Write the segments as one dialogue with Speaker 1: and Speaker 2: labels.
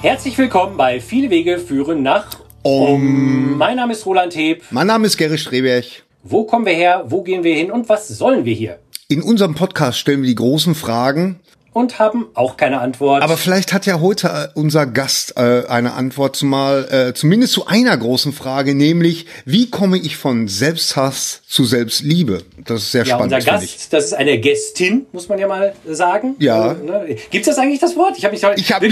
Speaker 1: Herzlich willkommen bei Viele Wege führen nach Mein Name ist Roland Heb.
Speaker 2: Mein Name ist Gerrit Streberg.
Speaker 1: Wo kommen wir her, wo gehen wir hin und was sollen wir hier?
Speaker 2: In unserem Podcast stellen wir die großen Fragen.
Speaker 1: Und haben auch keine Antwort.
Speaker 2: Aber vielleicht hat ja heute unser Gast eine Antwort zumindest zu einer großen Frage, nämlich, wie komme ich von Selbsthass zu Selbstliebe? Das ist sehr spannend.
Speaker 1: Unser Gast, das ist eine Gästin, muss man ja mal sagen.
Speaker 2: Ja.
Speaker 1: Gibt's das eigentlich, das Wort? Ich habe mich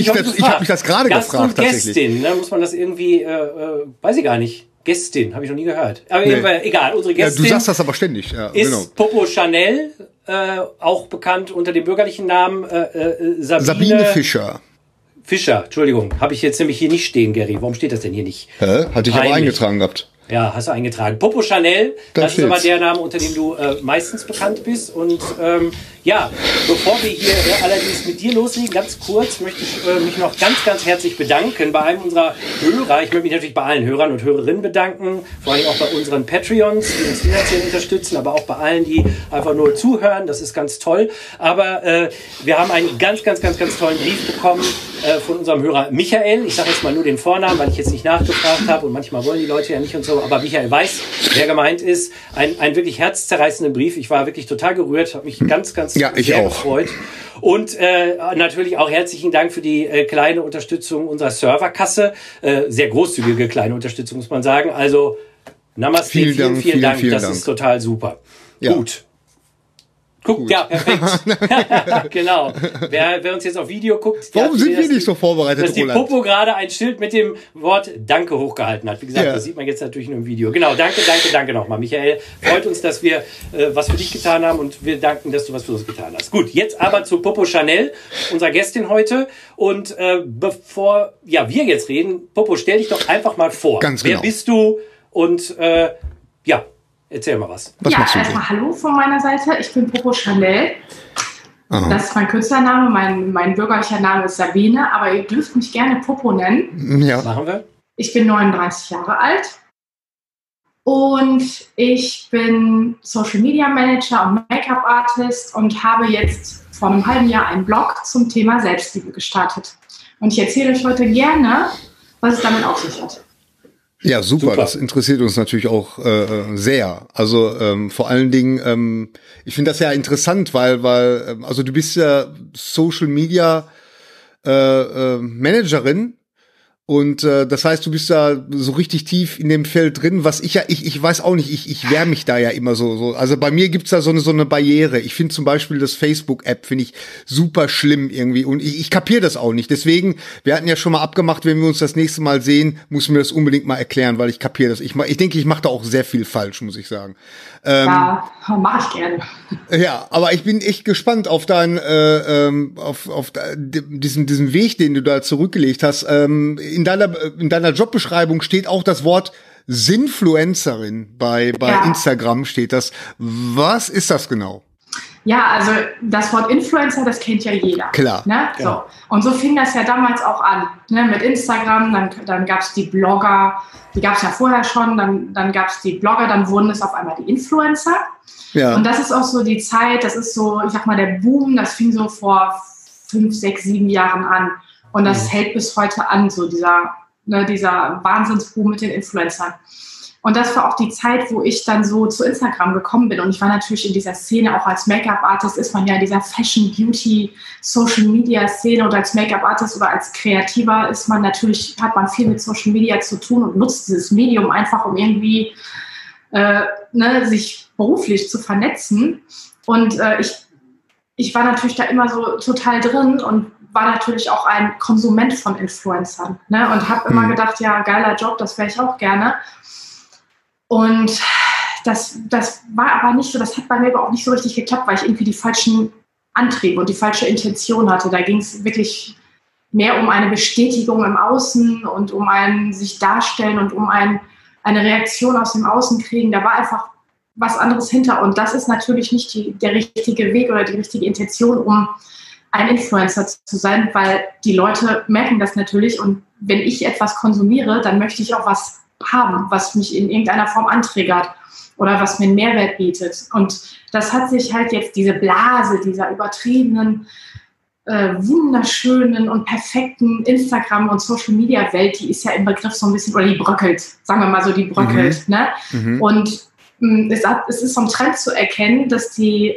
Speaker 2: das gerade
Speaker 1: Gast
Speaker 2: gefragt.
Speaker 1: Und Gästin, ne? Muss man das irgendwie, weiß ich gar nicht. Gästin, habe ich noch nie gehört. Aber egal, unsere Gästin.
Speaker 2: Ja, du sagst das aber ständig. Ja,
Speaker 1: ist
Speaker 2: genau.
Speaker 1: Popo Chanel, auch bekannt unter dem bürgerlichen Namen
Speaker 2: Sabine Fischer.
Speaker 1: Fischer, Entschuldigung, habe ich jetzt nämlich hier nicht stehen, Gary. Warum steht das denn hier nicht?
Speaker 2: Hatte ich aber eingetragen gehabt.
Speaker 1: Ja, hast du eingetragen. Popo Chanel, das ist aber der Name, unter dem du meistens bekannt bist. Und bevor wir hier allerdings mit dir loslegen, ganz kurz möchte ich mich noch ganz, ganz herzlich bedanken bei einem unserer Hörer. Ich möchte mich natürlich bei allen Hörern und Hörerinnen bedanken, vor allem auch bei unseren Patreons, die uns finanziell unterstützen, aber auch bei allen, die einfach nur zuhören. Das ist ganz toll. Aber wir haben einen ganz, ganz, ganz, ganz tollen Brief bekommen von unserem Hörer Michael. Ich sage jetzt mal nur den Vornamen, weil ich jetzt nicht nachgefragt habe und manchmal wollen die Leute ja nicht und so. Aber Michael weiß, wer gemeint ist. Ein wirklich herzzerreißenden Brief. Ich war wirklich total gerührt, habe mich ganz, ganz sehr gefreut. Und natürlich auch herzlichen Dank für die kleine Unterstützung unserer Serverkasse. Sehr großzügige kleine Unterstützung, muss man sagen. Also Namaste, vielen Dank. Das ist total super. Ja. Gut. Guckt, ja, perfekt. Genau. Wer uns jetzt auf Video guckt...
Speaker 2: Warum sind wir nicht so vorbereitet,
Speaker 1: dass die Popo gerade ein Schild mit dem Wort Danke hochgehalten hat. Wie gesagt, das sieht man jetzt natürlich nur im Video. Genau, danke nochmal, Michael. Freut uns, dass wir was für dich getan haben und wir danken, dass du was für uns getan hast. Gut, jetzt aber zu Popo Chanel, unserer Gästin heute. Und bevor wir jetzt reden, Popo, stell dich doch einfach mal vor.
Speaker 2: Ganz genau.
Speaker 1: Wer bist du? Und erzähl mal was.
Speaker 3: Ja, erstmal hallo von meiner Seite. Ich bin Popo Chanel. Aha. Das ist mein Künstlername. Mein bürgerlicher Name ist Sabine, aber ihr dürft mich gerne Popo nennen.
Speaker 2: Ja.
Speaker 1: Machen wir.
Speaker 3: Ich bin 39 Jahre alt und ich bin Social Media Manager und Make-up Artist und habe jetzt vor einem halben Jahr einen Blog zum Thema Selbstliebe gestartet. Und ich erzähle euch heute gerne, was es damit auf sich hat.
Speaker 2: Ja, super. Das interessiert uns natürlich auch sehr. Also vor allen Dingen, ich finde das ja interessant, weil also du bist ja Social Media Managerin. Und das heißt, du bist da so richtig tief in dem Feld drin, was ich weiß auch nicht, ich wehre mich da ja immer so. Also bei mir gibt's da so eine Barriere. Ich finde zum Beispiel das Facebook-App, finde ich super schlimm irgendwie und ich kapiere das auch nicht. Deswegen, wir hatten ja schon mal abgemacht, wenn wir uns das nächste Mal sehen, muss mir das unbedingt mal erklären, weil ich kapiere das. Ich denke, ich mache da auch sehr viel falsch, muss ich sagen.
Speaker 3: Ja, mache ich gerne.
Speaker 2: Ja, aber ich bin echt gespannt auf diesen Weg, den du da zurückgelegt hast. In deiner Jobbeschreibung steht auch das Wort Sinfluencerin bei Instagram steht das. Was ist das genau?
Speaker 3: Ja, also das Wort Influencer, das kennt ja jeder.
Speaker 2: Klar.
Speaker 3: Ne? So. Und so fing das ja damals auch an. Ne? Mit Instagram, dann gab es die Blogger, die gab es ja vorher schon, dann gab es die Blogger, dann wurden es auf einmal die Influencer. Ja. Und das ist auch so die Zeit, das ist so, ich sag mal, der Boom, das fing so vor 5, 6, 7 Jahren an. Und das hält bis heute an, so dieser Wahnsinnsboom mit den Influencern. Und das war auch die Zeit, wo ich dann so zu Instagram gekommen bin. Und ich war natürlich in dieser Szene, auch als Make-up-Artist ist man ja in dieser Fashion, Beauty, Social-Media-Szene oder als Make-up-Artist oder als Kreativer hat man viel mit Social Media zu tun und nutzt dieses Medium einfach, um irgendwie sich beruflich zu vernetzen. Und ich war natürlich da immer so total drin und war natürlich auch ein Konsument von Influencern, ne? Und habe immer gedacht, ja, geiler Job, das wäre ich auch gerne. Und das war aber nicht so, das hat bei mir aber auch nicht so richtig geklappt, weil ich irgendwie die falschen Antriebe und die falsche Intention hatte. Da ging es wirklich mehr um eine Bestätigung im Außen und um ein sich darstellen und um eine Reaktion aus dem Außen kriegen. Da war einfach was anderes hinter. Und das ist natürlich nicht der richtige Weg oder die richtige Intention, um ein Influencer zu sein, weil die Leute merken das natürlich. Und wenn ich etwas konsumiere, dann möchte ich auch was haben, was mich in irgendeiner Form antriggert oder was mir einen Mehrwert bietet. Und das hat sich halt jetzt diese Blase dieser übertriebenen wunderschönen und perfekten Instagram- und Social-Media-Welt, die ist ja im Begriff so ein bisschen, oder die bröckelt, sagen wir mal so, die bröckelt. Ne? Und es ist so ein Trend zu erkennen, dass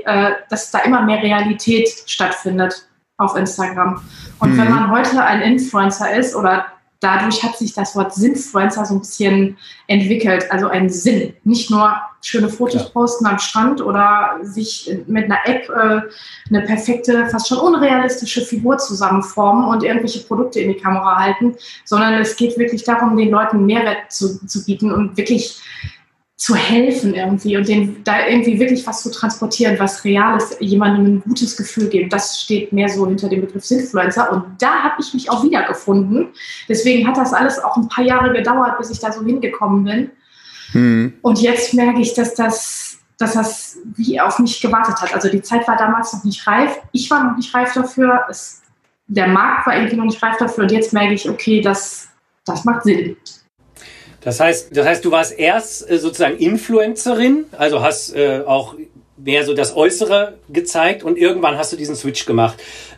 Speaker 3: da immer mehr Realität stattfindet auf Instagram. Und wenn man heute ein Influencer ist, oder dadurch hat sich das Wort Sinnfluencer so ein bisschen entwickelt, also ein Sinn. Nicht nur schöne Fotos posten am Strand oder sich mit einer App eine perfekte, fast schon unrealistische Figur zusammenformen und irgendwelche Produkte in die Kamera halten, sondern es geht wirklich darum, den Leuten Mehrwert zu bieten und wirklich zu helfen irgendwie und denen da irgendwie wirklich was zu transportieren, was Reales, jemandem ein gutes Gefühl geben. Das steht mehr so hinter dem Begriff Influencer und da habe ich mich auch wiedergefunden. Deswegen hat das alles auch ein paar Jahre gedauert, bis ich da so hingekommen bin. Und jetzt merke ich, dass das wie auf mich gewartet hat. Also die Zeit war damals noch nicht reif. Ich war noch nicht reif dafür. Der Markt war irgendwie noch nicht reif dafür und jetzt merke ich, okay, das macht Sinn.
Speaker 1: Das heißt, du warst erst sozusagen Influencerin, also hast auch mehr so das Äußere gezeigt und irgendwann hast du diesen Switch gemacht.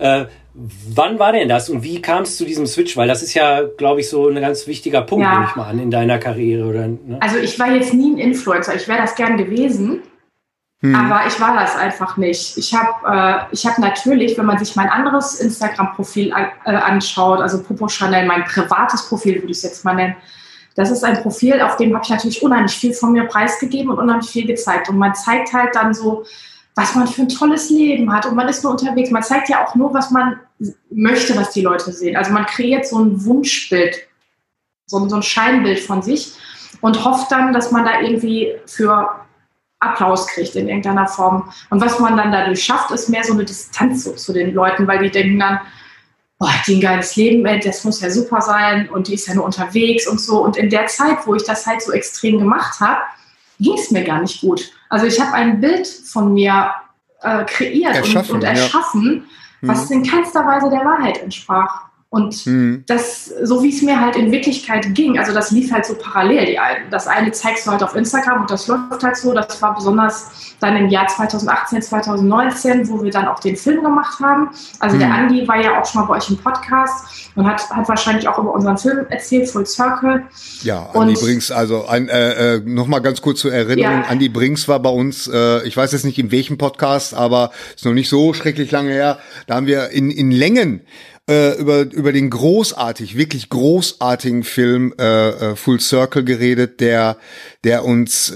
Speaker 1: Wann war denn das und wie kam es zu diesem Switch? Weil das ist ja, glaube ich, so ein ganz wichtiger Punkt, nehme ich mal an, in deiner Karriere. Oder, ne?
Speaker 3: Also ich war jetzt nie ein Influencer, ich wäre das gern gewesen, aber ich war das einfach nicht. Ich hab natürlich, wenn man sich mein anderes Instagram-Profil anschaut, also Popo Chanel, mein privates Profil würde ich es jetzt mal nennen, das ist ein Profil, auf dem habe ich natürlich unheimlich viel von mir preisgegeben und unheimlich viel gezeigt. Und man zeigt halt dann so, was man für ein tolles Leben hat. Und man ist nur unterwegs. Man zeigt ja auch nur, was man möchte, was die Leute sehen. Also man kreiert so ein Wunschbild, so ein Scheinbild von sich und hofft dann, dass man da irgendwie für Applaus kriegt in irgendeiner Form. Und was man dann dadurch schafft, ist mehr so eine Distanz so zu den Leuten, weil die denken dann, boah, die ein geiles Leben, ey, das muss ja super sein und die ist ja nur unterwegs und so. Und in der Zeit, wo ich das halt so extrem gemacht habe, ging es mir gar nicht gut. Also ich habe ein Bild von mir kreiert und erschaffen, was in keinster Weise der Wahrheit entsprach. Und das, so wie es mir halt in Wirklichkeit ging, also das lief halt so parallel. Das eine zeigst du halt auf Instagram und das läuft halt so. Das war besonders dann im Jahr 2018, 2019, wo wir dann auch den Film gemacht haben. Also der Andi war ja auch schon mal bei euch im Podcast und hat wahrscheinlich auch über unseren Film erzählt, Full Circle.
Speaker 2: Ja, Andi Brinks, also nochmal ganz kurz zur Erinnerung, ja. Andi Brinks war bei uns, ich weiß jetzt nicht in welchem Podcast, aber ist noch nicht so schrecklich lange her, da haben wir in Längen über den wirklich großartigen Film Full Circle geredet, der uns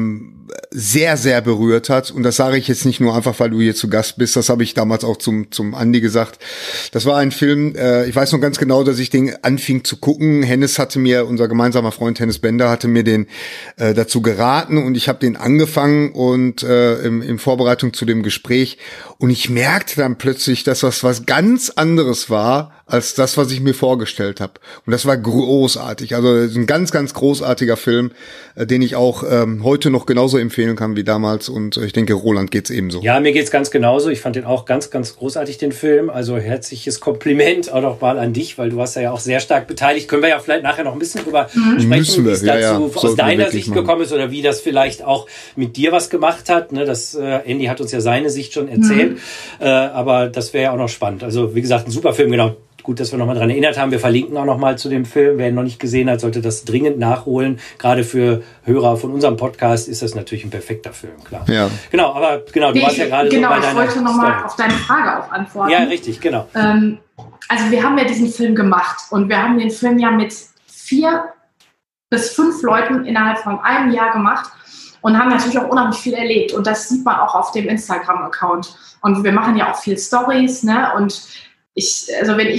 Speaker 2: sehr, sehr berührt hat. Und das sage ich jetzt nicht nur einfach, weil du hier zu Gast bist. Das habe ich damals auch zum Andi gesagt. Das war ein Film, ich weiß noch ganz genau, dass ich den anfing zu gucken. Unser gemeinsamer Freund Hennes Bender hatte mir den dazu geraten und ich habe den angefangen und in Vorbereitung zu dem Gespräch. Und ich merkte dann plötzlich, dass das was ganz anderes war, als das, was ich mir vorgestellt habe. Und das war großartig. Also ein ganz, ganz großartiger Film, den ich auch heute noch genauso empfehlen kann wie damals. Und ich denke, Roland geht's ebenso.
Speaker 1: Ja, mir geht's ganz genauso. Ich fand den auch ganz, ganz großartig, den Film. Also herzliches Kompliment auch noch mal an dich, weil du warst ja auch sehr stark beteiligt. Können wir ja vielleicht nachher noch ein bisschen drüber sprechen, wie es dazu aus deiner Sicht gekommen ist oder wie das vielleicht auch mit dir was gemacht hat. Ne, Andy hat uns ja seine Sicht schon erzählt. Aber das wäre ja auch noch spannend. Also wie gesagt, ein super Film, genau. Gut, dass wir nochmal dran erinnert haben. Wir verlinken auch nochmal zu dem Film. Wer ihn noch nicht gesehen hat, sollte das dringend nachholen. Gerade für Hörer von unserem Podcast ist das natürlich ein perfekter Film, klar. Ja. Genau, aber du warst ja gerade so bei deiner
Speaker 3: Genau, ich wollte nochmal auf deine Frage auch antworten.
Speaker 1: Ja, richtig, genau.
Speaker 3: Also wir haben ja diesen Film gemacht und wir haben den Film ja mit 4 bis 5 Leuten innerhalb von einem Jahr gemacht und haben natürlich auch unheimlich viel erlebt. Und das sieht man auch auf dem Instagram-Account. Und wir machen ja auch viel Stories, ne? Und ich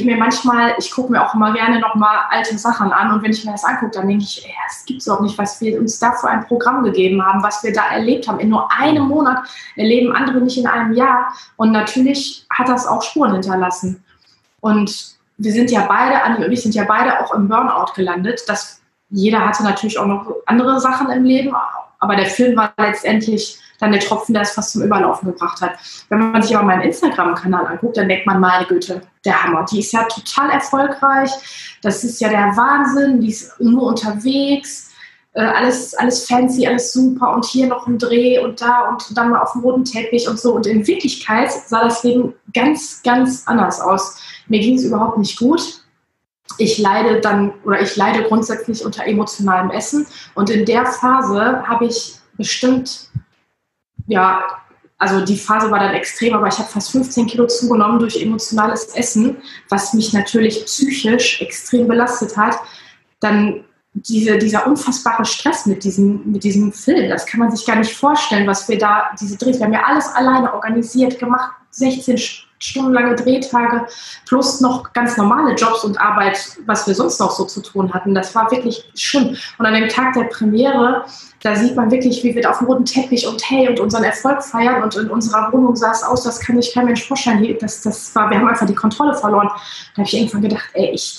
Speaker 3: gucke mir auch immer gerne nochmal alte Sachen an und wenn ich mir das angucke, dann denke ich, es gibt's auch nicht, was wir uns da für ein Programm gegeben haben, was wir da erlebt haben. In nur einem Monat erleben andere nicht in einem Jahr und natürlich hat das auch Spuren hinterlassen. Und wir sind ja beide, Andi und ich sind ja beide auch im Burnout gelandet. Jeder hatte natürlich auch noch andere Sachen im Leben, aber der Film war letztendlich dann der Tropfen, der es fast zum Überlaufen gebracht hat. Wenn man sich aber meinen Instagram-Kanal anguckt, dann denkt man, meine Güte, der Hammer. Die ist ja total erfolgreich. Das ist ja der Wahnsinn. Die ist nur unterwegs. alles fancy, alles super und hier noch ein Dreh und da und dann mal auf dem roten Teppich und so. Und in Wirklichkeit sah das Leben ganz, ganz anders aus. Mir ging es überhaupt nicht gut. Ich leide grundsätzlich unter emotionalem Essen. Und in der Phase habe ich bestimmt, ja, also die Phase war dann extrem, aber ich habe fast 15 Kilo zugenommen durch emotionales Essen, was mich natürlich psychisch extrem belastet hat. Dann dieser unfassbare Stress mit diesem Film, das kann man sich gar nicht vorstellen, was wir da, diese Drehs, wir haben ja alles alleine organisiert, gemacht, 16 Stunden lange Drehtage, plus noch ganz normale Jobs und Arbeit, was wir sonst noch so zu tun hatten. Das war wirklich schlimm. Und an dem Tag der Premiere, da sieht man wirklich, wie wir da auf dem roten Teppich und unseren Erfolg feiern, und in unserer Wohnung sah es aus, das kann sich kein Mensch vorstellen. Wir haben einfach die Kontrolle verloren. Da habe ich irgendwann gedacht,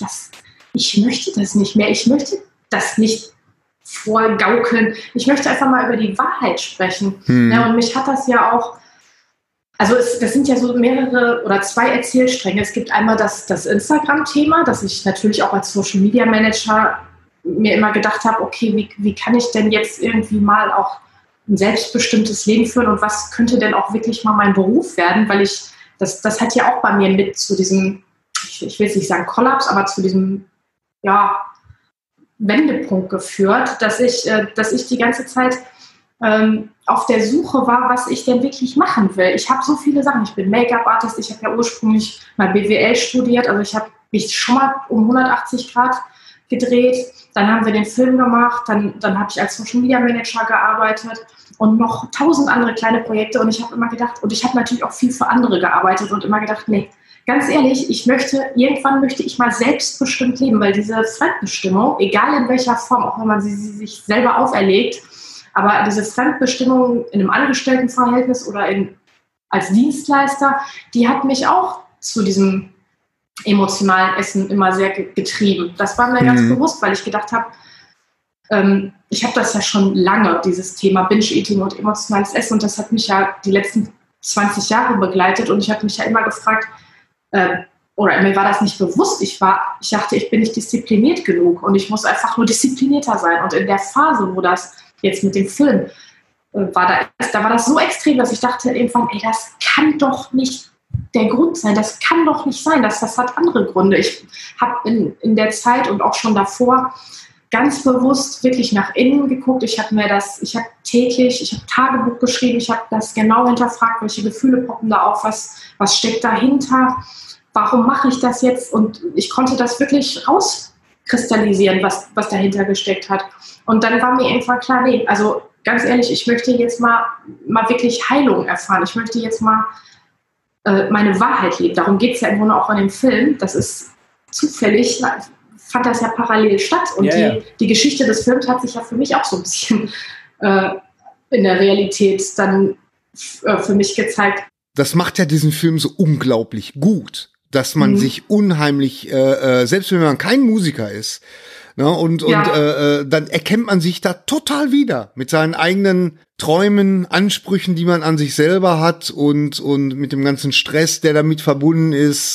Speaker 3: ich möchte das nicht mehr. Ich möchte das nicht vorgaukeln. Ich möchte einfach mal über die Wahrheit sprechen. Ja, und mich hat das ja auch, also das sind ja so mehrere oder 2 Erzählstränge. Es gibt einmal das Instagram-Thema, dass ich natürlich auch als Social-Media-Manager mir immer gedacht habe, okay, wie kann ich denn jetzt irgendwie mal auch ein selbstbestimmtes Leben führen und was könnte denn auch wirklich mal mein Beruf werden, weil das hat ja auch bei mir mit zu diesem, ich will jetzt nicht sagen Kollaps, aber zu diesem, ja, Wendepunkt geführt, dass ich die ganze Zeit auf der Suche war, was ich denn wirklich machen will. Ich habe so viele Sachen. Ich bin Make-up-Artist, ich habe ja ursprünglich mal BWL studiert, also ich habe mich schon mal um 180 Grad gedreht. Dann haben wir den Film gemacht, dann habe ich als Social-Media-Manager gearbeitet und noch 1000 andere kleine Projekte, und ich habe immer gedacht, und ich habe natürlich auch viel für andere gearbeitet und immer gedacht, nee, ganz ehrlich, irgendwann möchte ich mal selbstbestimmt leben, weil diese Fremdbestimmung, egal in welcher Form, auch wenn man sie sich selber auferlegt, aber diese Fremdbestimmung in einem Angestelltenverhältnis oder als Dienstleister, die hat mich auch zu diesem emotionalen Essen immer sehr getrieben. Das war mir ganz bewusst, weil ich gedacht habe, ich habe das ja schon lange, dieses Thema Binge-Eating und emotionales Essen, und das hat mich ja die letzten 20 Jahre begleitet, und ich habe mich ja immer gefragt, oder mir war das nicht bewusst, ich dachte, ich bin nicht diszipliniert genug und ich muss einfach nur disziplinierter sein. Und in der Phase, wo das jetzt mit dem Film war, da war das so extrem, dass ich dachte irgendwann, das kann doch nicht der Grund sein, das kann doch nicht sein, das hat andere Gründe. Ich habe in der Zeit und auch schon davor ganz bewusst wirklich nach innen geguckt. Ich habe Tagebuch geschrieben, ich habe das genau hinterfragt, welche Gefühle poppen da auf, was steckt dahinter, warum mache ich das jetzt? Und ich konnte das wirklich rauskristallisieren, was dahinter gesteckt hat. Und dann war mir irgendwann klar, nee, also ganz ehrlich, ich möchte jetzt mal wirklich Heilung erfahren. Ich möchte jetzt mal meine Wahrheit leben. Darum geht es ja im Grunde auch in dem Film. Das ist zufällig, fand das ja parallel statt. Und die Geschichte des Films hat sich ja für mich auch so ein bisschen in der Realität dann für mich gezeigt.
Speaker 2: Das macht ja diesen Film so unglaublich gut, dass man sich unheimlich, selbst wenn man kein Musiker ist, ne, und dann erkennt man sich da total wieder mit seinen eigenen Träumen, Ansprüchen, die man an sich selber hat, und mit dem ganzen Stress, der damit verbunden ist.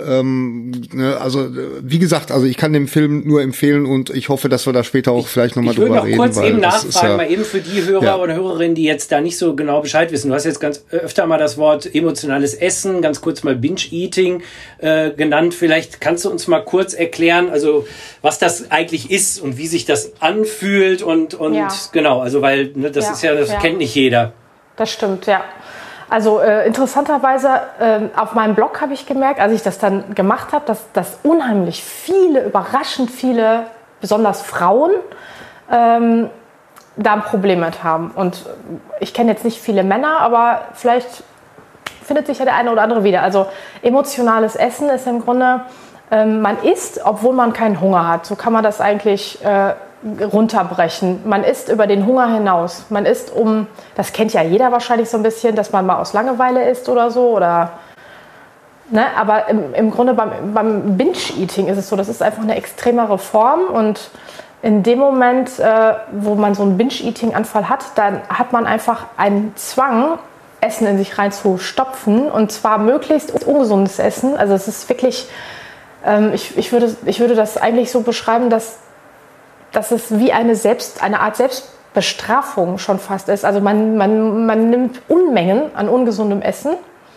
Speaker 2: Ne, also wie gesagt, also ich kann den Film nur empfehlen, und ich hoffe, dass wir da später auch vielleicht nochmal drüber reden.
Speaker 1: Ich würde noch kurz eben nachfragen, mal eben für die Hörer oder Hörerinnen, die jetzt da nicht so genau Bescheid wissen. Du hast jetzt ganz öfter mal das Wort emotionales Essen, ganz kurz mal Binge-Eating genannt. Vielleicht kannst du uns mal kurz erklären, also was das eigentlich ist und wie sich das anfühlt und genau, also weil das ist ja, das kennt nicht jeder.
Speaker 4: Das stimmt, ja. Also interessanterweise auf meinem Blog habe ich gemerkt, als ich das dann gemacht habe, dass unheimlich überraschend viele, besonders Frauen, da ein Problem mit haben. Und ich kenne jetzt nicht viele Männer, aber vielleicht findet sich ja der eine oder andere wieder. Also emotionales Essen ist im Grunde, man isst, obwohl man keinen Hunger hat. So kann man das eigentlich runterbrechen. Man isst über den Hunger hinaus. Man isst das kennt ja jeder wahrscheinlich so ein bisschen, dass man mal aus Langeweile isst oder so. Oder, ne? Aber im Grunde beim Binge-Eating ist es so, das ist einfach eine extremere Form. Und in dem Moment, wo man so einen Binge-Eating-Anfall hat, dann hat man einfach einen Zwang, Essen in sich reinzustopfen. Und zwar möglichst ungesundes Essen. Also es ist wirklich, ich würde das eigentlich so beschreiben, dass dass es wie eine Art Selbstbestrafung schon fast ist. Also man nimmt Unmengen an ungesundem Essen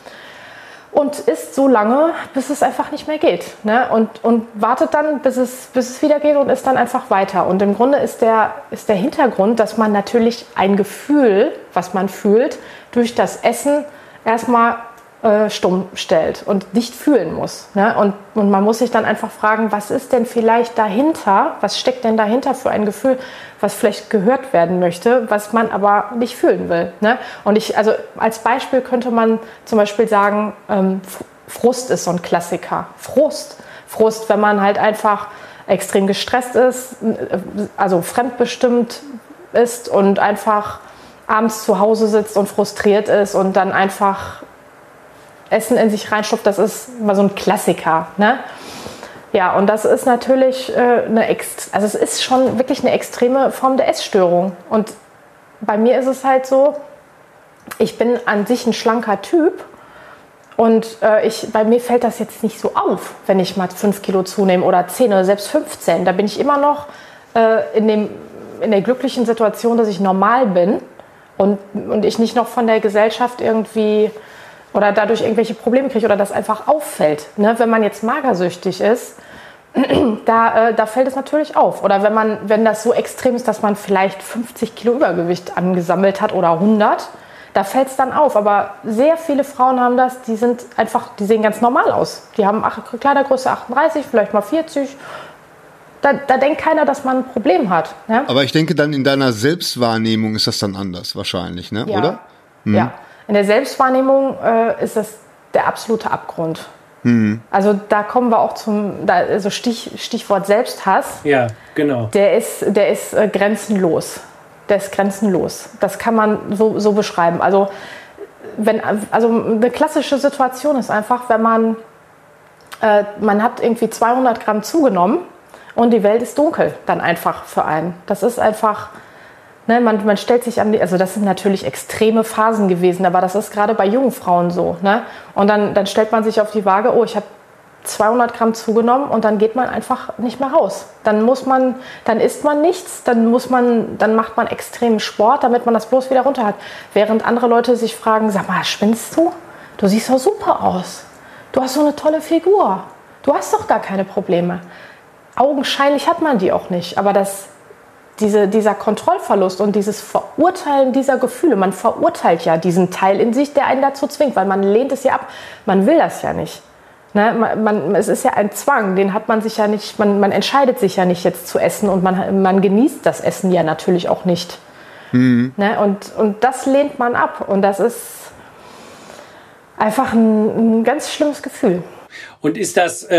Speaker 4: und isst so lange, bis es einfach nicht mehr geht. Ne? Und wartet dann, bis es wieder geht und isst dann einfach weiter. Und im Grunde ist der Hintergrund, dass man natürlich ein Gefühl, was man fühlt, durch das Essen erstmal stumm stellt und nicht fühlen muss. Ne? Und man muss sich dann einfach fragen, was ist denn vielleicht dahinter, was steckt denn dahinter für ein Gefühl, was vielleicht gehört werden möchte, was man aber nicht fühlen will. Ne? Und also als Beispiel könnte man zum Beispiel sagen, Frust ist so ein Klassiker. Frust, wenn man halt einfach extrem gestresst ist, also fremdbestimmt ist und einfach abends zu Hause sitzt und frustriert ist und dann einfach Essen in sich reinstopft, das ist immer so ein Klassiker. Ne? Ja, und das ist natürlich also es ist schon wirklich eine extreme Form der Essstörung. Und bei mir ist es halt so, ich bin an sich ein schlanker Typ und bei mir fällt das jetzt nicht so auf, wenn ich mal 5 Kilo zunehme oder 10 oder selbst 15. Da bin ich immer noch in der glücklichen Situation, dass ich normal bin und ich nicht noch von der Gesellschaft irgendwie oder dadurch irgendwelche Probleme kriege oder das einfach auffällt. Ne? Wenn man jetzt magersüchtig ist, da fällt es natürlich auf. Oder wenn das so extrem ist, dass man vielleicht 50 Kilo Übergewicht angesammelt hat oder 100, da fällt es dann auf. Aber sehr viele Frauen haben das, die sehen ganz normal aus. Die haben Kleidergröße 38, vielleicht mal 40. Da denkt keiner, dass man ein Problem hat. Ne?
Speaker 2: Aber ich denke dann in deiner Selbstwahrnehmung ist das dann anders wahrscheinlich, ne?
Speaker 4: Ja.
Speaker 2: Oder?
Speaker 4: Ja. In der Selbstwahrnehmung ist das der absolute Abgrund. Also da kommen wir auch also Stichwort Selbsthass.
Speaker 1: Ja, genau.
Speaker 4: Der ist grenzenlos. Der ist grenzenlos. Das kann man so beschreiben. Also eine klassische Situation ist einfach, wenn man hat irgendwie 200 Gramm zugenommen und die Welt ist dunkel dann einfach für einen. Das ist einfach... Ne, man stellt sich also das sind natürlich extreme Phasen gewesen, aber das ist gerade bei jungen Frauen so. Ne? Und dann stellt man sich auf die Waage, oh, ich habe 200 Gramm zugenommen und dann geht man einfach nicht mehr raus. Dann isst man nichts, dann macht man extremen Sport, damit man das bloß wieder runter hat. Während andere Leute sich fragen, sag mal, spinnst du? Du siehst doch super aus. Du hast so eine tolle Figur. Du hast doch gar keine Probleme. Augenscheinlich hat man die auch nicht, aber dieser Kontrollverlust und dieses Verurteilen dieser Gefühle, man verurteilt ja diesen Teil in sich, der einen dazu zwingt, weil man lehnt es ja ab, man will das ja nicht. Ne? Es ist ja ein Zwang, den hat man sich ja nicht, man entscheidet sich ja nicht jetzt zu essen und man genießt das Essen ja natürlich auch nicht. Ne? Und das lehnt man ab und das ist einfach ein ganz schlimmes Gefühl.
Speaker 1: Und ist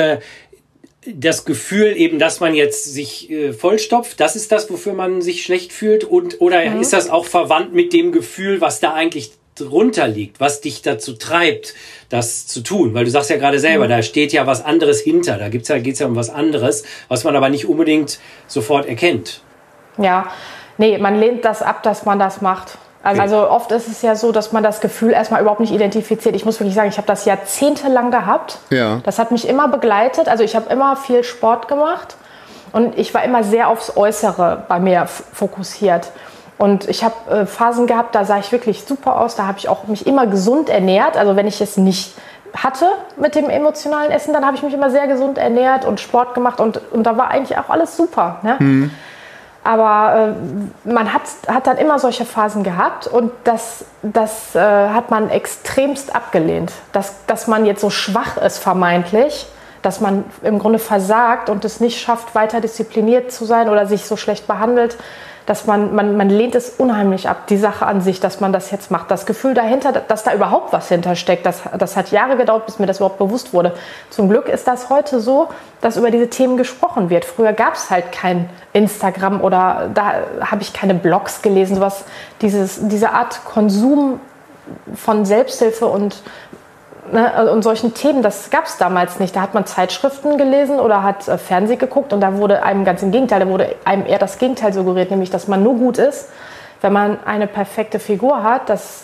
Speaker 1: das Gefühl eben, dass man jetzt sich vollstopft, das ist das, wofür man sich schlecht fühlt? Oder ist das auch verwandt mit dem Gefühl, was da eigentlich drunter liegt, was dich dazu treibt, das zu tun? Weil du sagst ja gerade selber, da steht ja was anderes hinter. Da geht's ja um was anderes, was man aber nicht unbedingt sofort erkennt.
Speaker 4: Ja, nee, man lehnt das ab, dass man das macht. Also oft ist es ja so, dass man das Gefühl erstmal überhaupt nicht identifiziert. Ich muss wirklich sagen, ich habe das jahrzehntelang gehabt. Ja. Das hat mich immer begleitet. Also ich habe immer viel Sport gemacht und ich war immer sehr aufs Äußere bei mir fokussiert. Und ich habe Phasen gehabt, da sah ich wirklich super aus. Da habe ich auch mich immer gesund ernährt. Also wenn ich es nicht hatte mit dem emotionalen Essen, dann habe ich mich immer sehr gesund ernährt und Sport gemacht. Und da war eigentlich auch alles super. Ne? Aber man hat dann immer solche Phasen gehabt und das hat man extremst abgelehnt. Dass man jetzt so schwach ist vermeintlich, dass man im Grunde versagt und es nicht schafft, weiter diszipliniert zu sein oder sich so schlecht behandelt, dass man lehnt es unheimlich ab, die Sache an sich, dass man das jetzt macht. Das Gefühl dahinter, dass da überhaupt was hintersteckt, das hat Jahre gedauert, bis mir das überhaupt bewusst wurde. Zum Glück ist das heute so, dass über diese Themen gesprochen wird. Früher gab es halt kein Instagram oder da habe ich keine Blogs gelesen, sowas, diese Art Konsum von Selbsthilfe und solchen Themen, das gab es damals nicht. Da hat man Zeitschriften gelesen oder hat Fernsehen geguckt und da wurde einem ganz im Gegenteil, da wurde einem eher das Gegenteil suggeriert, nämlich, dass man nur gut ist, wenn man eine perfekte Figur hat, dass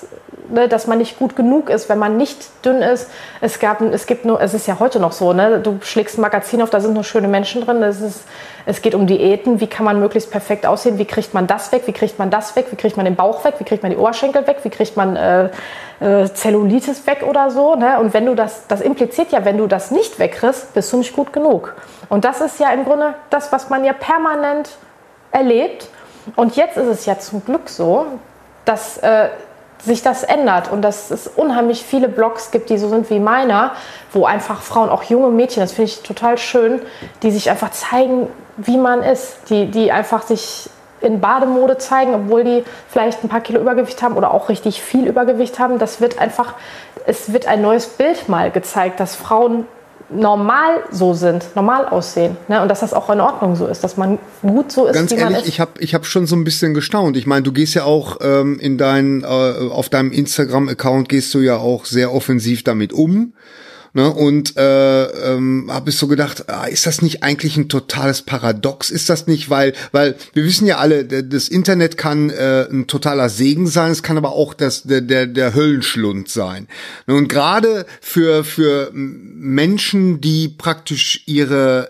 Speaker 4: ne, dass man nicht gut genug ist, wenn man nicht dünn ist. Es ist ja heute noch so, ne? Du schlägst ein Magazin auf, da sind nur schöne Menschen drin. Es geht um Diäten, wie kann man möglichst perfekt aussehen, wie kriegt man das weg, wie kriegt man das weg, wie kriegt man den Bauch weg, wie kriegt man die Oberschenkel weg, wie kriegt man Zellulitis weg oder so. Ne? Und wenn du das impliziert ja, wenn du das nicht wegkriegst, bist du nicht gut genug. Und das ist ja im Grunde das, was man ja permanent erlebt. Und jetzt ist es ja zum Glück so, dass sich das ändert und dass es unheimlich viele Blogs gibt, die so sind wie meiner, wo einfach Frauen, auch junge Mädchen, das finde ich total schön, die sich einfach zeigen, wie man ist, die einfach sich in Bademode zeigen, obwohl die vielleicht ein paar Kilo Übergewicht haben oder auch richtig viel Übergewicht haben. Es wird ein neues Bild mal gezeigt, dass Frauen normal so sind, normal aussehen, ne? Und dass das auch in Ordnung so ist, dass man gut so ist,
Speaker 2: ganz
Speaker 4: wie man
Speaker 2: ehrlich,
Speaker 4: ist.
Speaker 2: ich hab schon so ein bisschen gestaunt. Ich meine, du gehst ja auch auf deinem Instagram-Account gehst du ja auch sehr offensiv damit um. Ne, und habe ich so gedacht, ist das nicht eigentlich ein totales Paradox? Ist das nicht, weil wir wissen ja alle, das Internet kann ein totaler Segen sein, es kann aber auch der Höllenschlund sein. Ne, und gerade für Menschen, die praktisch ihre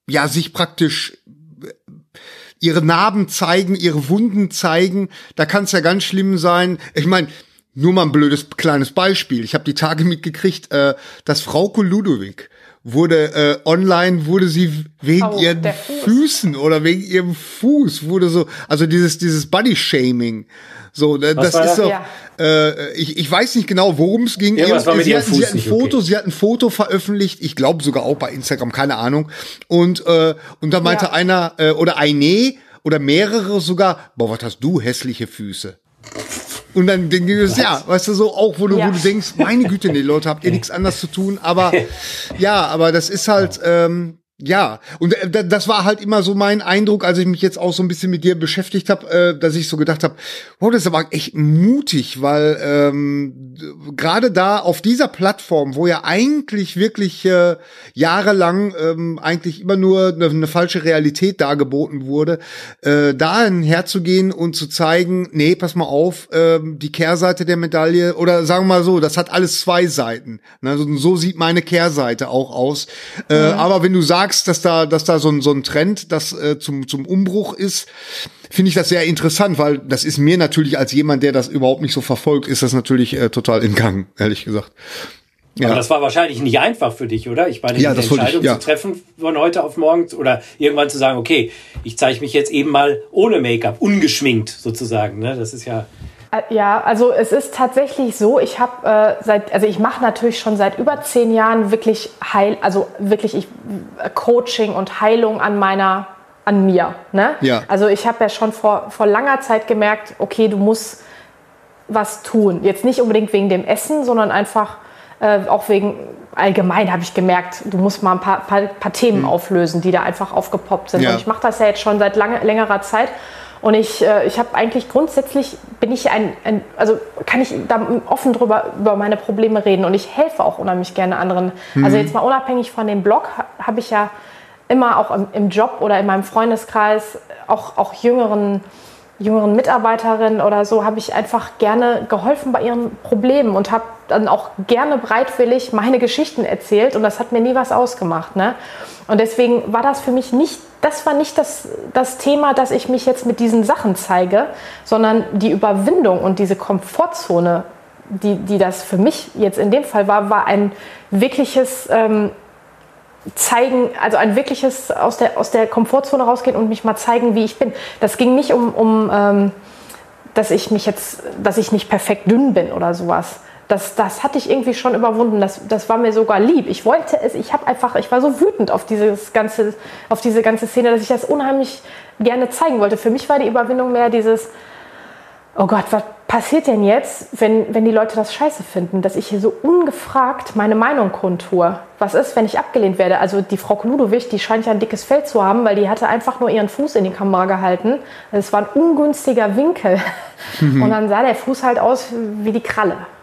Speaker 2: Narben zeigen, ihre Wunden zeigen, da kann es ja ganz schlimm sein. Ich meine, nur mal ein blödes kleines Beispiel. Ich habe die Tage mitgekriegt, dass Frauke Ludowig wurde wegen ihren Füßen oder wegen ihrem Fuß wurde so, also dieses Body-Shaming. So, das ist so. Ja. Ich weiß nicht genau, worum es ging.
Speaker 1: Sie
Speaker 2: hat ein Foto veröffentlicht, ich glaube sogar auch bei Instagram, keine Ahnung. Und da meinte einer oder eine oder mehrere sogar, boah, was hast du hässliche Füße. Und dann ging es, ja, weißt du, so auch, wo du denkst, meine Güte, nee, Leute, habt ihr nichts anderes zu tun, aber das ist halt, ja, und das war halt immer so mein Eindruck, als ich mich jetzt auch so ein bisschen mit dir beschäftigt habe, dass ich so gedacht habe, wow, das ist aber echt mutig, weil gerade da auf dieser Plattform, wo ja eigentlich wirklich jahrelang eigentlich immer nur eine falsche Realität dargeboten wurde, dahin herzugehen und zu zeigen, nee, pass mal auf, die Kehrseite der Medaille, oder sagen wir mal so, das hat alles zwei Seiten. Ne? So sieht meine Kehrseite auch aus. Aber wenn du sagst, dass da so ein Trend, das zum Umbruch ist, finde ich das sehr interessant, weil das ist mir natürlich als jemand, der das überhaupt nicht so verfolgt, ist das natürlich total entgangen, ehrlich gesagt. Ja.
Speaker 1: Aber das war wahrscheinlich nicht einfach für dich, oder? Ich meine, die Entscheidung zu treffen von heute auf morgen oder irgendwann zu sagen, okay, ich zeige mich jetzt eben mal ohne Make-up, ungeschminkt sozusagen. Ne? Das ist ja...
Speaker 4: Ja, also es ist tatsächlich so, ich mache natürlich schon seit über 10 Jahren wirklich Coaching und Heilung an mir. Ne? Ja. Also ich habe ja schon vor langer Zeit gemerkt, okay, du musst was tun. Jetzt nicht unbedingt wegen dem Essen, sondern einfach auch wegen, allgemein habe ich gemerkt, du musst mal ein paar Themen auflösen, die da einfach aufgepoppt sind. Ja. Und ich mache das ja jetzt schon seit längerer Zeit. Und ich habe eigentlich grundsätzlich, kann ich da offen über meine Probleme reden und ich helfe auch unheimlich gerne anderen. Also jetzt mal unabhängig von dem Blog habe ich ja immer auch im Job oder in meinem Freundeskreis auch jüngeren Mitarbeiterinnen oder so, habe ich einfach gerne geholfen bei ihren Problemen und habe dann auch gerne bereitwillig meine Geschichten erzählt und das hat mir nie was ausgemacht. Ne? Und deswegen war das für mich nicht das Thema, dass ich mich jetzt mit diesen Sachen zeige, sondern die Überwindung und diese Komfortzone, die das für mich jetzt in dem Fall war ein wirkliches zeigen, also ein wirkliches aus der Komfortzone rausgehen und mich mal zeigen, wie ich bin. Das ging nicht um dass ich nicht perfekt dünn bin oder sowas. Das hatte ich irgendwie schon überwunden. Das war mir sogar lieb. Ich wollte es. Ich war so wütend auf diese ganze Szene, dass ich das unheimlich gerne zeigen wollte. Für mich war die Überwindung mehr dieses, oh Gott, was passiert denn jetzt, wenn die Leute das scheiße finden, dass ich hier so ungefragt meine Meinung kundtue? Was ist, wenn ich abgelehnt werde? Also die Frau Ludowig, die scheint ja ein dickes Fell zu haben, weil die hatte einfach nur ihren Fuß in die Kamera gehalten. Es war ein ungünstiger Winkel. Und dann sah der Fuß halt aus wie die Kralle.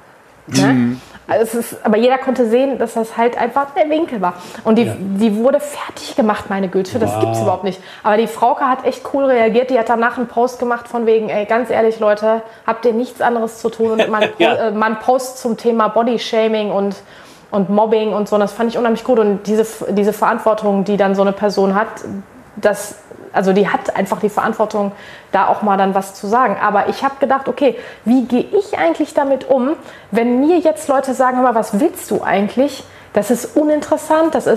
Speaker 4: Ne? Also aber jeder konnte sehen, dass das halt einfach der Winkel war. Und die wurde fertig gemacht, meine Güte, das gibt's überhaupt nicht. Aber die Frauke hat echt cool reagiert, die hat danach einen Post gemacht von wegen, ey, ganz ehrlich Leute, habt ihr nichts anderes zu tun? Und man Post zum Thema Bodyshaming und Mobbing und so, und das fand ich unheimlich gut. Und diese Verantwortung, die dann so eine Person hat, also die hat einfach die Verantwortung, da auch mal dann was zu sagen. Aber ich habe gedacht, okay, wie gehe ich eigentlich damit um, wenn mir jetzt Leute sagen, hör mal, was willst du eigentlich? Das ist uninteressant, das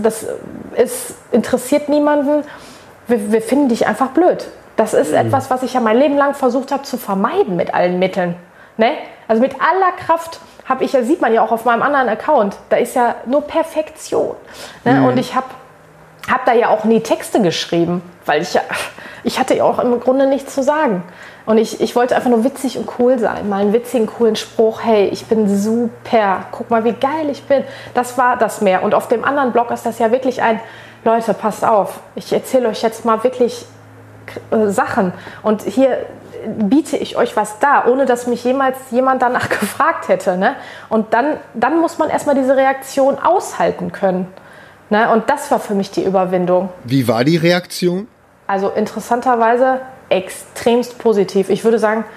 Speaker 4: interessiert niemanden. Wir finden dich einfach blöd. Das ist etwas, was ich ja mein Leben lang versucht habe zu vermeiden mit allen Mitteln. Ne? Also mit aller Kraft habe ich, ja, sieht man ja auch auf meinem anderen Account, da ist ja nur Perfektion. Ne? Und ich habe da ja auch nie Texte geschrieben, weil ich hatte ja auch im Grunde nichts zu sagen. Und ich wollte einfach nur witzig und cool sein. Mal einen witzigen, coolen Spruch. Hey, ich bin super. Guck mal, wie geil ich bin. Das war das mehr. Und auf dem anderen Blog ist das ja wirklich Leute, passt auf. Ich erzähle euch jetzt mal wirklich Sachen. Und hier biete ich euch was dar, ohne dass mich jemals jemand danach gefragt hätte. Ne? Und dann muss man erstmal diese Reaktion aushalten können. Ne? Und das war für mich die Überwindung.
Speaker 2: Wie war die Reaktion?
Speaker 4: Also interessanterweise extremst positiv. Ich würde sagen,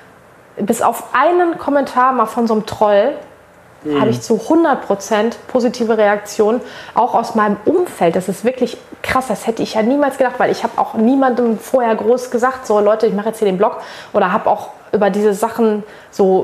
Speaker 4: bis auf einen Kommentar mal von so einem Troll habe ich zu 100% positive Reaktionen, auch aus meinem Umfeld. Das ist wirklich krass, das hätte ich ja niemals gedacht, weil ich habe auch niemandem vorher groß gesagt, so Leute, ich mache jetzt hier den Blog, oder habe auch über diese Sachen so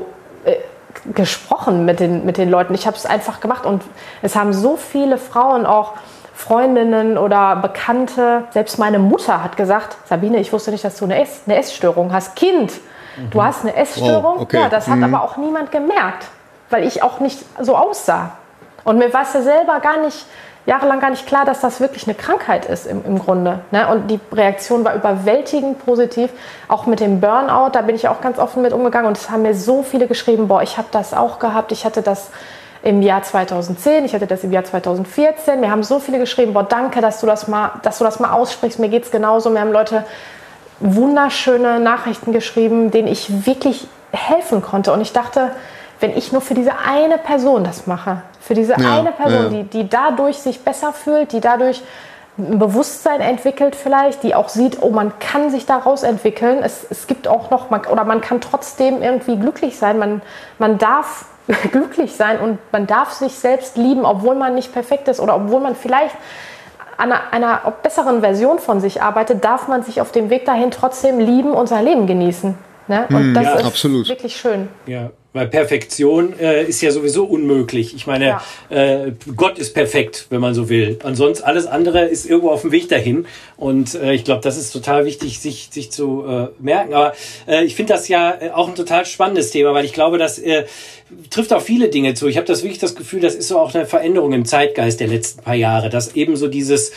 Speaker 4: gesprochen mit den Leuten. Ich habe es einfach gemacht und es haben so viele Frauen, auch Freundinnen oder Bekannte, selbst meine Mutter hat gesagt, Sabine, ich wusste nicht, dass du eine Essstörung hast. Kind, du hast eine Essstörung?
Speaker 2: Oh, okay.
Speaker 4: Ja, das hat aber auch niemand gemerkt, weil ich auch nicht so aussah. Und mir war es ja selber jahrelang gar nicht klar, dass das wirklich eine Krankheit ist im Grunde. Ne? Und die Reaktion war überwältigend positiv. Auch mit dem Burnout, da bin ich auch ganz offen mit umgegangen. Und es haben mir so viele geschrieben, boah, ich habe das auch gehabt. Ich hatte das im Jahr 2010, ich hatte das im Jahr 2014. Mir haben so viele geschrieben, boah, danke, dass du das mal aussprichst. Mir geht es genauso. Mir haben Leute wunderschöne Nachrichten geschrieben, denen ich wirklich helfen konnte. Und ich dachte, wenn ich nur für diese eine Person das mache, für diese eine Person, die dadurch sich besser fühlt, die dadurch ein Bewusstsein entwickelt vielleicht, die auch sieht, oh, man kann sich daraus entwickeln, es gibt auch noch, man kann trotzdem irgendwie glücklich sein, man darf glücklich sein und man darf sich selbst lieben, obwohl man nicht perfekt ist oder obwohl man vielleicht an einer besseren Version von sich arbeitet, darf man sich auf dem Weg dahin trotzdem lieben und sein Leben genießen. Ne? Und das ist absolut wirklich schön.
Speaker 1: Ja. Weil Perfektion ist ja sowieso unmöglich. Ich meine, Gott ist perfekt, wenn man so will. Ansonsten alles andere ist irgendwo auf dem Weg dahin. Und ich glaube, das ist total wichtig, sich zu merken. Aber ich finde das ja auch ein total spannendes Thema, weil ich glaube, das trifft auf viele Dinge zu. Ich habe wirklich das Gefühl, das ist so auch eine Veränderung im Zeitgeist der letzten paar Jahre, dass eben so dieses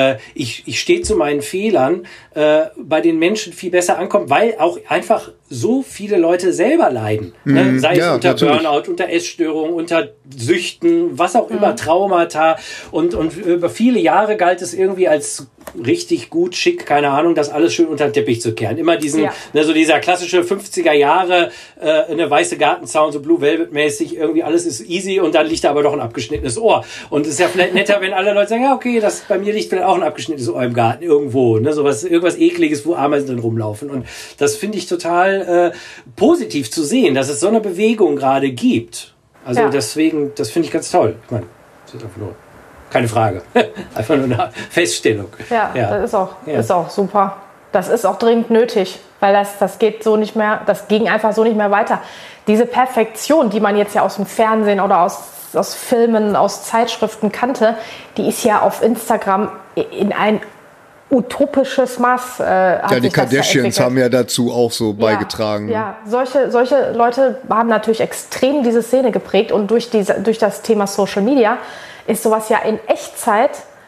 Speaker 1: ich stehe zu meinen Fehlern bei den Menschen viel besser ankommt, weil auch einfach so viele Leute selber leiden. Ne? Sei es unter natürlich. Burnout, unter Essstörungen, unter Süchten, was auch immer, Traumata. Und über viele Jahre galt es irgendwie als richtig gut, schick, keine Ahnung, das alles schön unter den Teppich zu kehren. Immer so dieser klassische 50er Jahre, eine weiße Gartenzaun, so Blue Velvet mäßig, irgendwie alles ist easy und dann liegt da aber doch ein abgeschnittenes Ohr. Und es ist ja vielleicht netter, wenn alle Leute sagen, ja okay, bei mir liegt vielleicht auch ein abgeschnittenes Ohr im Garten irgendwo, ne, irgendwas Ekliges, wo Ameisen drin rumlaufen. Und das finde ich total positiv zu sehen, dass es so eine Bewegung gerade gibt. Also deswegen, das finde ich ganz toll. Ich meine, das ist einfach nur keine Frage. Einfach nur eine Feststellung.
Speaker 4: Ja, das ist auch super. Das ist auch dringend nötig, weil das geht so nicht mehr, das ging einfach so nicht mehr weiter. Diese Perfektion, die man jetzt ja aus dem Fernsehen oder aus Filmen, aus Zeitschriften kannte, die ist ja auf Instagram in ein utopisches Maß.
Speaker 2: Die Kardashians haben ja dazu auch so beigetragen.
Speaker 4: Ja, solche Leute haben natürlich extrem diese Szene geprägt und durch das Thema Social Media ist sowas ja in Echtzeit,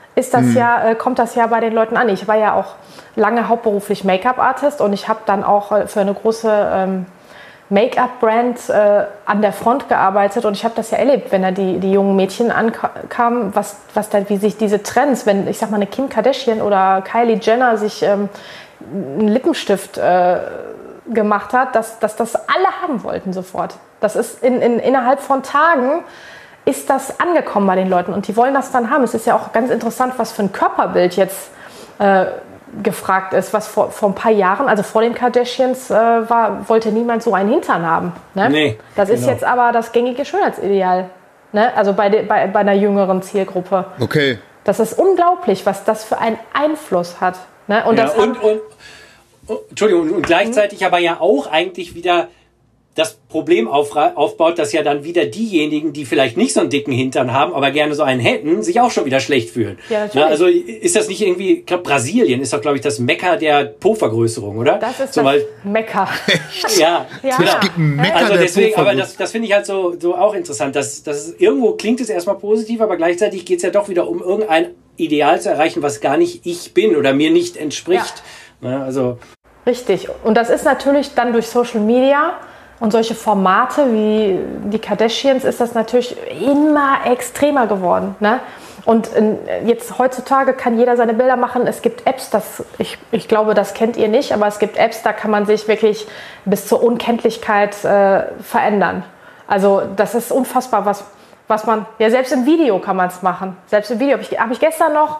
Speaker 4: kommt das ja bei den Leuten an. Ich war ja auch lange hauptberuflich Make-up-Artist und ich habe dann auch für eine große Make-up-Brand an der Front gearbeitet und ich habe das ja erlebt, wenn da die jungen Mädchen ankamen, wie sich diese Trends, wenn ich sag mal eine Kim Kardashian oder Kylie Jenner sich einen Lippenstift gemacht hat, dass das alle haben wollten sofort. Das ist innerhalb von Tagen ist das angekommen bei den Leuten und die wollen das dann haben. Es ist ja auch ganz interessant, was für ein Körperbild jetzt gefragt ist, was vor ein paar Jahren, also vor den Kardashians, wollte niemand so einen Hintern haben. Ne? Nee, das ist jetzt aber das gängige Schönheitsideal. Ne? Also bei einer jüngeren Zielgruppe.
Speaker 2: Okay.
Speaker 4: Das ist unglaublich, was das für einen Einfluss hat. Ne? Und,
Speaker 1: ja, Entschuldigung, und gleichzeitig aber ja auch eigentlich wieder das Problem aufbaut, dass ja dann wieder diejenigen, die vielleicht nicht so einen dicken Hintern haben, aber gerne so einen hätten, sich auch schon wieder schlecht fühlen. Ja, natürlich. Na, also ist das nicht irgendwie, ich glaube, Brasilien ist doch, glaube ich, das Mekka der Po-Vergrößerung, oder?
Speaker 4: Das ist das Mekka.
Speaker 1: Ja,
Speaker 2: ja. Es gibt ein Mekka
Speaker 1: also deswegen, aber das finde ich halt so auch interessant. Das irgendwo klingt es erstmal positiv, aber gleichzeitig geht es ja doch wieder um irgendein Ideal zu erreichen, was gar nicht ich bin oder mir nicht entspricht. Ja. Na, also
Speaker 4: richtig. Und das ist natürlich dann durch Social Media und solche Formate wie die Kardashians ist das natürlich immer extremer geworden. Ne? Und jetzt heutzutage kann jeder seine Bilder machen. Es gibt Apps, ich glaube, das kennt ihr nicht, aber es gibt Apps, da kann man sich wirklich bis zur Unkenntlichkeit verändern. Also das ist unfassbar, was man, ja selbst im Video kann man es machen. Selbst im Video habe ich gestern noch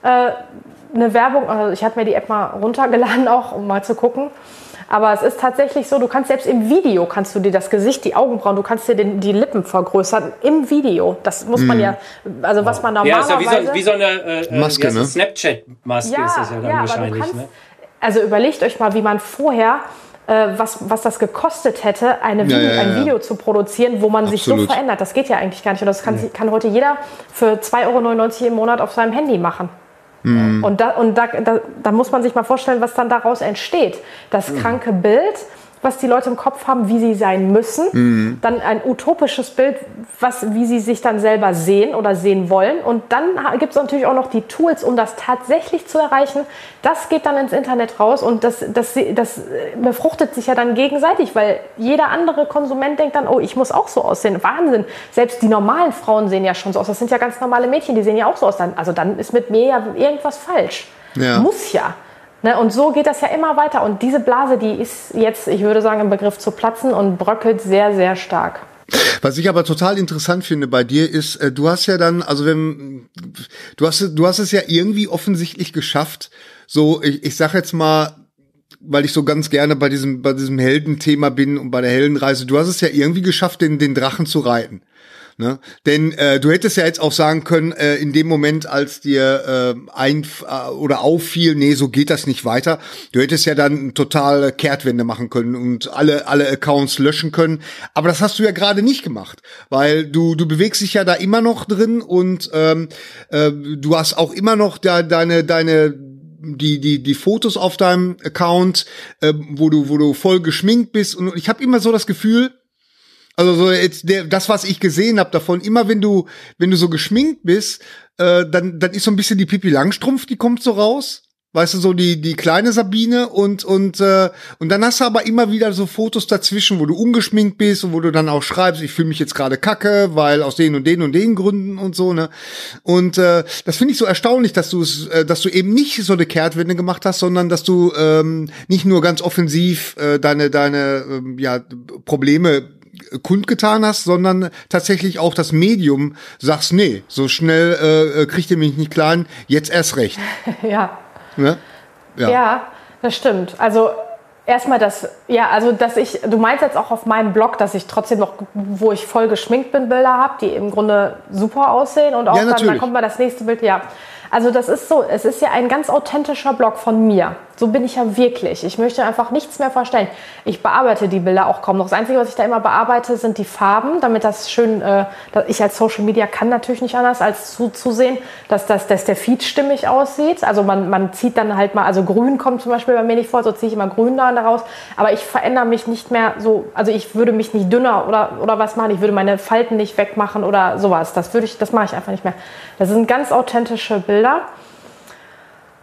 Speaker 4: eine Werbung, also ich hatte mir die App mal runtergeladen auch, um mal zu gucken. Aber es ist tatsächlich so, du kannst selbst im Video, kannst du dir das Gesicht, die Augenbrauen, du kannst dir die Lippen vergrößern im Video. Das muss man ja, also was man normalerweise...
Speaker 1: Ja, ist ja wie so eine
Speaker 2: Maske, ne?
Speaker 1: Snapchat-Maske ist das ja dann wahrscheinlich.
Speaker 4: Aber du kannst, also überlegt euch mal, wie man vorher, was das gekostet hätte, ein Video zu produzieren, wo man sich so verändert. Das geht ja eigentlich gar nicht. Und das kann heute jeder für 2,99 € im Monat auf seinem Handy machen. Mhm. Und da muss man sich mal vorstellen, was dann daraus entsteht. Das kranke Bild, was die Leute im Kopf haben, wie sie sein müssen. Dann ein utopisches Bild, wie sie sich dann selber sehen oder sehen wollen. Und dann gibt es natürlich auch noch die Tools, um das tatsächlich zu erreichen. Das geht dann ins Internet raus und das befruchtet sich ja dann gegenseitig, weil jeder andere Konsument denkt dann, oh, ich muss auch so aussehen. Wahnsinn. Selbst die normalen Frauen sehen ja schon so aus. Das sind ja ganz normale Mädchen, die sehen ja auch so aus. Also dann ist mit mir ja irgendwas falsch. Ja. Muss ja. Ne, und so geht das ja immer weiter. Und diese Blase, die ist jetzt, ich würde sagen, im Begriff zu platzen und bröckelt sehr, sehr stark.
Speaker 2: Was ich aber total interessant finde bei dir ist, du hast ja dann, also du hast es ja irgendwie offensichtlich geschafft, so, ich sag jetzt mal, weil ich so ganz gerne bei diesem Heldenthema bin und bei der Heldenreise, du hast es ja irgendwie geschafft, den Drachen zu reiten. Ne? Denn du hättest ja jetzt auch sagen können, in dem Moment, als dir auffiel, nee, so geht das nicht weiter, du hättest ja dann total Kehrtwende machen können und alle Accounts löschen können. Aber das hast du ja gerade nicht gemacht, weil du bewegst dich ja da immer noch drin und du hast auch immer noch die Fotos auf deinem Account, wo du voll geschminkt bist. Und ich habe immer so das Gefühl, also so jetzt das, was ich gesehen habe davon, immer wenn du so geschminkt bist, dann ist so ein bisschen die Pippi Langstrumpf, die kommt so raus. Weißt du, so die kleine Sabine und dann hast du aber immer wieder so Fotos dazwischen, wo du ungeschminkt bist und wo du dann auch schreibst, ich fühle mich jetzt gerade kacke, weil aus den und den Gründen und so, ne? Und das finde ich so erstaunlich, dass du eben nicht so eine Kehrtwende gemacht hast, sondern dass du nicht nur ganz offensiv deine Probleme kundgetan hast, sondern tatsächlich auch das Medium sagst, nee, so schnell kriegt ihr mich nicht klein, jetzt erst recht.
Speaker 4: Ja.
Speaker 2: Ne?
Speaker 4: Ja, das stimmt. Also erstmal du meinst jetzt auch auf meinem Blog, dass ich trotzdem noch, wo ich voll geschminkt bin, Bilder habe, die im Grunde super aussehen und auch dann kommt mal das nächste Bild, ja. Also das ist so, es ist ja ein ganz authentischer Blog von mir. So bin ich ja wirklich. Ich möchte einfach nichts mehr verstellen. Ich bearbeite die Bilder auch kaum noch. Das Einzige, was ich da immer bearbeite, sind die Farben, damit das schön, ich als Social Media kann natürlich nicht anders, als zuzusehen, dass der Feed stimmig aussieht. Also man zieht dann halt mal, also grün kommt zum Beispiel bei mir nicht vor, so ziehe ich immer grün da raus. Aber ich verändere mich nicht mehr so, also ich würde mich nicht dünner oder was machen. Ich würde meine Falten nicht wegmachen oder sowas. Das mache ich einfach nicht mehr. Das sind ganz authentische Bilder.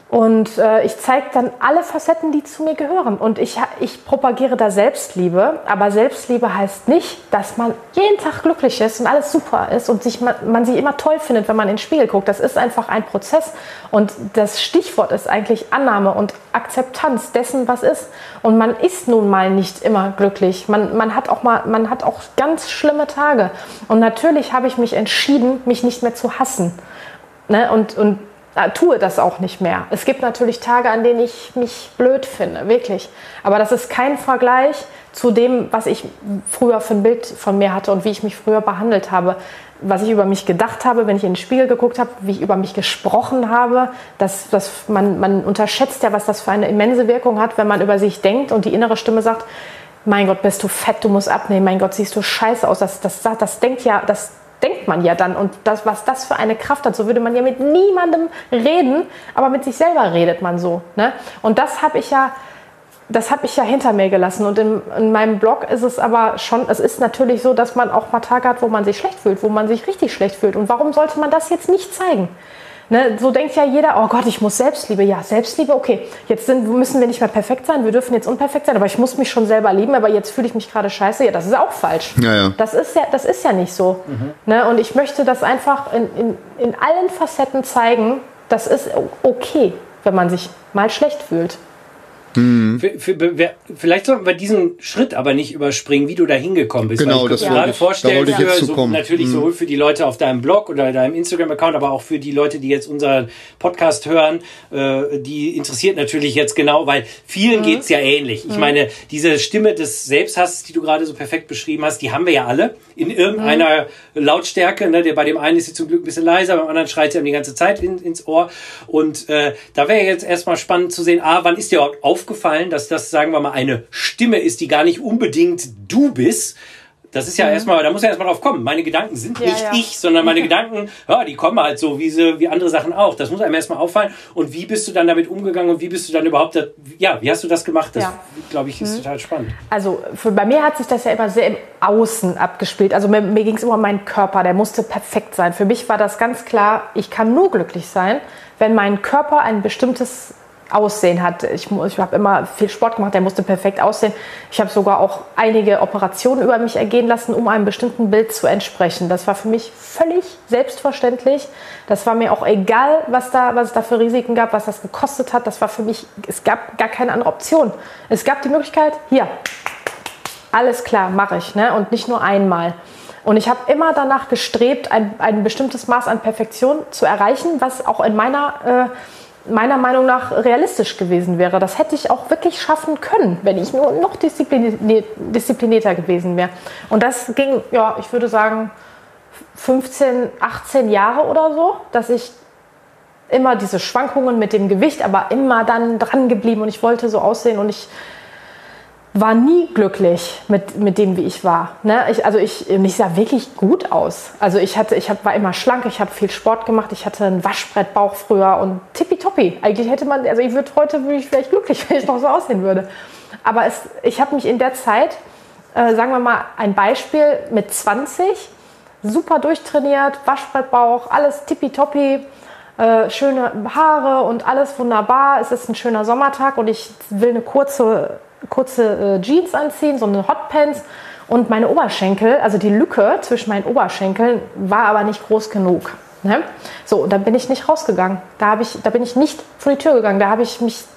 Speaker 4: Und ich zeige dann alle Facetten, die zu mir gehören. Und ich propagiere da Selbstliebe. Aber Selbstliebe heißt nicht, dass man jeden Tag glücklich ist und alles super ist und man sich immer toll findet, wenn man in den Spiegel guckt. Das ist einfach ein Prozess. Und das Stichwort ist eigentlich Annahme und Akzeptanz dessen, was ist. Und man ist nun mal nicht immer glücklich. Man hat auch ganz schlimme Tage. Und natürlich habe ich mich entschieden, mich nicht mehr zu hassen. Ne? Und tue das auch nicht mehr. Es gibt natürlich Tage, an denen ich mich blöd finde, wirklich. Aber das ist kein Vergleich zu dem, was ich früher für ein Bild von mir hatte und wie ich mich früher behandelt habe. Was ich über mich gedacht habe, wenn ich in den Spiegel geguckt habe, wie ich über mich gesprochen habe. Man unterschätzt ja, was das für eine immense Wirkung hat, wenn man über sich denkt und die innere Stimme sagt, mein Gott, bist du fett, du musst abnehmen, mein Gott, siehst du scheiße aus. Das denkt man ja dann. Und was das für eine Kraft hat, so würde man ja mit niemandem reden, aber mit sich selber redet man so. Ne? Und das habe ich ja hinter mir gelassen. Und in meinem Blog ist es aber schon, es ist natürlich so, dass man auch mal Tage hat, wo man sich schlecht fühlt, wo man sich richtig schlecht fühlt. Und warum sollte man das jetzt nicht zeigen? Ne, so denkt ja jeder, oh Gott, ich muss Selbstliebe. Ja, Selbstliebe, okay. Jetzt müssen wir nicht mehr perfekt sein, wir dürfen jetzt unperfekt sein, aber ich muss mich schon selber lieben, aber jetzt fühle ich mich gerade scheiße. Ja, das ist auch falsch.
Speaker 2: Ja.
Speaker 4: Das ist ja nicht so. Ne, und ich möchte das einfach in allen Facetten zeigen, das ist okay, wenn man sich mal schlecht fühlt.
Speaker 1: Vielleicht sollten wir diesen Schritt aber nicht überspringen, wie du da hingekommen bist.
Speaker 2: Genau,
Speaker 1: das wollte ich jetzt zukommen. Natürlich sowohl für die Leute auf deinem Blog oder deinem Instagram-Account, aber auch für die Leute, die jetzt unseren Podcast hören, die interessiert natürlich jetzt genau, weil vielen geht's ja ähnlich. Ich meine, diese Stimme des Selbsthasses, die du gerade so perfekt beschrieben hast, die haben wir ja alle in irgendeiner Lautstärke. Ne? Bei dem einen ist sie zum Glück ein bisschen leiser, beim anderen schreit sie ihm die ganze Zeit ins Ohr. Und da wäre jetzt erstmal spannend zu sehen, wann ist dir überhaupt aufgefallen, dass das, sagen wir mal, eine Stimme ist, die gar nicht unbedingt du bist. Das ist ja erstmal, da muss ja erstmal drauf kommen. Meine Gedanken sind nicht ich, sondern meine Gedanken, die kommen halt so wie andere Sachen auch. Das muss einem erstmal auffallen. Und wie bist du dann damit umgegangen und wie bist du dann überhaupt, wie hast du das gemacht? Das, glaube ich, ist total spannend.
Speaker 4: Also bei mir hat sich das ja immer sehr im Außen abgespielt. Also mir ging es immer um meinen Körper, der musste perfekt sein. Für mich war das ganz klar, ich kann nur glücklich sein, wenn mein Körper ein bestimmtes Aussehen hat. Ich habe immer viel Sport gemacht, der musste perfekt aussehen. Ich habe sogar auch einige Operationen über mich ergehen lassen, um einem bestimmten Bild zu entsprechen. Das war für mich völlig selbstverständlich. Das war mir auch egal, was es da für Risiken gab, was das gekostet hat. Das war für mich, es gab gar keine andere Option. Es gab die Möglichkeit, hier, alles klar, mache ich, ne? Und nicht nur einmal. Und ich habe immer danach gestrebt, ein bestimmtes Maß an Perfektion zu erreichen, was auch in meiner Meinung nach realistisch gewesen wäre. Das hätte ich auch wirklich schaffen können, wenn ich nur noch disziplinierter gewesen wäre. Und das ging, ich würde sagen, 15, 18 Jahre oder so, dass ich immer diese Schwankungen mit dem Gewicht, aber immer dann dran geblieben und ich wollte so aussehen und ich war nie glücklich mit dem, wie ich war. Ne? Ich sah wirklich gut aus. Also war immer schlank, ich habe viel Sport gemacht, ich hatte einen Waschbrettbauch früher und tippitoppi. Eigentlich würde ich vielleicht glücklich, wenn ich noch so aussehen würde. Aber ich habe mich in der Zeit, sagen wir mal ein Beispiel, mit 20 super durchtrainiert, Waschbrettbauch, alles tippitoppi, schöne Haare und alles wunderbar. Es ist ein schöner Sommertag und ich will eine kurze Jeans anziehen, so eine Hotpants und meine Oberschenkel, also die Lücke zwischen meinen Oberschenkeln war aber nicht groß genug. Ne? So, und dann bin ich nicht rausgegangen. Da bin ich nicht vor die Tür gegangen. Da habe ich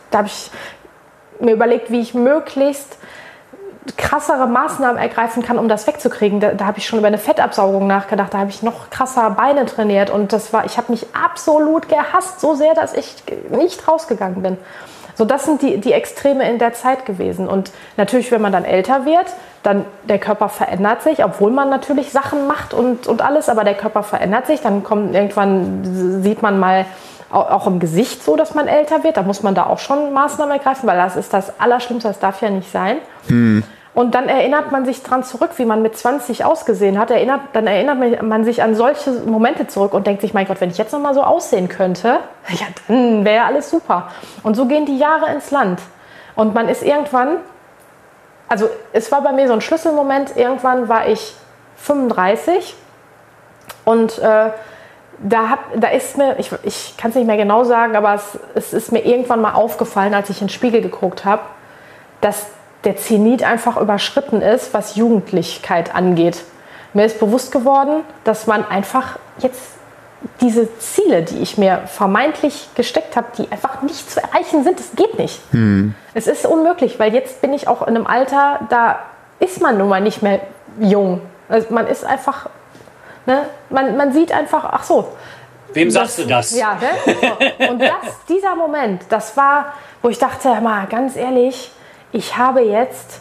Speaker 4: mir überlegt, wie ich möglichst krassere Maßnahmen ergreifen kann, um das wegzukriegen. Da habe ich schon über eine Fettabsaugung nachgedacht. Da habe ich noch krasser Beine trainiert und ich habe mich absolut gehasst, so sehr, dass ich nicht rausgegangen bin. So, das sind die Extreme in der Zeit gewesen. Und natürlich, wenn man dann älter wird, dann der Körper verändert sich, obwohl man natürlich Sachen macht und alles, aber der Körper verändert sich. Dann sieht man mal auch im Gesicht so, dass man älter wird. Da muss man da auch schon Maßnahmen ergreifen, weil das ist das Allerschlimmste, das darf ja nicht sein. Und dann erinnert man sich dran zurück, wie man mit 20 ausgesehen hat. Dann erinnert man sich an solche Momente zurück und denkt sich, mein Gott, wenn ich jetzt noch mal so aussehen könnte, ja, dann wäre alles super. Und so gehen die Jahre ins Land. Und man ist irgendwann, also es war bei mir so ein Schlüsselmoment, irgendwann war ich 35 und da ist mir, ich kann es nicht mehr genau sagen, aber es ist mir irgendwann mal aufgefallen, als ich in den Spiegel geguckt habe, dass der Zenit einfach überschritten ist, was Jugendlichkeit angeht. Mir ist bewusst geworden, dass man einfach jetzt diese Ziele, die ich mir vermeintlich gesteckt habe, die einfach nicht zu erreichen sind, das geht nicht. Es ist unmöglich, weil jetzt bin ich auch in einem Alter, da ist man nun mal nicht mehr jung. Also man ist einfach, ne, man sieht einfach, ach so.
Speaker 1: Wem sagst du das?
Speaker 4: Ja, ne? So. Und dieser Moment, das war, wo ich dachte, mal ganz ehrlich, ich habe jetzt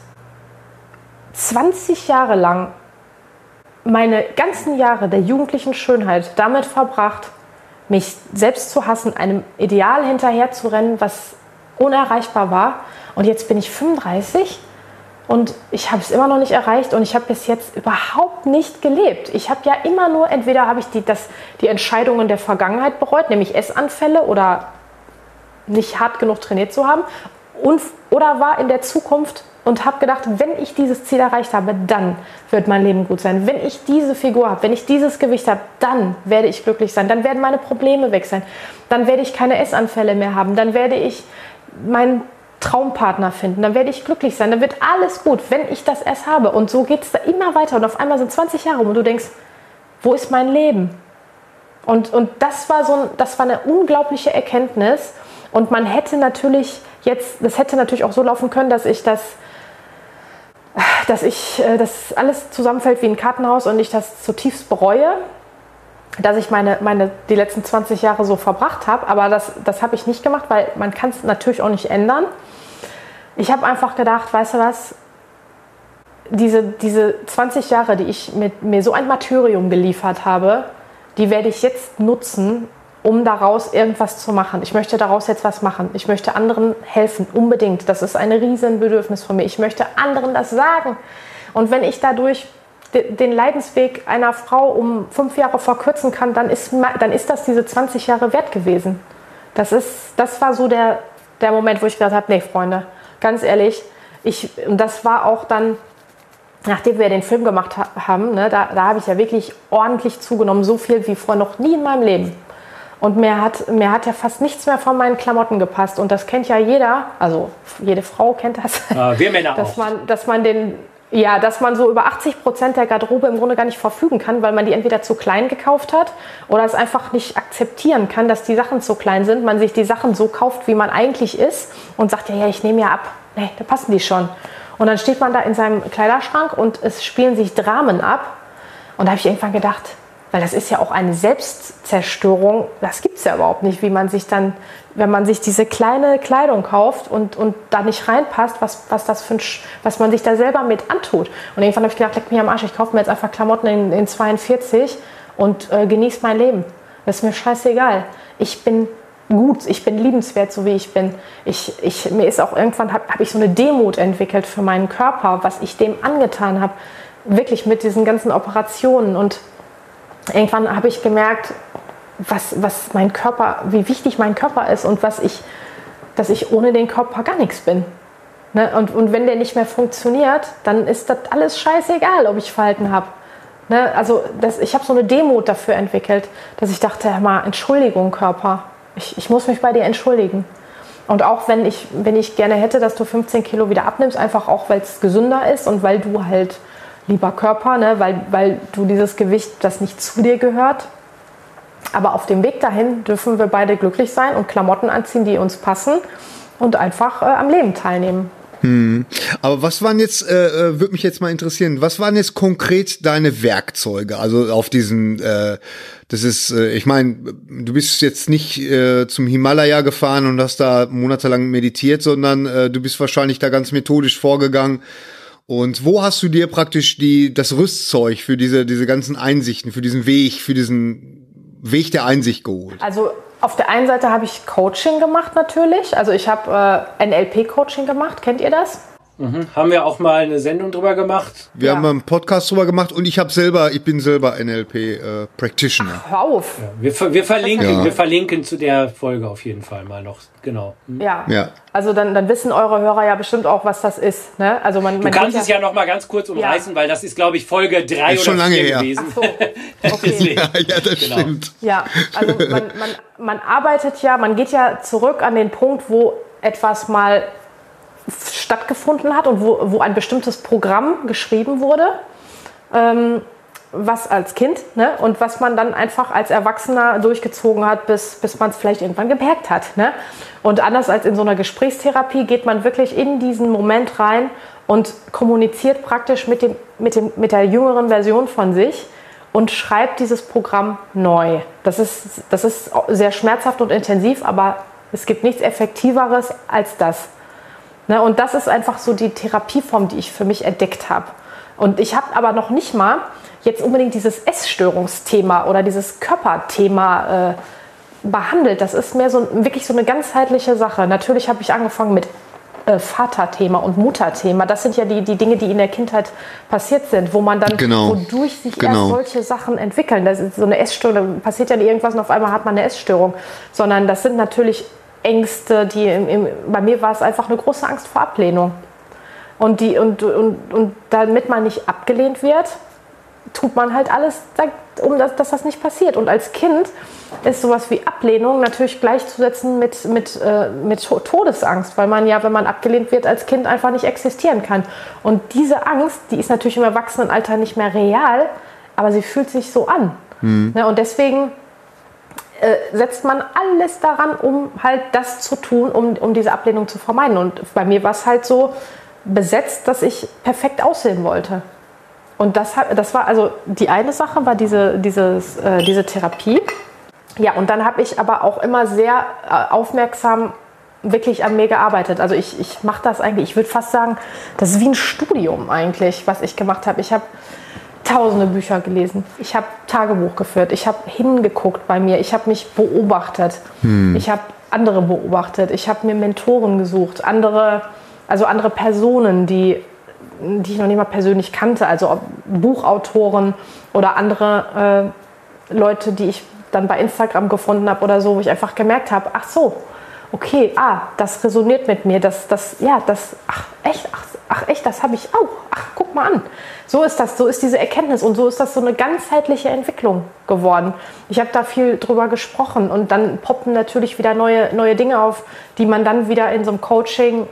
Speaker 4: 20 Jahre lang meine ganzen Jahre der jugendlichen Schönheit damit verbracht, mich selbst zu hassen, einem Ideal hinterherzurennen, was unerreichbar war. Und jetzt bin ich 35 und ich habe es immer noch nicht erreicht und ich habe bis jetzt überhaupt nicht gelebt. Ich habe ja immer nur, entweder habe ich die Entscheidungen der Vergangenheit bereut, nämlich Essanfälle oder nicht hart genug trainiert zu haben, oder war in der Zukunft und habe gedacht, wenn ich dieses Ziel erreicht habe, dann wird mein Leben gut sein. Wenn ich diese Figur habe, wenn ich dieses Gewicht habe, dann werde ich glücklich sein. Dann werden meine Probleme weg sein. Dann werde ich keine Essanfälle mehr haben. Dann werde ich meinen Traumpartner finden. Dann werde ich glücklich sein. Dann wird alles gut, wenn ich das erst habe. Und so geht es da immer weiter. Und auf einmal sind 20 Jahre rum und du denkst, wo ist mein Leben? Und das war eine unglaubliche Erkenntnis. Und man hätte natürlich das hätte natürlich auch so laufen können, dass das alles zusammenfällt wie ein Kartenhaus und ich das zutiefst bereue, dass ich die letzten 20 Jahre so verbracht habe. Aber das habe ich nicht gemacht, weil man kann es natürlich auch nicht ändern. Ich habe einfach gedacht, weißt du was, diese 20 Jahre, die ich mit mir so ein Martyrium geliefert habe, die werde ich jetzt nutzen, um daraus irgendwas zu machen. Ich möchte daraus jetzt was machen. Ich möchte anderen helfen, unbedingt. Das ist ein riesen Bedürfnis von mir. Ich möchte anderen das sagen. Und wenn ich dadurch den Leidensweg einer Frau um 5 Jahre verkürzen kann, dann ist das diese 20 Jahre wert gewesen. Das war so der Moment, wo ich gesagt habe, nee, Freunde, ganz ehrlich, und das war auch dann, nachdem wir den Film gemacht haben, ne, da habe ich ja wirklich ordentlich zugenommen, so viel wie vorher noch nie in meinem Leben. Und mir hat ja fast nichts mehr von meinen Klamotten gepasst. Und das kennt ja jeder, also jede Frau kennt das.
Speaker 1: Wir Männer
Speaker 4: dass
Speaker 1: auch.
Speaker 4: Dass man so über 80% der Garderobe im Grunde gar nicht verfügen kann, weil man die entweder zu klein gekauft hat oder es einfach nicht akzeptieren kann, dass die Sachen zu klein sind. Man sich die Sachen so kauft, wie man eigentlich ist und sagt, ja, ich nehme ja ab. Nee, da passen die schon. Und dann steht man da in seinem Kleiderschrank und es spielen sich Dramen ab. Und da habe ich irgendwann gedacht, weil das ist ja auch eine Selbstzerstörung, das gibt es ja überhaupt nicht, wie man sich dann, wenn man sich diese kleine Kleidung kauft und da nicht reinpasst, was man sich da selber mit antut. Und irgendwann habe ich gedacht, leck mich am Arsch, ich kaufe mir jetzt einfach Klamotten in 42 und genieße mein Leben. Das ist mir scheißegal. Ich bin gut, ich bin liebenswert, so wie ich bin. Mir ist auch irgendwann, habe ich so eine Demut entwickelt für meinen Körper, was ich dem angetan habe, wirklich mit diesen ganzen Operationen. Und irgendwann habe ich gemerkt, was mein Körper, wie wichtig mein Körper ist und dass ich ohne den Körper gar nichts bin. Ne? Und wenn der nicht mehr funktioniert, dann ist das alles scheißegal, ob ich Falten habe. Ne? Also ich habe so eine Demut dafür entwickelt, dass ich dachte, mal, Entschuldigung, Körper, ich muss mich bei dir entschuldigen. Und auch wenn ich gerne hätte, dass du 15 Kilo wieder abnimmst, einfach auch, weil es gesünder ist und weil du halt, lieber Körper, ne, weil du dieses Gewicht, das nicht zu dir gehört. Aber auf dem Weg dahin dürfen wir beide glücklich sein und Klamotten anziehen, die uns passen und einfach am Leben teilnehmen.
Speaker 2: Aber was waren jetzt, würde mich jetzt mal interessieren, was waren jetzt konkret deine Werkzeuge? Also auf diesen, das ist, ich meine, du bist jetzt nicht zum Himalaya gefahren und hast da monatelang meditiert, sondern du bist wahrscheinlich da ganz methodisch vorgegangen. Und wo hast du dir praktisch das Rüstzeug für diese ganzen Einsichten, für diesen Weg der Einsicht geholt?
Speaker 4: Also auf der einen Seite habe ich Coaching gemacht natürlich. Also ich habe NLP-Coaching gemacht. Kennt ihr das?
Speaker 1: Haben wir auch mal eine Sendung drüber gemacht.
Speaker 2: Wir haben einen Podcast drüber gemacht und ich bin selber NLP Practitioner.
Speaker 4: Hör auf.
Speaker 1: Ja, wir verlinken zu der Folge auf jeden Fall mal noch. Genau.
Speaker 4: Ja. Also dann wissen eure Hörer ja bestimmt auch, was das ist. Ne? Also man
Speaker 1: kannst es ja noch mal ganz kurz umreißen, weil das ist, glaube ich, Folge 3
Speaker 2: oder 4
Speaker 1: gewesen.
Speaker 4: Ach so. Okay.
Speaker 2: ja, das stimmt.
Speaker 4: Ja, also man arbeitet ja, man geht ja zurück an den Punkt, wo etwas mal stattgefunden hat und wo ein bestimmtes Programm geschrieben wurde, was als Kind, ne, und was man dann einfach als Erwachsener durchgezogen hat, bis man es vielleicht irgendwann gemerkt hat. Ne? Und anders als in so einer Gesprächstherapie geht man wirklich in diesen Moment rein und kommuniziert praktisch mit der jüngeren Version von sich und schreibt dieses Programm neu. Das ist sehr schmerzhaft und intensiv, aber es gibt nichts Effektiveres als das. Ne, und das ist einfach so die Therapieform, die ich für mich entdeckt habe. Und ich habe aber noch nicht mal jetzt unbedingt dieses Essstörungsthema oder dieses Körperthema behandelt. Das ist mehr wirklich so eine ganzheitliche Sache. Natürlich habe ich angefangen mit Vaterthema und Mutterthema. Das sind ja die Dinge, die in der Kindheit passiert sind, wo man dann, wodurch sich erst solche Sachen entwickeln. Das ist so eine Essstörung, da passiert ja irgendwas und auf einmal hat man eine Essstörung. Sondern das sind natürlich Ängste, bei mir war es einfach eine große Angst vor Ablehnung. Und damit man nicht abgelehnt wird, tut man halt alles, dass das nicht passiert. Und als Kind ist sowas wie Ablehnung natürlich gleichzusetzen mit Todesangst, weil man ja, wenn man abgelehnt wird, als Kind einfach nicht existieren kann. Und diese Angst, die ist natürlich im Erwachsenenalter nicht mehr real, aber sie fühlt sich so an. Ne, und deswegen setzt man alles daran, um halt das zu tun, um diese Ablehnung zu vermeiden. Und bei mir war es halt so besetzt, dass ich perfekt aussehen wollte. Und das war also die eine Sache, war diese Therapie. Ja, und dann habe ich aber auch immer sehr aufmerksam wirklich an mir gearbeitet. Also ich mache das eigentlich, ich würde fast sagen, das ist wie ein Studium eigentlich, was ich gemacht habe. Ich habe tausende Bücher gelesen. Ich habe Tagebuch geführt. Ich habe hingeguckt bei mir. Ich habe mich beobachtet. Ich habe andere beobachtet. Ich habe mir Mentoren gesucht. Andere Personen, die ich noch nicht mal persönlich kannte. Also Buchautoren oder andere Leute, die ich dann bei Instagram gefunden habe oder so, wo ich einfach gemerkt habe, ach so, okay, das resoniert mit mir. Ach echt, das habe ich auch. Ach, guck mal an. So ist diese Erkenntnis und so ist das so eine ganzheitliche Entwicklung geworden. Ich habe da viel drüber gesprochen und dann poppen natürlich wieder neue Dinge auf, die man dann wieder in so einem Coaching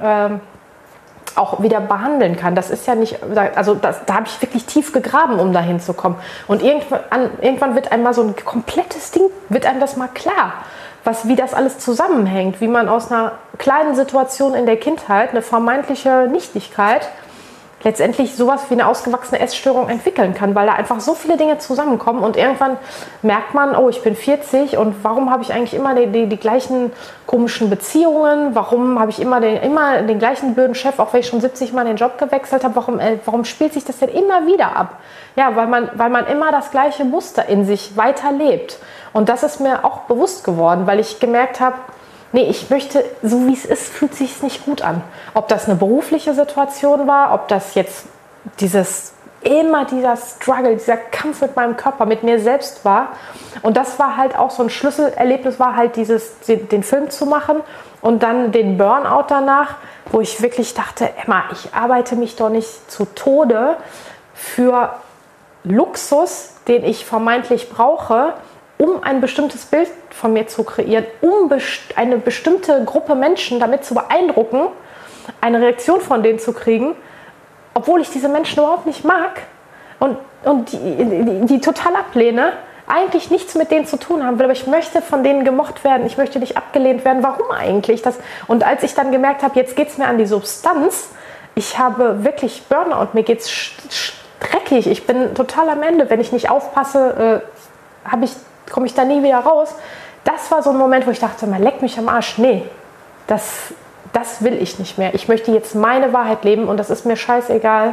Speaker 4: auch wieder behandeln kann. Das ist ja nicht, also da habe ich wirklich tief gegraben, um da hinzukommen. Und irgendwann wird einem mal so ein komplettes Ding, wird einem das mal klar, wie das alles zusammenhängt, wie man aus einer kleinen Situation in der Kindheit, eine vermeintliche Nichtigkeit, letztendlich sowas wie eine ausgewachsene Essstörung entwickeln kann, weil da einfach so viele Dinge zusammenkommen und irgendwann merkt man, oh, ich bin 40 und warum habe ich eigentlich immer die gleichen komischen Beziehungen, warum habe ich immer den gleichen blöden Chef, auch wenn ich schon 70 Mal den Job gewechselt habe, warum spielt sich das denn immer wieder ab? Ja, weil man immer das gleiche Muster in sich weiterlebt. Und das ist mir auch bewusst geworden, weil ich gemerkt habe, nee, ich möchte, so wie es ist, fühlt sich es nicht gut an. Ob das eine berufliche Situation war, ob das jetzt dieser Struggle, dieser Kampf mit meinem Körper, mit mir selbst war. Und das war halt auch so ein Schlüsselerlebnis, war halt den Film zu machen und dann den Burnout danach, wo ich wirklich dachte, Emma, ich arbeite mich doch nicht zu Tode für Luxus, den ich vermeintlich brauche, um ein bestimmtes Bild von mir zu kreieren, um eine bestimmte Gruppe Menschen damit zu beeindrucken, eine Reaktion von denen zu kriegen, obwohl ich diese Menschen überhaupt nicht mag und die total ablehne, eigentlich nichts mit denen zu tun haben will, aber ich möchte von denen gemocht werden, ich möchte nicht abgelehnt werden. Warum eigentlich? Und als ich dann gemerkt habe, jetzt geht es mir an die Substanz, ich habe wirklich Burnout, mir geht es dreckig, ich bin total am Ende, wenn ich nicht aufpasse, komme ich da nie wieder raus. Das war so ein Moment, wo ich dachte, man leck mich am Arsch. Nee, das will ich nicht mehr. Ich möchte jetzt meine Wahrheit leben und das ist mir scheißegal.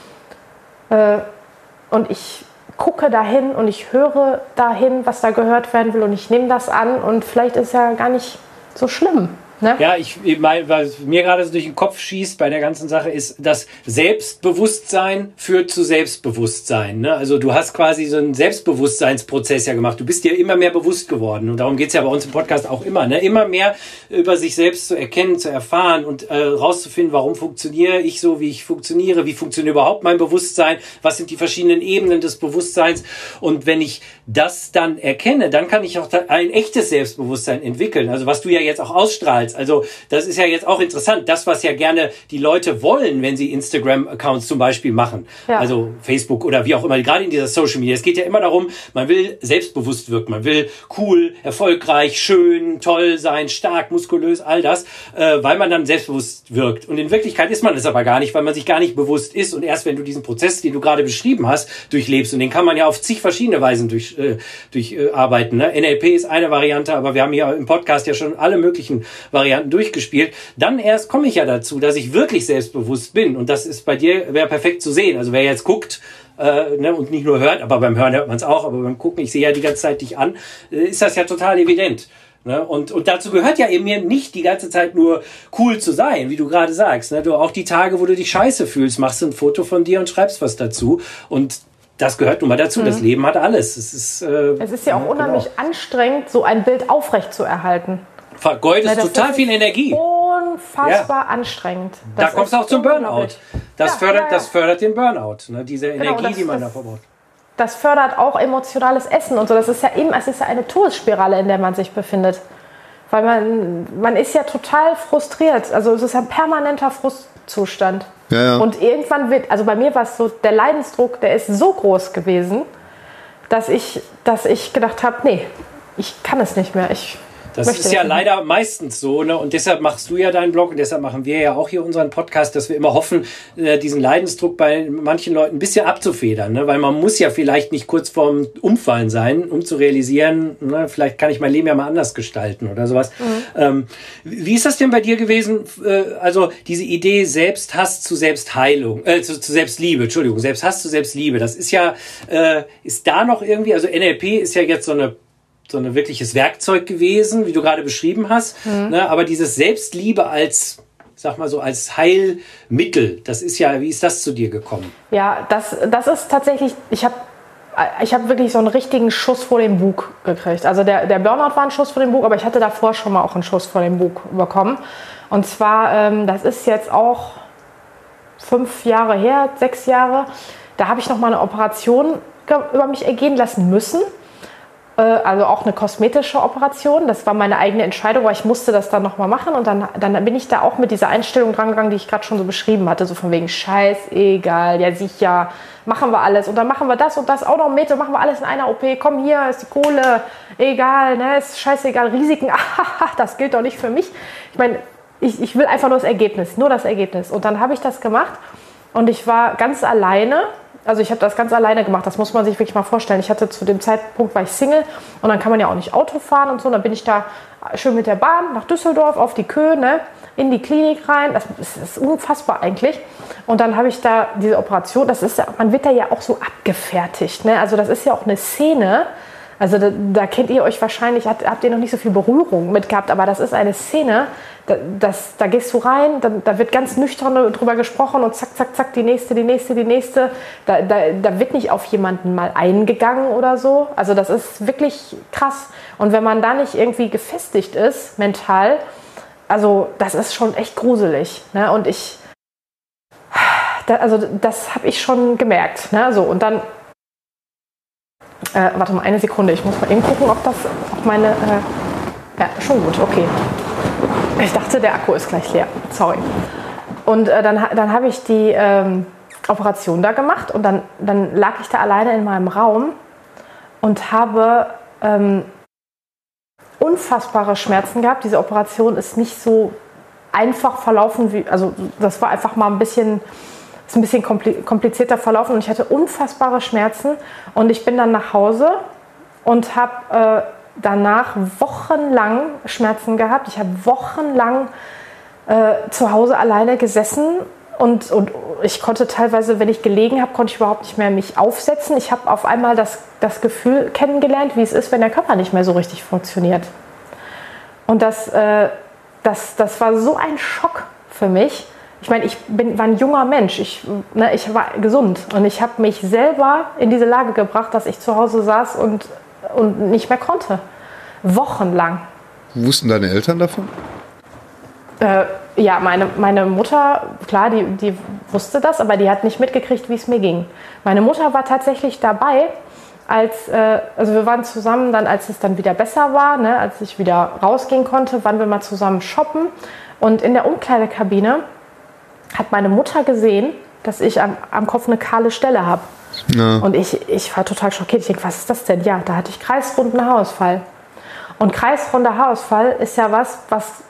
Speaker 4: Und ich gucke dahin und ich höre dahin, was da gehört werden will und ich nehme das an und vielleicht ist es ja gar nicht so schlimm.
Speaker 1: Ne? Ja, was mir gerade so durch den Kopf schießt bei der ganzen Sache ist, dass Selbstbewusstsein führt zu Selbstbewusstsein. Ne? Also du hast quasi so einen Selbstbewusstseinsprozess ja gemacht. Du bist dir immer mehr bewusst geworden. Und darum geht's ja bei uns im Podcast auch immer. Ne? Immer mehr über sich selbst zu erkennen, zu erfahren und rauszufinden, warum funktioniere ich so, wie ich funktioniere, wie funktioniert überhaupt mein Bewusstsein, was sind die verschiedenen Ebenen des Bewusstseins. Und wenn ich das dann erkenne, dann kann ich auch ein echtes Selbstbewusstsein entwickeln. Also was du ja jetzt auch ausstrahlst. Also das ist ja jetzt auch interessant. Das, was ja gerne die Leute wollen, wenn sie Instagram-Accounts zum Beispiel machen. Ja. Also Facebook oder wie auch immer. Gerade in dieser Social Media. Es geht ja immer darum, man will selbstbewusst wirken. Man will cool, erfolgreich, schön, toll sein, stark, muskulös, all das, weil man dann selbstbewusst wirkt. Und in Wirklichkeit ist man es aber gar nicht, weil man sich gar nicht bewusst ist. Und erst wenn du diesen Prozess, den du gerade beschrieben hast, durchlebst, und den kann man ja auf zig verschiedene Weisen durcharbeiten. Ne? NLP ist eine Variante, aber wir haben hier im Podcast ja schon alle möglichen Varianten durchgespielt. Dann erst komme ich ja dazu, dass ich wirklich selbstbewusst bin. Und das ist bei dir, wäre perfekt zu sehen. Also wer jetzt guckt, und nicht nur hört, aber beim Hören hört man es auch, aber beim Gucken, ich sehe ja die ganze Zeit dich an, ist das ja total evident. Ne? Und dazu gehört ja eben mir nicht die ganze Zeit nur cool zu sein, wie du gerade sagst. Ne? Du auch die Tage, wo du dich scheiße fühlst, machst du ein Foto von dir und schreibst was dazu. Und das gehört nun mal dazu. Das Leben hat alles. Es ist
Speaker 4: ja auch unheimlich anstrengend, so ein Bild aufrecht zu erhalten.
Speaker 1: Vergeudest total viel Energie.
Speaker 4: Unfassbar anstrengend.
Speaker 1: Da kommst du auch zum Burnout. Das fördert den Burnout, ne? Diese Energie, die man da verbraucht.
Speaker 4: Das fördert auch emotionales Essen und so. Es ist ja eine Todesspirale, in der man sich befindet. Weil man ist ja total frustriert. Also es ist ein permanenter Frustzustand. Ja. Und irgendwann also bei mir war es so, der Leidensdruck, der ist so groß gewesen, dass ich gedacht habe, nee, ich kann es nicht mehr.
Speaker 1: Das ist ja leider meistens so, ne? Und deshalb machst du ja deinen Blog und deshalb machen wir ja auch hier unseren Podcast, dass wir immer hoffen, diesen Leidensdruck bei manchen Leuten ein bisschen abzufedern, ne? Weil man muss ja vielleicht nicht kurz vorm Umfallen sein, um zu realisieren, ne? Vielleicht kann ich mein Leben ja mal anders gestalten oder sowas. Wie ist das denn bei dir gewesen? Also diese Idee Selbsthass zu Selbstheilung, zu Selbstliebe, Entschuldigung, Selbsthass zu Selbstliebe, das ist ja, ist da noch irgendwie, also NLP ist ja jetzt so ein wirkliches Werkzeug gewesen, wie du gerade beschrieben hast. Ne? Aber dieses Selbstliebe als, sag mal so, als Heilmittel, das ist ja, wie ist das zu dir gekommen?
Speaker 4: Ja, das ist tatsächlich, ich hab wirklich so einen richtigen Schuss vor dem Bug gekriegt. Also der Burnout war ein Schuss vor dem Bug, aber ich hatte davor schon mal auch einen Schuss vor dem Bug bekommen. Und zwar, das ist jetzt auch 5 Jahre her, 6 Jahre, da habe ich noch mal eine Operation über mich ergehen lassen müssen. Also auch eine kosmetische Operation. Das war meine eigene Entscheidung, weil ich musste das dann nochmal machen. Und dann bin ich da auch mit dieser Einstellung dran gegangen, die ich gerade schon so beschrieben hatte. So von wegen, scheißegal, ja sicher, machen wir alles. Und dann machen wir das und das auch noch mit und machen wir alles in einer OP. Komm, hier ist die Kohle, egal, ne, ist scheißegal, Risiken, das gilt doch nicht für mich. Ich meine, ich will einfach nur das Ergebnis. Und dann habe ich das gemacht und ich war ganz alleine. Also ich habe das ganz alleine gemacht, das muss man sich wirklich mal vorstellen. Ich hatte zu dem Zeitpunkt, war ich Single und dann kann man ja auch nicht Auto fahren und so. Und dann bin ich da schön mit der Bahn nach Düsseldorf auf die Köhe, ne, in die Klinik rein. Das ist unfassbar eigentlich. Und dann habe ich da diese Operation, man wird da ja auch so abgefertigt. Ne? Also das ist ja auch eine Szene. Also da kennt ihr euch wahrscheinlich, habt ihr noch nicht so viel Berührung mit gehabt, aber das ist eine Szene, da gehst du rein, da wird ganz nüchtern drüber gesprochen und zack, zack, zack, die nächste. Da wird nicht auf jemanden mal eingegangen oder so. Also das ist wirklich krass. Und wenn man da nicht irgendwie gefestigt ist, mental, also das ist schon echt gruselig. Ne? Und das habe ich schon gemerkt. Ne? So, und dann warte mal eine Sekunde, ich muss mal eben gucken, ob meine... ja, schon gut, okay. Ich dachte, der Akku ist gleich leer, sorry. Und dann habe ich die Operation da gemacht und dann lag ich da alleine in meinem Raum und habe unfassbare Schmerzen gehabt. Diese Operation ist nicht so einfach verlaufen, also das war einfach mal ein bisschen komplizierter verlaufen und ich hatte unfassbare Schmerzen und ich bin dann nach Hause und habe danach wochenlang Schmerzen gehabt. Ich habe wochenlang zu Hause alleine gesessen und ich konnte teilweise, wenn ich gelegen habe, konnte ich überhaupt nicht mehr mich aufsetzen. Ich habe auf einmal das Gefühl kennengelernt, wie es ist, wenn der Körper nicht mehr so richtig funktioniert. Und das das war so ein Schock für mich. Ich meine, war ein junger Mensch, ich war gesund und ich habe mich selber in diese Lage gebracht, dass ich zu Hause saß und nicht mehr konnte. Wochenlang.
Speaker 2: Wussten deine Eltern davon?
Speaker 4: Ja, meine Mutter, klar, die wusste das, aber die hat nicht mitgekriegt, wie es mir ging. Meine Mutter war tatsächlich dabei, also wir waren zusammen dann, als es dann wieder besser war, ne, als ich wieder rausgehen konnte, waren wir mal zusammen shoppen. Und in der Umkleidekabine hat meine Mutter gesehen, dass ich am Kopf eine kahle Stelle habe. Ja. Und ich war total schockiert. Ich denke, was ist das denn? Ja, da hatte ich kreisrunden Haarausfall. Und kreisrunder Haarausfall ist ja was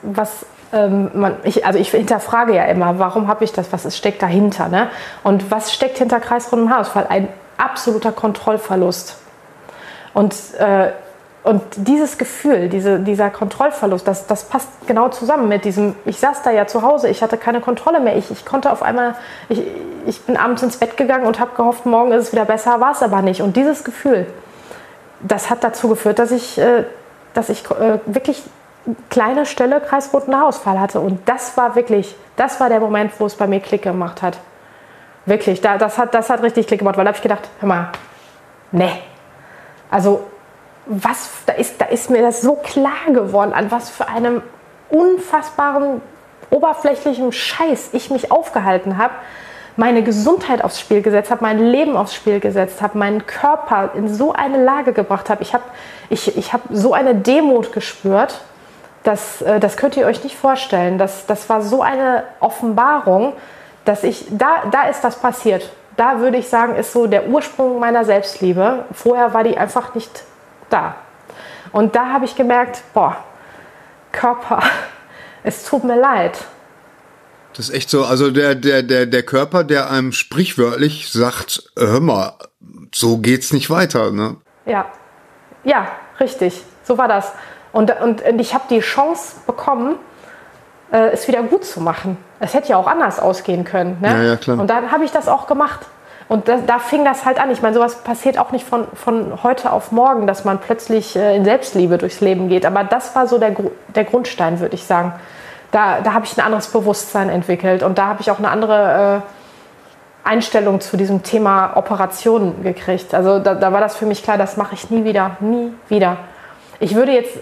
Speaker 4: ich hinterfrage ja immer, warum habe ich das, was steckt dahinter, ne? Und was steckt hinter kreisrundem Haarausfall? Ein absoluter Kontrollverlust. Und dieses Gefühl, dieser Kontrollverlust, das passt genau zusammen mit diesem, ich saß da ja zu Hause, ich hatte keine Kontrolle mehr, ich konnte auf einmal, ich bin abends ins Bett gegangen und habe gehofft, morgen ist es wieder besser, war es aber nicht. Und dieses Gefühl, das hat dazu geführt, dass ich wirklich kleine Stelle kreisrunden Haarausfall hatte. Und das war der Moment, wo es bei mir Klick gemacht hat. Wirklich, das hat richtig Klick gemacht, weil da habe ich gedacht, hör mal, ne. Also, da ist mir das so klar geworden, an was für einem unfassbaren, oberflächlichen Scheiß ich mich aufgehalten habe, meine Gesundheit aufs Spiel gesetzt habe, mein Leben aufs Spiel gesetzt habe, meinen Körper in so eine Lage gebracht habe. Ich hab so eine Demut gespürt, das könnt ihr euch nicht vorstellen. Das war so eine Offenbarung, dass da ist das passiert. Da würde ich sagen, ist so der Ursprung meiner Selbstliebe. Vorher war die einfach nicht da. Und da habe ich gemerkt, boah, Körper, es tut mir leid.
Speaker 2: Das ist echt so, also der Körper, der einem sprichwörtlich sagt, hör mal, so geht's nicht weiter, ne?
Speaker 4: Ja, richtig, so war das. Und ich habe die Chance bekommen, es wieder gut zu machen. Es hätte ja auch anders ausgehen können. Ne?
Speaker 2: Ja, klar.
Speaker 4: Und dann habe ich das auch gemacht. Und da fing das halt an. Ich meine, sowas passiert auch nicht von heute auf morgen, dass man plötzlich in Selbstliebe durchs Leben geht. Aber das war so der Grundstein, würde ich sagen. Da habe ich ein anderes Bewusstsein entwickelt. Und da habe ich auch eine andere Einstellung zu diesem Thema Operationen gekriegt. Also da war das für mich klar, das mache ich nie wieder. Nie wieder. Ich würde jetzt...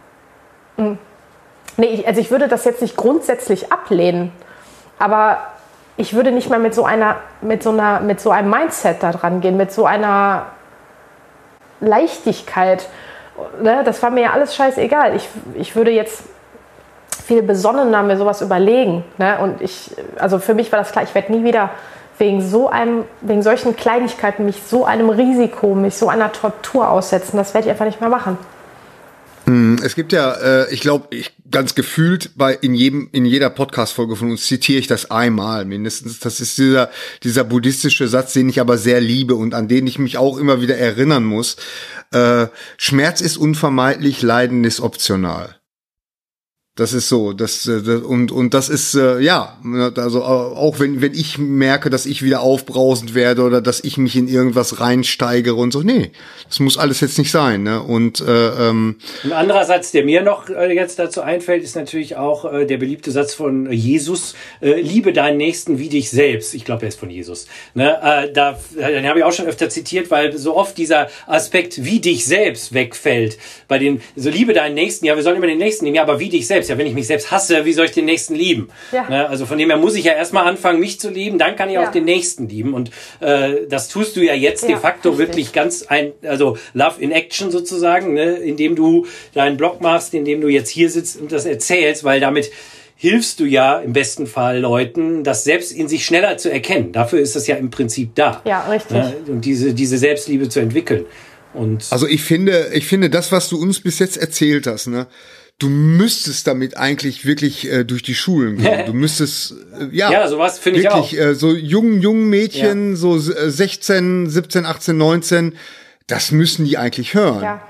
Speaker 4: ich würde das jetzt nicht grundsätzlich ablehnen, aber ich würde nicht mehr mit so einem Mindset da dran gehen, mit so einer Leichtigkeit. Ne? Das war mir ja alles scheißegal. Ich würde jetzt viel besonnener mir sowas überlegen. Ne? Und also für mich war das klar, ich werde nie wieder wegen solchen Kleinigkeiten mich so einem Risiko, mich so einer Tortur aussetzen. Das werde ich einfach nicht mehr machen.
Speaker 2: Es gibt ja, ich glaube, ganz gefühlt in jeder Podcast-Folge von uns zitiere ich das einmal mindestens. Das ist dieser buddhistische Satz, den ich aber sehr liebe und an den ich mich auch immer wieder erinnern muss. Schmerz ist unvermeidlich, Leiden ist optional. Das ist so, und das ist, also auch wenn ich merke, dass ich wieder aufbrausend werde oder dass ich mich in irgendwas reinsteigere und so, nee, das muss alles jetzt nicht sein, ne? Und
Speaker 1: ein anderer Satz, der mir noch jetzt dazu einfällt, ist natürlich auch der beliebte Satz von Jesus, liebe deinen Nächsten wie dich selbst. Ich glaube, er ist von Jesus. Ne? Den habe ich auch schon öfter zitiert, weil so oft dieser Aspekt wie dich selbst wegfällt. So liebe deinen Nächsten, ja, wir sollen immer den Nächsten nehmen, ja, aber wie dich selbst. Ja, wenn ich mich selbst hasse, wie soll ich den Nächsten lieben? Ja. Ne? Also von dem her muss ich ja erstmal anfangen, mich zu lieben, dann kann ich auch den Nächsten lieben. Und das tust du ja jetzt de facto wirklich also Love in Action sozusagen, ne? Indem du deinen Blog machst, indem du jetzt hier sitzt und das erzählst, weil damit hilfst du ja im besten Fall Leuten, das selbst in sich schneller zu erkennen. Dafür ist das ja im Prinzip da.
Speaker 4: Ja, richtig.
Speaker 1: Ne? Und diese Selbstliebe zu entwickeln. Und
Speaker 2: also ich finde das, was du uns bis jetzt erzählt hast, ne? Du müsstest damit eigentlich wirklich durch die Schulen gehen. Du müsstest,
Speaker 1: ja, sowas finde ich auch.
Speaker 2: So jungen Mädchen, so 16, 17, 18, 19, das müssen die eigentlich hören.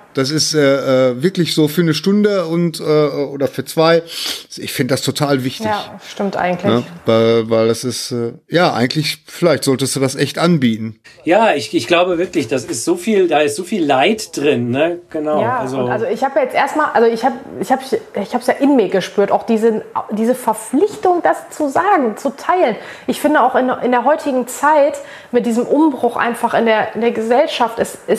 Speaker 2: Das ist wirklich so für eine Stunde und oder für 2. Ich finde das total wichtig.
Speaker 4: Ja, stimmt eigentlich.
Speaker 2: Ja, weil das ist, eigentlich, vielleicht solltest du das echt anbieten.
Speaker 1: Ja, ich glaube wirklich, da ist so viel Leid drin, ne? Genau.
Speaker 4: Ja, also ich habe jetzt erstmal, also ich habe es ja in mir gespürt, auch diese Verpflichtung, das zu sagen, zu teilen. Ich finde auch in der heutigen Zeit mit diesem Umbruch einfach in der Gesellschaft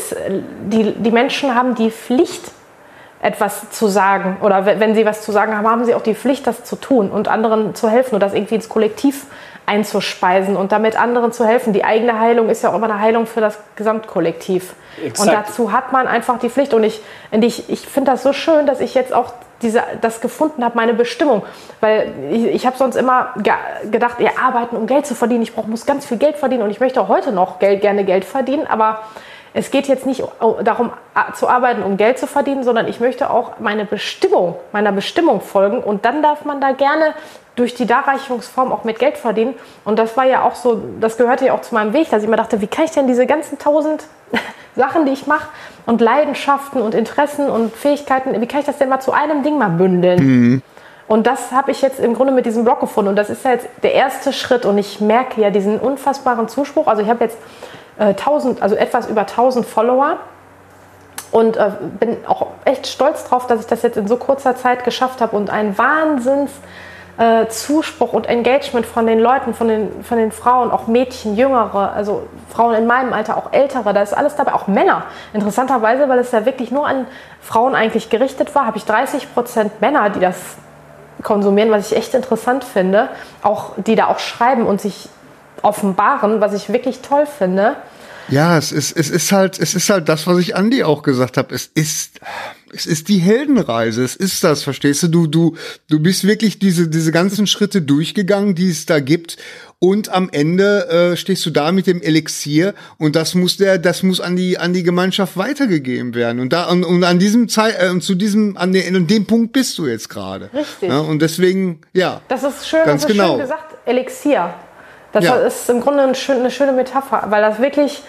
Speaker 4: die Menschen haben die Pflicht, etwas zu sagen. Oder wenn sie was zu sagen haben, haben sie auch die Pflicht, das zu tun und anderen zu helfen und das irgendwie ins Kollektiv einzuspeisen und damit anderen zu helfen. Die eigene Heilung ist ja auch immer eine Heilung für das Gesamtkollektiv. Exakt. Und dazu hat man einfach die Pflicht. Und ich finde das so schön, dass ich jetzt auch das gefunden habe, meine Bestimmung. Weil ich habe sonst immer gedacht, arbeiten, um Geld zu verdienen. Ich muss ganz viel Geld verdienen und ich möchte auch heute noch gerne Geld verdienen. Aber es geht jetzt nicht darum, zu arbeiten, um Geld zu verdienen, sondern ich möchte auch meiner Bestimmung folgen. Und dann darf man da gerne durch die Darreichungsform auch mit Geld verdienen. Und das war ja auch so, das gehörte ja auch zu meinem Weg, dass ich mir dachte, wie kann ich denn diese ganzen 1000 Sachen, die ich mache und Leidenschaften und Interessen und Fähigkeiten, wie kann ich das denn mal zu einem Ding mal bündeln? Mhm. Und das habe ich jetzt im Grunde mit diesem Blog gefunden. Und das ist ja jetzt der erste Schritt. Und ich merke ja diesen unfassbaren Zuspruch. Also ich habe jetzt etwas über 1000 Follower und bin auch echt stolz drauf, dass ich das jetzt in so kurzer Zeit geschafft habe und ein Wahnsinns Zuspruch und Engagement von den Leuten, von den Frauen, auch Mädchen, Jüngere, also Frauen in meinem Alter, auch Ältere, da ist alles dabei, auch Männer. Interessanterweise, weil es ja wirklich nur an Frauen eigentlich gerichtet war, habe ich 30% Männer, die das konsumieren, was ich echt interessant finde, auch die da auch schreiben und sich offenbaren, was ich wirklich toll finde.
Speaker 2: Ja, es ist halt das, was ich Andi auch gesagt habe. Es ist die Heldenreise. Es ist das, verstehst du? Du bist wirklich diese ganzen Schritte durchgegangen, die es da gibt. Und am Ende stehst du da mit dem Elixier und das muss an die Gemeinschaft weitergegeben werden. Und an diesem an dem Punkt bist du jetzt gerade.
Speaker 4: Richtig.
Speaker 2: Ja, und deswegen, ja.
Speaker 4: Das ist schön,
Speaker 2: ganz
Speaker 4: das ist
Speaker 2: genau.
Speaker 4: Schön gesagt, Elixier. Das ist im Grunde eine schöne Metapher, weil das wirklich,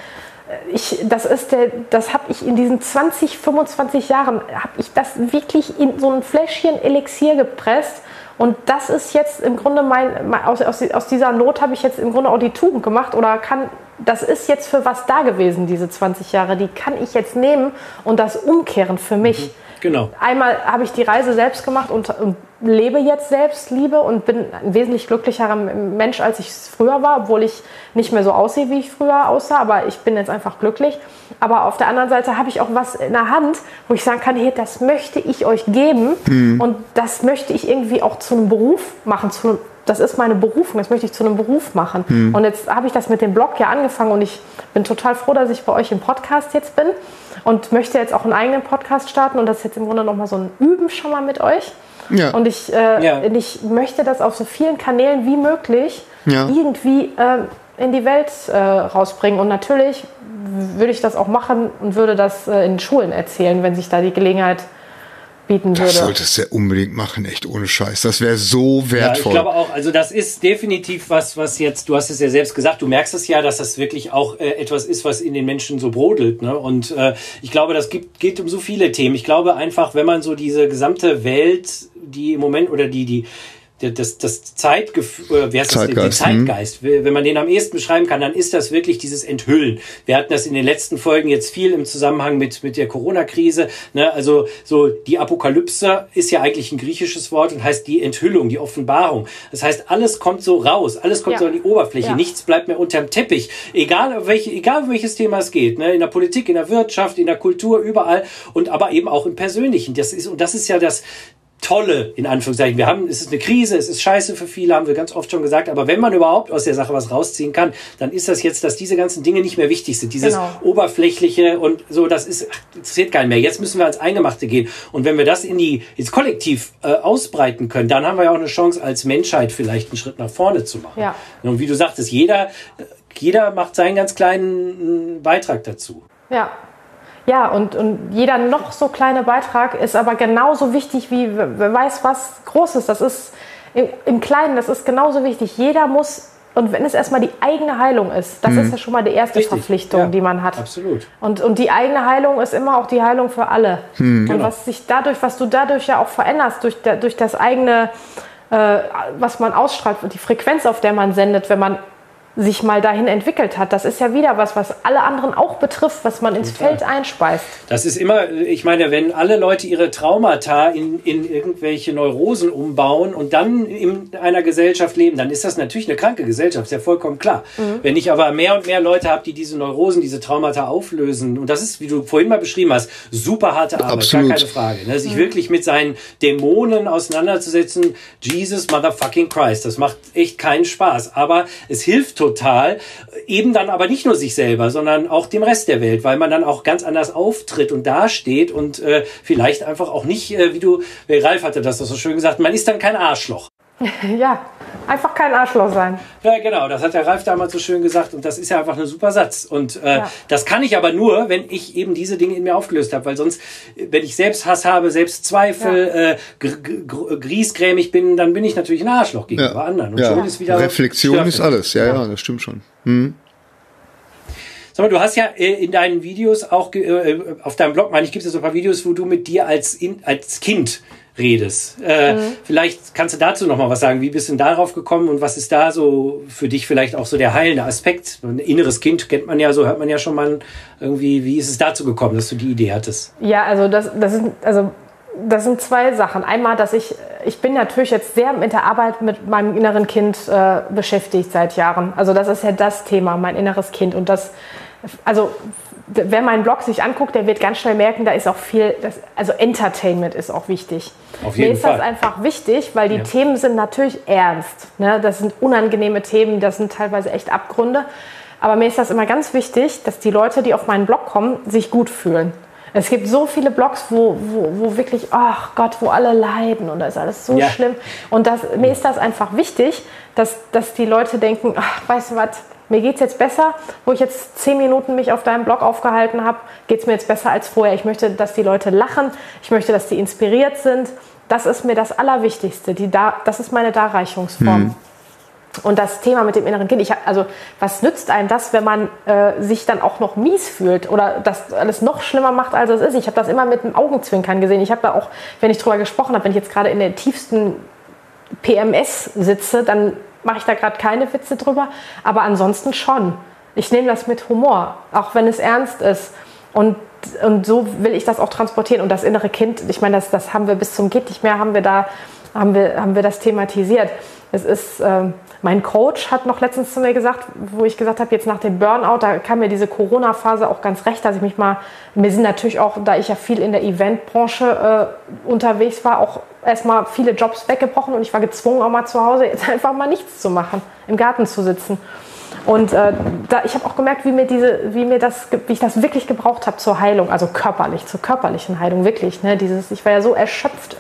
Speaker 4: das habe ich in diesen 20, 25 Jahren, habe ich das wirklich in so ein Fläschchen Elixier gepresst und das ist jetzt im Grunde aus dieser Not habe ich jetzt im Grunde auch die Tugend gemacht das ist jetzt für was da gewesen, diese 20 Jahre, die kann ich jetzt nehmen und das umkehren für mich.
Speaker 1: Genau.
Speaker 4: Einmal habe ich die Reise selbst gemacht und lebe jetzt Selbstliebe und bin ein wesentlich glücklicherer Mensch, als ich es früher war, obwohl ich nicht mehr so aussehe, wie ich früher aussah, aber ich bin jetzt einfach glücklich. Aber auf der anderen Seite habe ich auch was in der Hand, wo ich sagen kann, hey, das möchte ich euch geben und das möchte ich irgendwie auch zu einem Beruf machen, das ist meine Berufung, das möchte ich zu einem Beruf machen. Und jetzt habe ich das mit dem Blog ja angefangen und ich bin total froh, dass ich bei euch im Podcast jetzt bin und möchte jetzt auch einen eigenen Podcast starten und das ist jetzt im Grunde nochmal so ein Üben schon mal mit euch. Ja. Und ich möchte das auf so vielen Kanälen wie möglich irgendwie in die Welt rausbringen. Und natürlich würde ich das auch machen und würde das in Schulen erzählen, wenn sich da die Gelegenheit bieten würde.
Speaker 2: Das solltest du ja unbedingt machen, echt ohne Scheiß. Das wäre so wertvoll.
Speaker 1: Ja, ich glaube auch, also das ist definitiv was jetzt, du hast es ja selbst gesagt, du merkst es ja, dass das wirklich auch etwas ist, was in den Menschen so brodelt. Ne? Und ich glaube, das geht um so viele Themen. Ich glaube einfach, wenn man so diese gesamte Welt, die im Moment oder das Zeitgefühl, wie heißt das? Den Zeitgeist. Wenn man den am ehesten beschreiben kann, dann ist das wirklich dieses Enthüllen. Wir hatten das in den letzten Folgen jetzt viel im Zusammenhang mit der Corona-Krise. Ne? Also so die Apokalypse ist ja eigentlich ein griechisches Wort und heißt die Enthüllung, die Offenbarung. Das heißt, alles kommt so raus, alles kommt so an die Oberfläche. Ja. Nichts bleibt mehr unterm Teppich. Egal um welches Thema es geht. Ne? In der Politik, in der Wirtschaft, in der Kultur, überall. Und aber eben auch im Persönlichen. Das ist ja das Tolle, in Anführungszeichen. Es ist eine Krise, es ist scheiße für viele, haben wir ganz oft schon gesagt, aber wenn man überhaupt aus der Sache was rausziehen kann, dann ist das jetzt, dass diese ganzen Dinge nicht mehr wichtig sind. Dieses Oberflächliche und so, das interessiert keinen mehr. Jetzt müssen wir ans Eingemachte gehen. Und wenn wir das ins Kollektiv ausbreiten können, dann haben wir ja auch eine Chance, als Menschheit vielleicht einen Schritt nach vorne zu machen. Ja. Und wie du sagtest, jeder macht seinen ganz kleinen Beitrag dazu.
Speaker 4: Ja. Ja, und jeder noch so kleine Beitrag ist aber genauso wichtig wie, wer weiß was Großes. Das ist im Kleinen, das ist genauso wichtig. Jeder muss Und wenn es erstmal die eigene Heilung ist, das ist ja schon mal die erste Verpflichtung, die man hat.
Speaker 1: Absolut.
Speaker 4: Und die eigene Heilung ist immer auch die Heilung für alle. Und was du dadurch ja auch veränderst, durch das eigene, was man ausstrahlt, die Frequenz, auf der man sendet, wenn man sich mal dahin entwickelt hat. Das ist ja wieder was alle anderen auch betrifft, was man ins Feld einspeist.
Speaker 1: Das ist immer, ich meine, wenn alle Leute ihre Traumata in irgendwelche Neurosen umbauen und dann in einer Gesellschaft leben, dann ist das natürlich eine kranke Gesellschaft, ist ja vollkommen klar. Wenn ich aber mehr und mehr Leute habe, die diese Neurosen, diese Traumata auflösen, und das ist, wie du vorhin mal beschrieben hast, super harte Arbeit,
Speaker 2: Absolut.
Speaker 1: gar keine Frage. Ne? Sich wirklich mit seinen Dämonen auseinanderzusetzen, Jesus motherfucking Christ, das macht echt keinen Spaß, aber es hilft total, eben dann aber nicht nur sich selber, sondern auch dem Rest der Welt, weil man dann auch ganz anders auftritt und dasteht und vielleicht einfach auch nicht, Ralf hatte das so schön gesagt, man ist dann kein Arschloch.
Speaker 4: Ja, einfach kein Arschloch sein.
Speaker 1: Ja, genau, das hat der Ralf damals so schön gesagt und das ist ja einfach ein super Satz. Und das kann ich aber nur, wenn ich eben diese Dinge in mir aufgelöst habe, weil sonst, wenn ich Selbsthass habe, Selbstzweifel, griesgrämig bin, dann bin ich natürlich ein Arschloch gegenüber anderen. Und schon ist wieder
Speaker 2: Reflexion ist alles, ja, das stimmt schon.
Speaker 1: Sag mal, du hast ja in deinen Videos auch, auf deinem Blog, meine ich, gibt es so ein paar Videos, wo du mit dir als Kind redest. Vielleicht kannst du dazu noch mal was sagen. Wie bist du denn darauf gekommen und was ist da so für dich vielleicht auch so der heilende Aspekt? Ein inneres Kind kennt man ja, so hört man ja schon mal irgendwie. Wie ist es dazu gekommen, dass du die Idee hattest?
Speaker 4: Ja, also das sind zwei Sachen. Einmal, dass ich bin natürlich jetzt sehr mit der Arbeit mit meinem inneren Kind beschäftigt seit Jahren. Also das ist ja das Thema, mein inneres Kind. Und wer meinen Blog sich anguckt, der wird ganz schnell merken, da ist auch viel, also Entertainment ist auch wichtig.
Speaker 1: Auf jeden Fall.
Speaker 4: Mir ist das einfach wichtig, weil die Themen sind natürlich ernst. Ne? Das sind unangenehme Themen, das sind teilweise echt Abgründe. Aber mir ist das immer ganz wichtig, dass die Leute, die auf meinen Blog kommen, sich gut fühlen. Es gibt so viele Blogs, wo wirklich, ach Gott, wo alle leiden und da ist alles so schlimm. Und mir ist das einfach wichtig, dass die Leute denken, ach, weißt du was, mir geht es jetzt besser, wo ich jetzt 10 Minuten mich auf deinem Blog aufgehalten habe, geht es mir jetzt besser als vorher. Ich möchte, dass die Leute lachen, ich möchte, dass die inspiriert sind. Das ist mir das Allerwichtigste. Das ist meine Darreichungsform. Und das Thema mit dem inneren Kind, was nützt einem das, wenn man sich dann auch noch mies fühlt oder das alles noch schlimmer macht, als es ist? Ich habe das immer mit dem Augenzwinkern gesehen. Ich habe da auch, wenn ich drüber gesprochen habe, wenn ich jetzt gerade in der tiefsten PMS sitze, dann mache ich da gerade keine Witze drüber, aber ansonsten schon. Ich nehme das mit Humor, auch wenn es ernst ist. Und so will ich das auch transportieren. Und das innere Kind, ich meine, das haben wir bis zum geht nicht mehr, haben wir das thematisiert. Es ist, mein Coach hat noch letztens zu mir gesagt, wo ich gesagt habe, jetzt nach dem Burnout, da kam mir diese Corona-Phase auch ganz recht, dass ich mir sind natürlich auch, da ich ja viel in der Eventbranche unterwegs war, auch erstmal viele Jobs weggebrochen und ich war gezwungen, auch mal zu Hause jetzt einfach mal nichts zu machen, im Garten zu sitzen. Und ich habe auch gemerkt, wie ich das wirklich gebraucht habe zur Heilung, also zur körperlichen Heilung, wirklich. Ne? Ich war ja so erschöpft.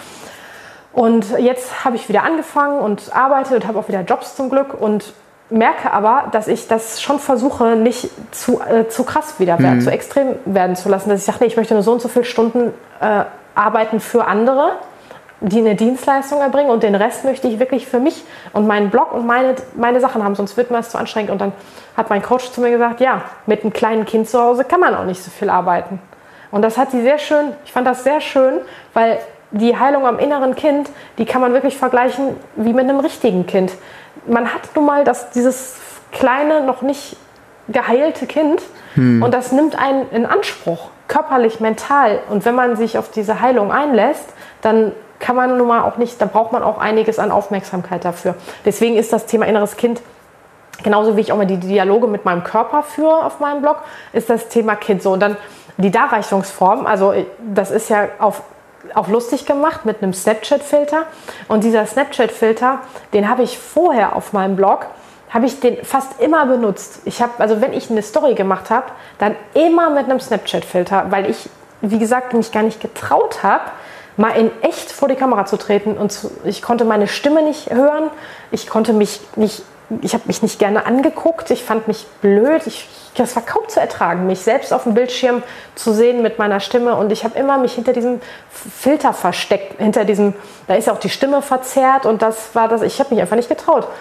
Speaker 4: Und jetzt habe ich wieder angefangen und arbeite und habe auch wieder Jobs zum Glück und merke aber, dass ich das schon versuche, nicht zu krass wieder zu extrem werden zu lassen. Dass ich sage, nee, ich möchte nur so und so viele Stunden arbeiten für andere, die eine Dienstleistung erbringen und den Rest möchte ich wirklich für mich und meinen Blog und meine Sachen haben, sonst wird mir das zu anstrengend. Und dann hat mein Coach zu mir gesagt, ja, mit einem kleinen Kind zu Hause kann man auch nicht so viel arbeiten. Und das hat sie ich fand das sehr schön, weil die Heilung am inneren Kind, die kann man wirklich vergleichen wie mit einem richtigen Kind. Man hat nun mal dieses kleine, noch nicht geheilte Kind und das nimmt einen in Anspruch, körperlich, mental. Und wenn man sich auf diese Heilung einlässt, dann kann man nun mal auch nicht, da braucht man auch einiges an Aufmerksamkeit dafür. Deswegen ist das Thema inneres Kind, genauso wie ich auch mal die Dialoge mit meinem Körper führe auf meinem Blog, ist das Thema Kind so. Und dann die Darreichungsform, also das ist ja auf lustig gemacht mit einem Snapchat-Filter. Und dieser Snapchat-Filter, den habe ich vorher auf meinem Blog, habe ich den fast immer benutzt. Wenn ich eine Story gemacht habe, dann immer mit einem Snapchat-Filter, weil ich, wie gesagt, mich gar nicht getraut habe, mal in echt vor die Kamera zu treten. Und ich konnte meine Stimme nicht hören, ich habe mich nicht gerne angeguckt, ich fand mich blöd, das war kaum zu ertragen, mich selbst auf dem Bildschirm zu sehen mit meiner Stimme und ich habe immer mich hinter diesem Filter versteckt, da ist ja auch die Stimme verzerrt und ich habe mich einfach nicht getraut.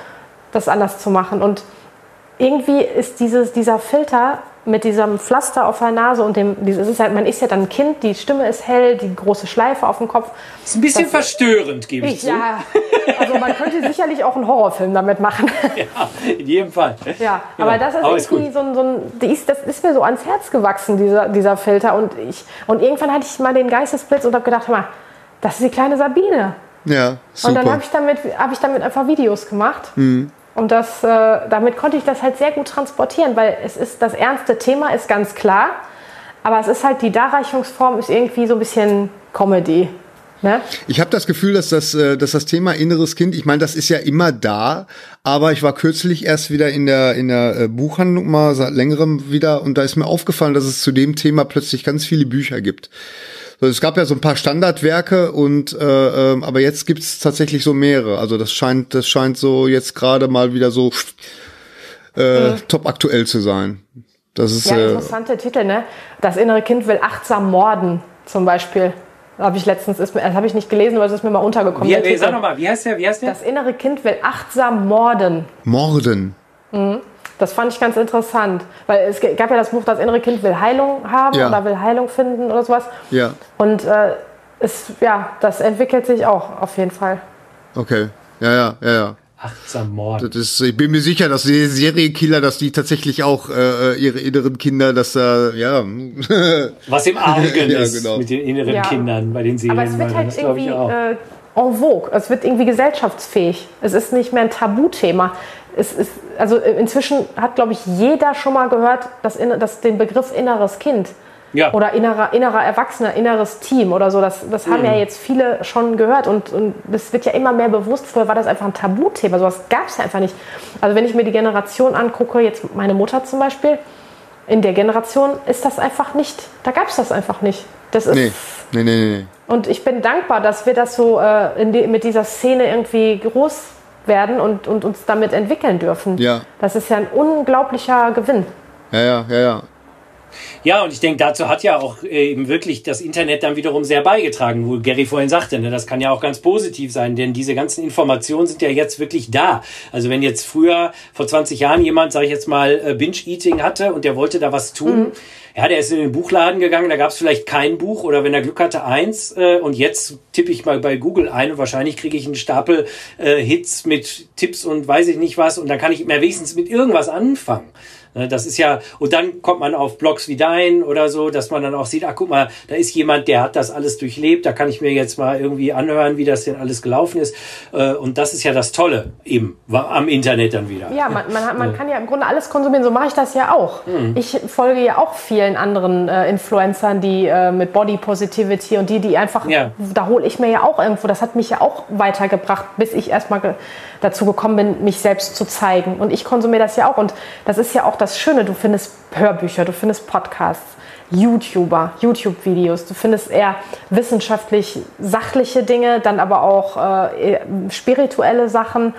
Speaker 4: das anders zu machen. Und irgendwie ist dieser Filter mit diesem Pflaster auf der Nase und man ist ja dann ein Kind, die Stimme ist hell, die große Schleife auf dem Kopf.
Speaker 1: Das ist ein bisschen verstörend, gebe ich zu.
Speaker 4: Ja, also man könnte sicherlich auch einen Horrorfilm damit machen.
Speaker 1: Ja, in jedem Fall.
Speaker 4: Ja, aber das ist irgendwie das ist mir so ans Herz gewachsen, dieser Filter. Und irgendwann hatte ich mal den Geistesblitz und habe gedacht, hör mal, das ist die kleine Sabine.
Speaker 2: Ja, super.
Speaker 4: Und dann habe ich damit einfach Videos gemacht. Mhm. Und damit konnte ich das halt sehr gut transportieren, weil das ernste Thema ist ganz klar, aber es ist halt, die Darreichungsform ist irgendwie so ein bisschen Comedy. Ne?
Speaker 2: Ich habe das Gefühl, dass das Thema inneres Kind, ich meine, das ist ja immer da, aber ich war kürzlich erst wieder in der Buchhandlung mal seit längerem wieder und da ist mir aufgefallen, dass es zu dem Thema plötzlich ganz viele Bücher gibt. Es gab ja so ein paar Standardwerke aber jetzt gibt's tatsächlich so mehrere. Also das scheint so jetzt gerade mal wieder so top aktuell zu sein. Das ist
Speaker 4: interessante Titel, ne? Das innere Kind will achtsam morden, zum Beispiel. Habe ich letztens, das habe ich nicht gelesen, aber es ist mir mal untergekommen.
Speaker 1: Sag nochmal, wie heißt der?
Speaker 4: Das innere Kind will achtsam morden.
Speaker 2: Morden.
Speaker 4: Mhm. Das fand ich ganz interessant, weil es gab ja das Buch, das innere Kind will Heilung haben oder will Heilung finden oder sowas.
Speaker 2: Ja.
Speaker 4: Und das entwickelt sich auch auf jeden Fall.
Speaker 2: Okay, ja.
Speaker 1: Achtsam Mord.
Speaker 2: Ich bin mir sicher, dass die Serienkiller, dass die tatsächlich auch ihre inneren Kinder, dass da,
Speaker 1: was im Argen ist mit den inneren Kindern bei den Seelen.
Speaker 4: Aber es wird halt irgendwie en vogue, es wird irgendwie gesellschaftsfähig. Es ist nicht mehr ein Tabuthema. Also inzwischen hat, glaube ich, jeder schon mal gehört, den Begriff inneres Kind. Ja. Oder innerer Erwachsener, inneres Team oder so. Das haben ja jetzt viele schon gehört und das wird ja immer mehr bewusst. Früher war das einfach ein Tabuthema, sowas gab es ja einfach nicht. Also wenn ich mir die Generation angucke, jetzt meine Mutter zum Beispiel, in der Generation ist das einfach nicht, da gab es das einfach nicht. Das ist,
Speaker 2: Nee.
Speaker 4: Und ich bin dankbar, dass wir das so mit dieser Szene irgendwie groß werden und uns damit entwickeln dürfen.
Speaker 2: Ja.
Speaker 4: Das ist ja ein unglaublicher Gewinn.
Speaker 2: Ja.
Speaker 1: Ja, und ich denke, dazu hat ja auch eben wirklich das Internet dann wiederum sehr beigetragen, wo Gary vorhin sagte, ne, das kann ja auch ganz positiv sein, denn diese ganzen Informationen sind ja jetzt wirklich da. Also wenn jetzt früher, vor 20 Jahren jemand, sage ich jetzt mal, Binge-Eating hatte und der wollte da was tun, der ist in den Buchladen gegangen, da gab es vielleicht kein Buch oder wenn er Glück hatte, eins und jetzt tippe ich mal bei Google ein und wahrscheinlich kriege ich einen Stapel Hits mit Tipps und weiß ich nicht was und dann kann ich mir wenigstens mit irgendwas anfangen. Das ist ja, und dann kommt man auf Blogs wie dein oder so, dass man dann auch sieht, guck mal, da ist jemand, der hat das alles durchlebt, da kann ich mir jetzt mal irgendwie anhören, wie das denn alles gelaufen ist. Und das ist ja das Tolle eben am Internet dann wieder.
Speaker 4: Ja, man kann ja im Grunde alles konsumieren, so mache ich das ja auch. Ich folge ja auch vielen anderen Influencern, die mit Body Positivity und die einfach, da hole ich mir ja auch irgendwo, das hat mich ja auch weitergebracht, bis ich erstmal dazu gekommen bin, mich selbst zu zeigen. Und ich konsumiere das ja auch. Und das ist ja auch das Schöne. Du findest Hörbücher, du findest Podcasts, YouTube-Videos. Du findest eher wissenschaftlich sachliche Dinge, dann aber auch spirituelle Sachen,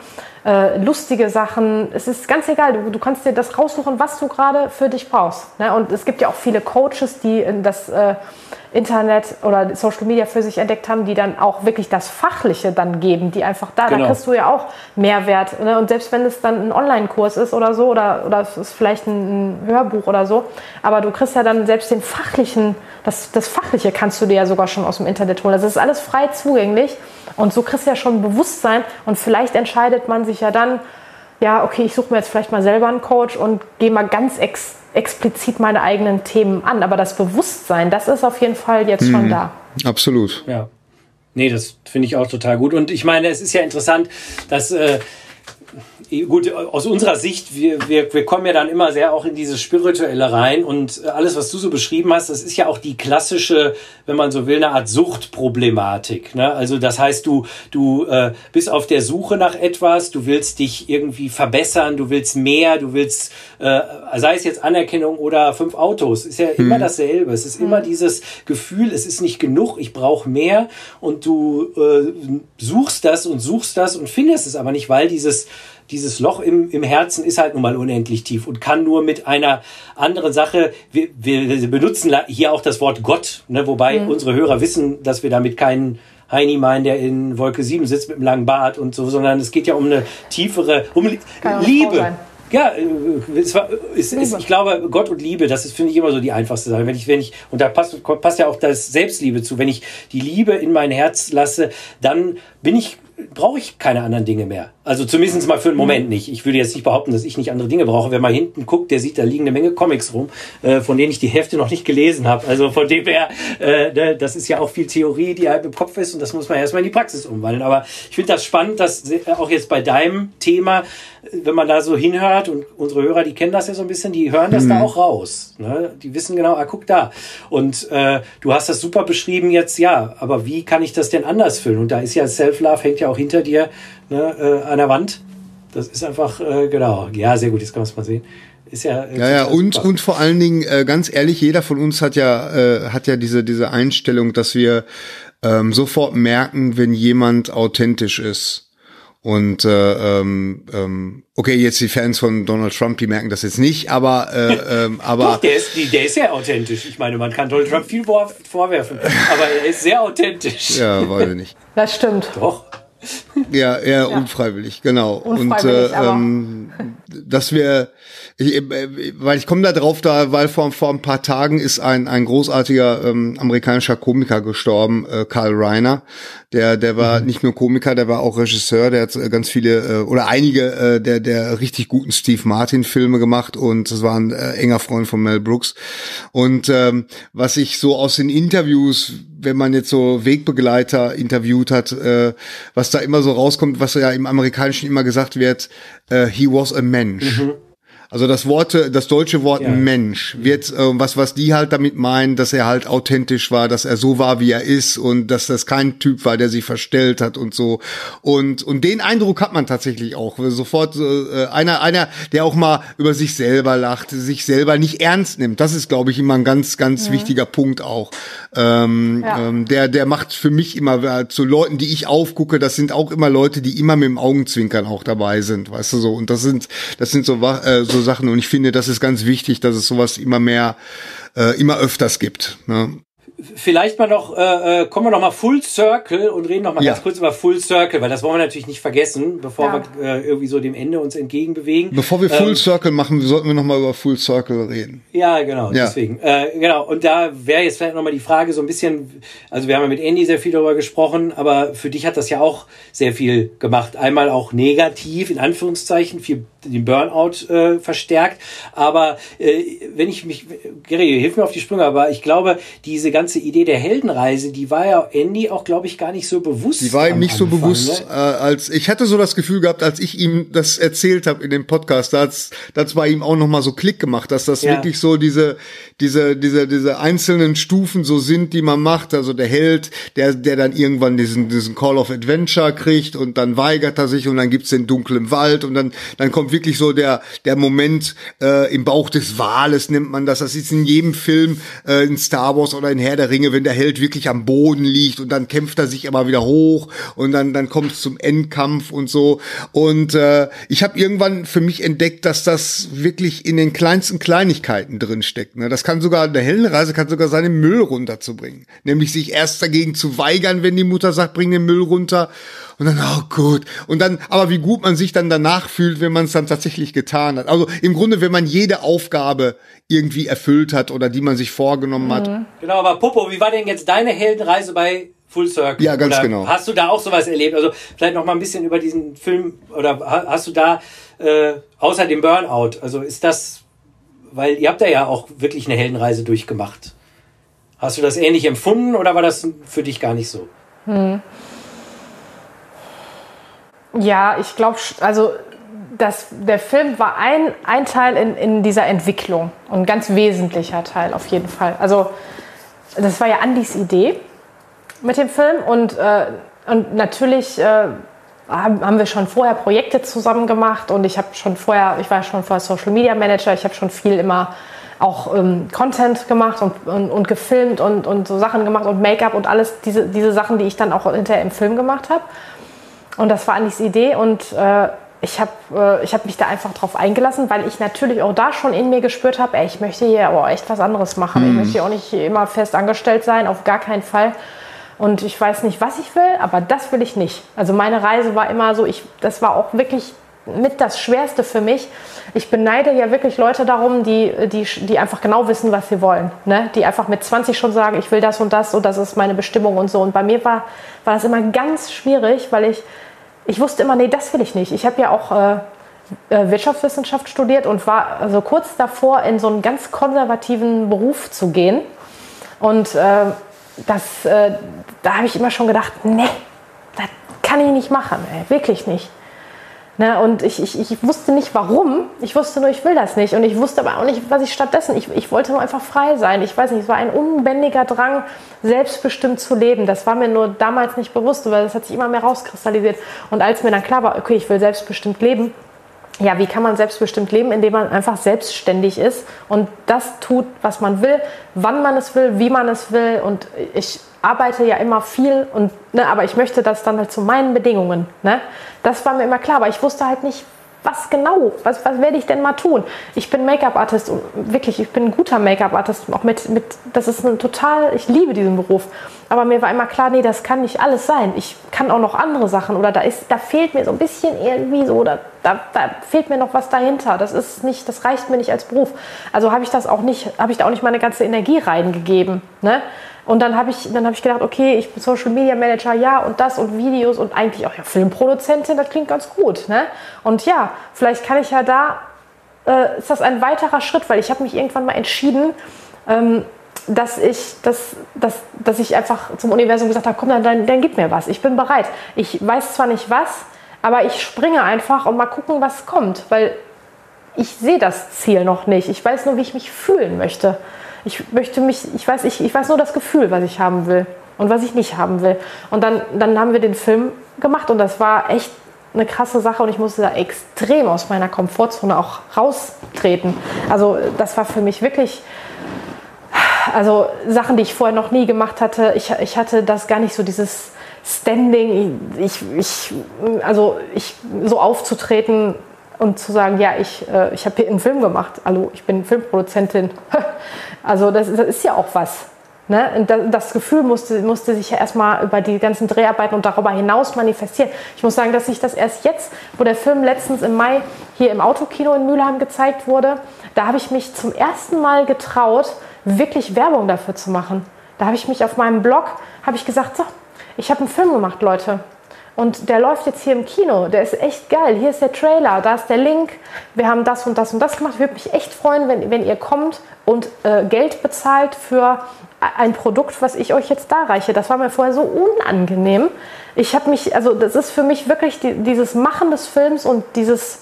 Speaker 4: lustige Sachen. Es ist ganz egal. Du kannst dir das raussuchen, was du gerade für dich brauchst. Ne? Und es gibt ja auch viele Coaches, die das Internet oder Social Media für sich entdeckt haben, die dann auch wirklich das Fachliche dann geben, die einfach da kriegst du ja auch Mehrwert. Ne? Und selbst wenn es dann ein Online-Kurs ist oder so, oder es ist vielleicht ein Hörbuch oder so, aber du kriegst ja dann selbst den fachlichen, das Fachliche kannst du dir ja sogar schon aus dem Internet holen. Das ist alles frei zugänglich und so kriegst du ja schon ein Bewusstsein und vielleicht entscheidet man sich ja dann, okay, ich suche mir jetzt vielleicht mal selber einen Coach und gehe mal ganz explizit meine eigenen Themen an. Aber das Bewusstsein, das ist auf jeden Fall jetzt schon da.
Speaker 2: Absolut.
Speaker 1: Ja. Nee, das finde ich auch total gut. Und ich meine, es ist ja interessant, dass gut, aus unserer Sicht, wir kommen ja dann immer sehr auch in dieses Spirituelle rein und alles, was du so beschrieben hast, das ist ja auch die klassische, wenn man so will, eine Art Suchtproblematik. Ne? Also das heißt, du bist auf der Suche nach etwas, du willst dich irgendwie verbessern, du willst mehr, du willst, sei es jetzt Anerkennung oder 5 Autos, ist ja immer dasselbe. Es ist immer dieses Gefühl, es ist nicht genug, ich brauche mehr und du suchst das und findest es aber nicht, weil dieses Loch im Herzen ist halt nun mal unendlich tief und kann nur mit einer anderen Sache, wir benutzen hier auch das Wort Gott, ne, wobei unsere Hörer wissen, dass wir damit keinen Heini meinen, der in Wolke 7 sitzt mit einem langen Bart und so, sondern es geht ja um eine tiefere, Liebe. Ja, ich glaube, Gott und Liebe, das ist, finde ich, immer so die einfachste Sache. Wenn ich, und da passt ja auch das Selbstliebe zu. Wenn ich die Liebe in mein Herz lasse, dann brauche ich keine anderen Dinge mehr. Also zumindest mal für einen Moment nicht. Ich würde jetzt nicht behaupten, dass ich nicht andere Dinge brauche. Wer mal hinten guckt, der sieht, da liegen eine Menge Comics rum, von denen ich die Hälfte noch nicht gelesen habe. Also von dem her, das ist ja auch viel Theorie, die halt im Kopf ist, und das muss man erstmal in die Praxis umwandeln. Aber ich finde das spannend, dass auch jetzt bei deinem Thema, wenn man da so hinhört, und unsere Hörer, die kennen das ja so ein bisschen, die hören das da auch raus. Ne? Die wissen genau, guck da. Und du hast das super beschrieben jetzt, ja, aber wie kann ich das denn anders füllen? Und da ist ja Self-Love, hängt ja auch hinter dir, ne, an der Wand. Das ist einfach, genau. Ja, sehr gut, jetzt kann man es mal sehen. Ist ja,
Speaker 2: und vor allen Dingen, ganz ehrlich, jeder von uns hat ja diese Einstellung, dass wir sofort merken, wenn jemand authentisch ist. Und okay, jetzt die Fans von Donald Trump, die merken das jetzt nicht, aber
Speaker 1: Doch, der ist sehr authentisch. Ich meine, man kann Donald Trump viel vorwerfen, aber er ist sehr authentisch.
Speaker 2: Ja, weiß ich nicht.
Speaker 4: Das stimmt.
Speaker 1: Doch.
Speaker 2: Ja, eher unfreiwillig, genau.
Speaker 4: Unfreiwillig,
Speaker 2: und dass wir, weil ich komme da drauf, weil vor ein paar Tagen ist ein großartiger amerikanischer Komiker gestorben, Carl Reiner. Der war nicht nur Komiker, der war auch Regisseur, der hat ganz viele oder einige der richtig guten Steve Martin Filme gemacht, und das war ein enger Freund von Mel Brooks. Und was ich so aus den Interviews, wenn man jetzt so Wegbegleiter interviewt hat, was da immer so rauskommt, was ja im Amerikanischen immer gesagt wird, he was a Mensch. Also das deutsche Wort Mensch wird, was die halt damit meinen, dass er halt authentisch war, dass er so war, wie er ist, und dass das kein Typ war, der sich verstellt hat und so. Und den Eindruck hat man tatsächlich auch. Sofort einer, der auch mal über sich selber lacht, sich selber nicht ernst nimmt. Das ist, glaube ich, immer ein ganz, ganz wichtiger Punkt auch. Der macht für mich immer zu Leuten, die ich aufgucke, das sind auch immer Leute, die immer mit dem Augenzwinkern auch dabei sind, weißt du so. Und das sind so Sachen, und ich finde, das ist ganz wichtig, dass es sowas immer öfters gibt. Ne?
Speaker 1: Vielleicht mal noch, kommen wir noch mal Full Circle und reden noch mal ganz kurz über Full Circle, weil das wollen wir natürlich nicht vergessen, bevor wir irgendwie so dem Ende uns entgegenbewegen.
Speaker 2: Bevor wir Full Circle machen, sollten wir noch mal über Full Circle reden.
Speaker 1: Ja, genau, deswegen. Genau, und da wäre jetzt vielleicht noch mal die Frage so ein bisschen, also wir haben ja mit Andy sehr viel darüber gesprochen, aber für dich hat das ja auch sehr viel gemacht. Einmal auch negativ, in Anführungszeichen, viel den Burnout verstärkt, aber Gary, hilf mir auf die Sprünge, aber ich glaube, diese ganze Idee der Heldenreise, die war ja Andy auch, glaube ich, gar nicht so bewusst.
Speaker 2: Die war ihm nicht so bewusst, ne? Als ich hatte so das Gefühl gehabt, als ich ihm das erzählt habe in dem Podcast, das bei ihm auch noch mal so Klick gemacht, dass das wirklich so diese einzelnen Stufen so sind, die man macht. Also der Held, der dann irgendwann diesen Call of Adventure kriegt, und dann weigert er sich, und dann gibt's den dunklen Wald, und dann kommt wirklich so der Moment im Bauch des Wales, nennt man das. Das ist in jedem Film, in Star Wars oder in Herr der Ringe, wenn der Held wirklich am Boden liegt, und dann kämpft er sich aber wieder hoch, und dann kommt es zum Endkampf und so. Und ich habe irgendwann für mich entdeckt, dass das wirklich in den kleinsten Kleinigkeiten drin steckt. Ne? Das kann sogar, eine Heldenreise kann sogar sein, den Müll runterzubringen. Nämlich sich erst dagegen zu weigern, wenn die Mutter sagt, bring den Müll runter. Und dann, oh gut. Und dann, aber wie gut man sich dann danach fühlt, wenn man es dann tatsächlich getan hat. Also im Grunde, wenn man jede Aufgabe irgendwie erfüllt hat oder die man sich vorgenommen hat.
Speaker 1: Genau, aber Popo, wie war denn jetzt deine Heldenreise bei Full Circle?
Speaker 2: Ja, ganz genau.
Speaker 1: Hast du da auch sowas erlebt? Also vielleicht noch mal ein bisschen über diesen Film, oder hast du da, außer dem Burnout, also ist das, weil ihr habt da ja auch wirklich eine Heldenreise durchgemacht. Hast du das ähnlich empfunden, oder war das für dich gar nicht so?
Speaker 4: Ja, ich glaube, also der Film war ein Teil in dieser Entwicklung und ein ganz wesentlicher Teil auf jeden Fall. Also das war ja Andys Idee mit dem Film, und natürlich haben wir schon vorher Projekte zusammen gemacht, und ich war schon vorher Social Media Manager, ich habe schon viel immer auch Content gemacht und gefilmt und so Sachen gemacht und Make-up und alles, diese Sachen, die ich dann auch hinterher im Film gemacht habe. Und das war Andys Idee, und ich hab mich da einfach drauf eingelassen, weil ich natürlich auch da schon in mir gespürt habe, ich möchte hier echt was anderes machen. Ich möchte hier auch nicht immer fest angestellt sein, auf gar keinen Fall. und ich weiß nicht, was ich will, aber das will ich nicht. Also meine Reise war immer so, das war auch wirklich mit das Schwerste für mich. Ich beneide ja wirklich Leute darum, die einfach genau wissen, was sie wollen. Ne? Die einfach mit 20 schon sagen, ich will das und das ist meine Bestimmung und so. Und bei mir war das immer ganz schwierig, weil ich wusste immer, nee, das will ich nicht. Ich habe ja auch Wirtschaftswissenschaft studiert und war also kurz davor, in so einen ganz konservativen Beruf zu gehen. Und da habe ich immer schon gedacht, nee, das kann ich nicht machen, ey, wirklich nicht. Ne, und ich wusste nicht warum, ich wusste nur, ich will das nicht. Und ich wusste aber auch nicht, was ich stattdessen, ich wollte nur einfach frei sein. Ich weiß nicht, es war ein unbändiger Drang, selbstbestimmt zu leben. Das war mir nur damals nicht bewusst, weil das hat sich immer mehr rauskristallisiert. Und als mir dann klar war, okay, ich will selbstbestimmt leben, ja, wie kann man selbstbestimmt leben, indem man einfach selbstständig ist und das tut, was man will, wann man es will, wie man es will. Und ich arbeite ja immer viel, aber ich möchte das dann halt zu meinen Bedingungen. Ne? Das war mir immer klar, aber ich wusste halt nicht, was genau, was werde ich denn mal tun? Ich bin Make-up-Artist und wirklich, ich bin ein guter Make-up-Artist, auch das ist ich liebe diesen Beruf. Aber mir war immer klar, nee, das kann nicht alles sein. Ich kann auch noch andere Sachen oder da fehlt mir so ein bisschen irgendwie so, da fehlt mir noch was dahinter. Das reicht mir nicht als Beruf. Also habe ich da auch nicht meine ganze Energie reingegeben, ne? Und dann habe ich gedacht, okay, ich bin Social Media Manager, ja, und das und Videos und eigentlich auch ja, Filmproduzentin, das klingt ganz gut, ne? Und ja, vielleicht kann ich ja ist das ein weiterer Schritt, weil ich habe mich irgendwann mal entschieden, dass ich einfach zum Universum gesagt habe, komm, dann gib mir was, ich bin bereit. Ich weiß zwar nicht was, aber ich springe einfach und mal gucken, was kommt, weil ich sehe das Ziel noch nicht. Ich weiß nur, wie ich mich fühlen möchte. Ich weiß nur das Gefühl, was ich haben will und was ich nicht haben will. Und dann haben wir den Film gemacht und das war echt eine krasse Sache und ich musste da extrem aus meiner Komfortzone auch raustreten. Also das war für mich wirklich, also Sachen, die ich vorher noch nie gemacht hatte. Ich hatte das gar nicht so, dieses Standing, so aufzutreten und zu sagen, ja, ich habe hier einen Film gemacht, hallo, ich bin Filmproduzentin. Also das ist ja auch was. Ne? Und das Gefühl musste sich ja erstmal über die ganzen Dreharbeiten und darüber hinaus manifestieren. Ich muss sagen, dass ich das erst jetzt, wo der Film letztens im Mai hier im Autokino in Mülheim gezeigt wurde, da habe ich mich zum ersten Mal getraut, wirklich Werbung dafür zu machen. Da habe ich mich auf meinem Blog, gesagt, so, ich habe einen Film gemacht, Leute. Und der läuft jetzt hier im Kino, der ist echt geil. Hier ist der Trailer, da ist der Link. Wir haben das und das und das gemacht. Ich würde mich echt freuen, wenn ihr kommt und Geld bezahlt für ein Produkt, was ich euch jetzt darreiche. Das war mir vorher so unangenehm. Das ist für mich wirklich dieses Machen des Films und dieses,